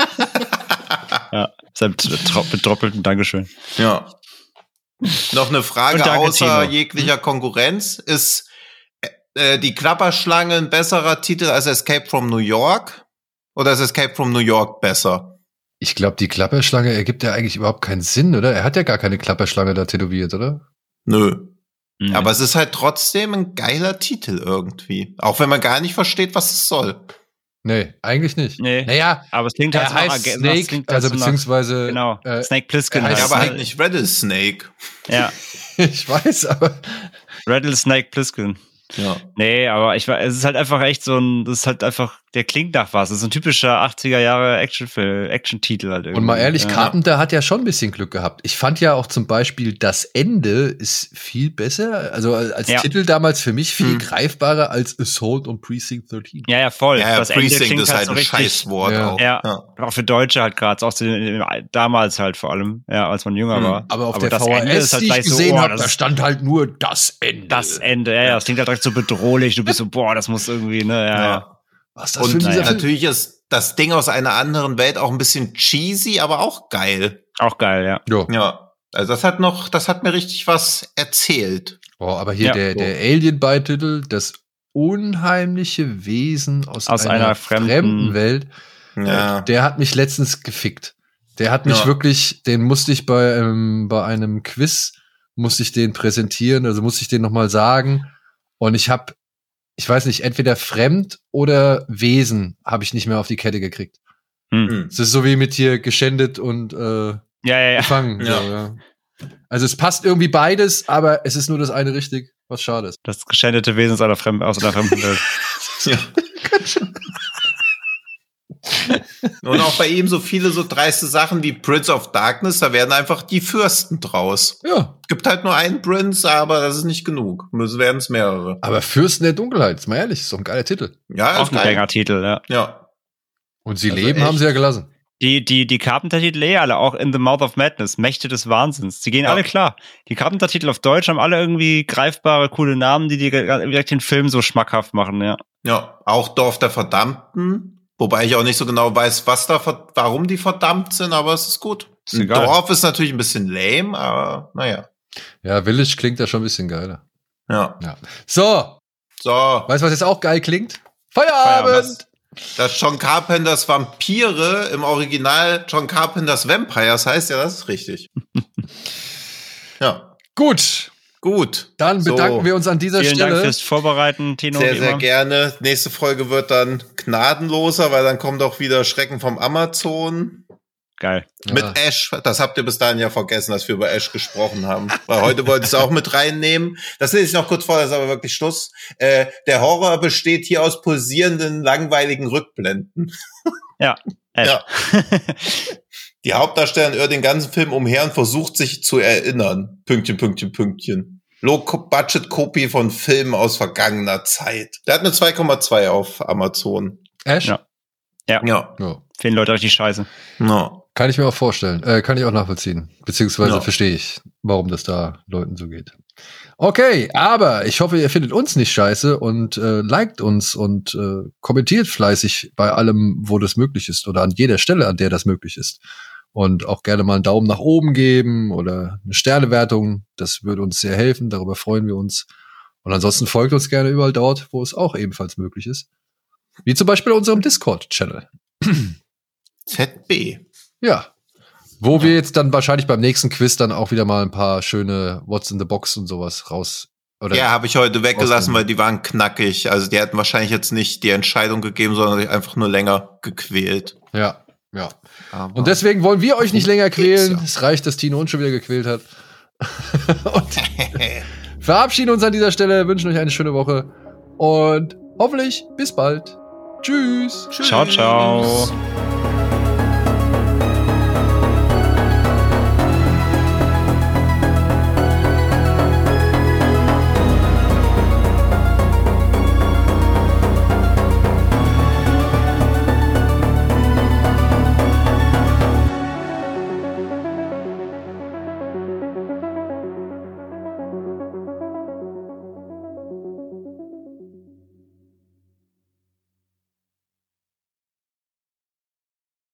Ja, selbst mit doppeltem Dankeschön. Ja. Noch eine Frage außer jeglicher Konkurrenz. Ist die Klapperschlange ein besserer Titel als Escape from New York? Oder ist Escape from New York besser? Ich glaube, die Klapperschlange ergibt ja eigentlich überhaupt keinen Sinn, oder? Er hat ja gar keine Klapperschlange da tätowiert, oder? Nö. Mhm. Aber es ist halt trotzdem ein geiler Titel irgendwie. Auch wenn man gar nicht versteht, was es soll. Nee, eigentlich nicht. Nee. Naja, aber es klingt halt er heißt Snake, also beziehungsweise genau, Snake Plissken heißt Ja, aber halt halt nicht Rattlesnake. Ja, ich weiß, aber Rattlesnake Plissken. Ja. Nee, aber es ist halt einfach echt so ein, das ist halt einfach, der klingt nach was. Das ist ein typischer 80er Jahre Action-Titel halt irgendwie. Und mal ehrlich, Carpenter hat ja schon ein bisschen Glück gehabt. Ich fand ja auch zum Beispiel, das Ende ist viel besser, also als Titel damals für mich viel greifbarer als Assault on Precinct 13. Ja, voll. Ja, das Precinct Ende ist halt so ein Scheißwort auch. Ja, auch für Deutsche halt gerade, auch damals halt vor allem, ja, als man jünger war. Aber auf der das VHS, Ende ist halt die ich gleich gesehen so, habe, da stand halt nur das Ende. Das Ende, ja, das klingt halt direkt so bedrohlich. Du bist so, boah, das muss irgendwie, ne, ja. Was ist das für ein dieser Film? Natürlich ist das Ding aus einer anderen Welt auch ein bisschen cheesy, aber auch geil. Auch geil, ja. Ja, also das hat mir richtig was erzählt. Oh, aber hier der Alien-Beititel, das unheimliche Wesen aus einer fremden Welt, der hat mich letztens gefickt. Der hat mich wirklich, den musste ich bei einem Quiz, musste ich den präsentieren, also musste ich den nochmal sagen. Und ich weiß nicht, entweder fremd oder Wesen habe ich nicht mehr auf die Kette gekriegt. Es ist so wie mit hier geschändet und gefangen. Ja. So, ja. Also es passt irgendwie beides, aber es ist nur das eine richtig, was schade ist. Das geschändete Wesen aus einer fremden Welt. Ja. Und auch bei ihm so viele so dreiste Sachen wie Prince of Darkness, da werden einfach die Fürsten draus. Ja. Gibt halt nur einen Prince, aber das ist nicht genug. Werden es mehrere. Aber Fürsten der Dunkelheit, ist mal ehrlich, ist doch ein geiler Titel. Ja, auch ein Banger-Titel, ja. Ja. Und sie also leben, haben sie ja gelassen. Die Carpenter-Titel alle, auch In the Mouth of Madness, Mächte des Wahnsinns, die gehen alle klar. Die Carpenter-Titel auf Deutsch haben alle irgendwie greifbare, coole Namen, die direkt den Film so schmackhaft machen, ja. Ja, auch Dorf der Verdammten. Wobei ich auch nicht so genau weiß, warum die verdammt sind, aber es ist gut. Ist egal. Dorf ist natürlich ein bisschen lame, aber naja. Ja, Village klingt ja schon ein bisschen geiler. Ja. So. Weißt du, was jetzt auch geil klingt? Feierabend! Das John Carpenters Vampire im Original John Carpenters Vampires heißt, ja, das ist richtig. Ja. Gut. Dann bedanken wir uns an dieser Stelle. Vielen Dank fürs Vorbereiten, Tino. Sehr gerne. Nächste Folge wird dann gnadenloser, weil dann kommt auch wieder Schrecken vom Amazon. Geil. Mit Ash. Das habt ihr bis dahin ja vergessen, dass wir über Ash gesprochen haben. Weil heute wollte ich es auch mit reinnehmen. Das lese ich noch kurz vor, das ist aber wirklich Schluss. Der Horror besteht hier aus pulsierenden, langweiligen Rückblenden. Ja, Ash. Ja. Die Hauptdarstellerin irrt den ganzen Film umher und versucht sich zu erinnern. Pünktchen. Low-Budget-Kopie von Filmen aus vergangener Zeit. Der hat eine 2,2 auf Amazon. Ash? Ja. Finden Leute richtig scheiße. No. Kann ich mir auch vorstellen. Kann ich auch nachvollziehen. Beziehungsweise verstehe ich, warum das da Leuten so geht. Okay, aber ich hoffe, ihr findet uns nicht scheiße und liked uns und kommentiert fleißig bei allem, wo das möglich ist oder an jeder Stelle, an der das möglich ist. Und auch gerne mal einen Daumen nach oben geben oder eine Sternewertung. Das würde uns sehr helfen, darüber freuen wir uns. Und ansonsten folgt uns gerne überall dort, wo es auch ebenfalls möglich ist. Wie zum Beispiel unserem Discord-Channel. ZB. Ja. Wo wir jetzt dann wahrscheinlich beim nächsten Quiz dann auch wieder mal ein paar schöne What's in the Box und sowas raus. Oder ja, habe ich heute weggelassen, weil die waren knackig. Also die hätten wahrscheinlich jetzt nicht die Entscheidung gegeben, sondern einfach nur länger gequält. Ja. Und deswegen wollen wir euch nicht länger quälen. Es reicht, dass Tino uns schon wieder gequält hat. Und verabschieden uns an dieser Stelle, wünschen euch eine schöne Woche und hoffentlich bis bald. Tschüss. Ciao.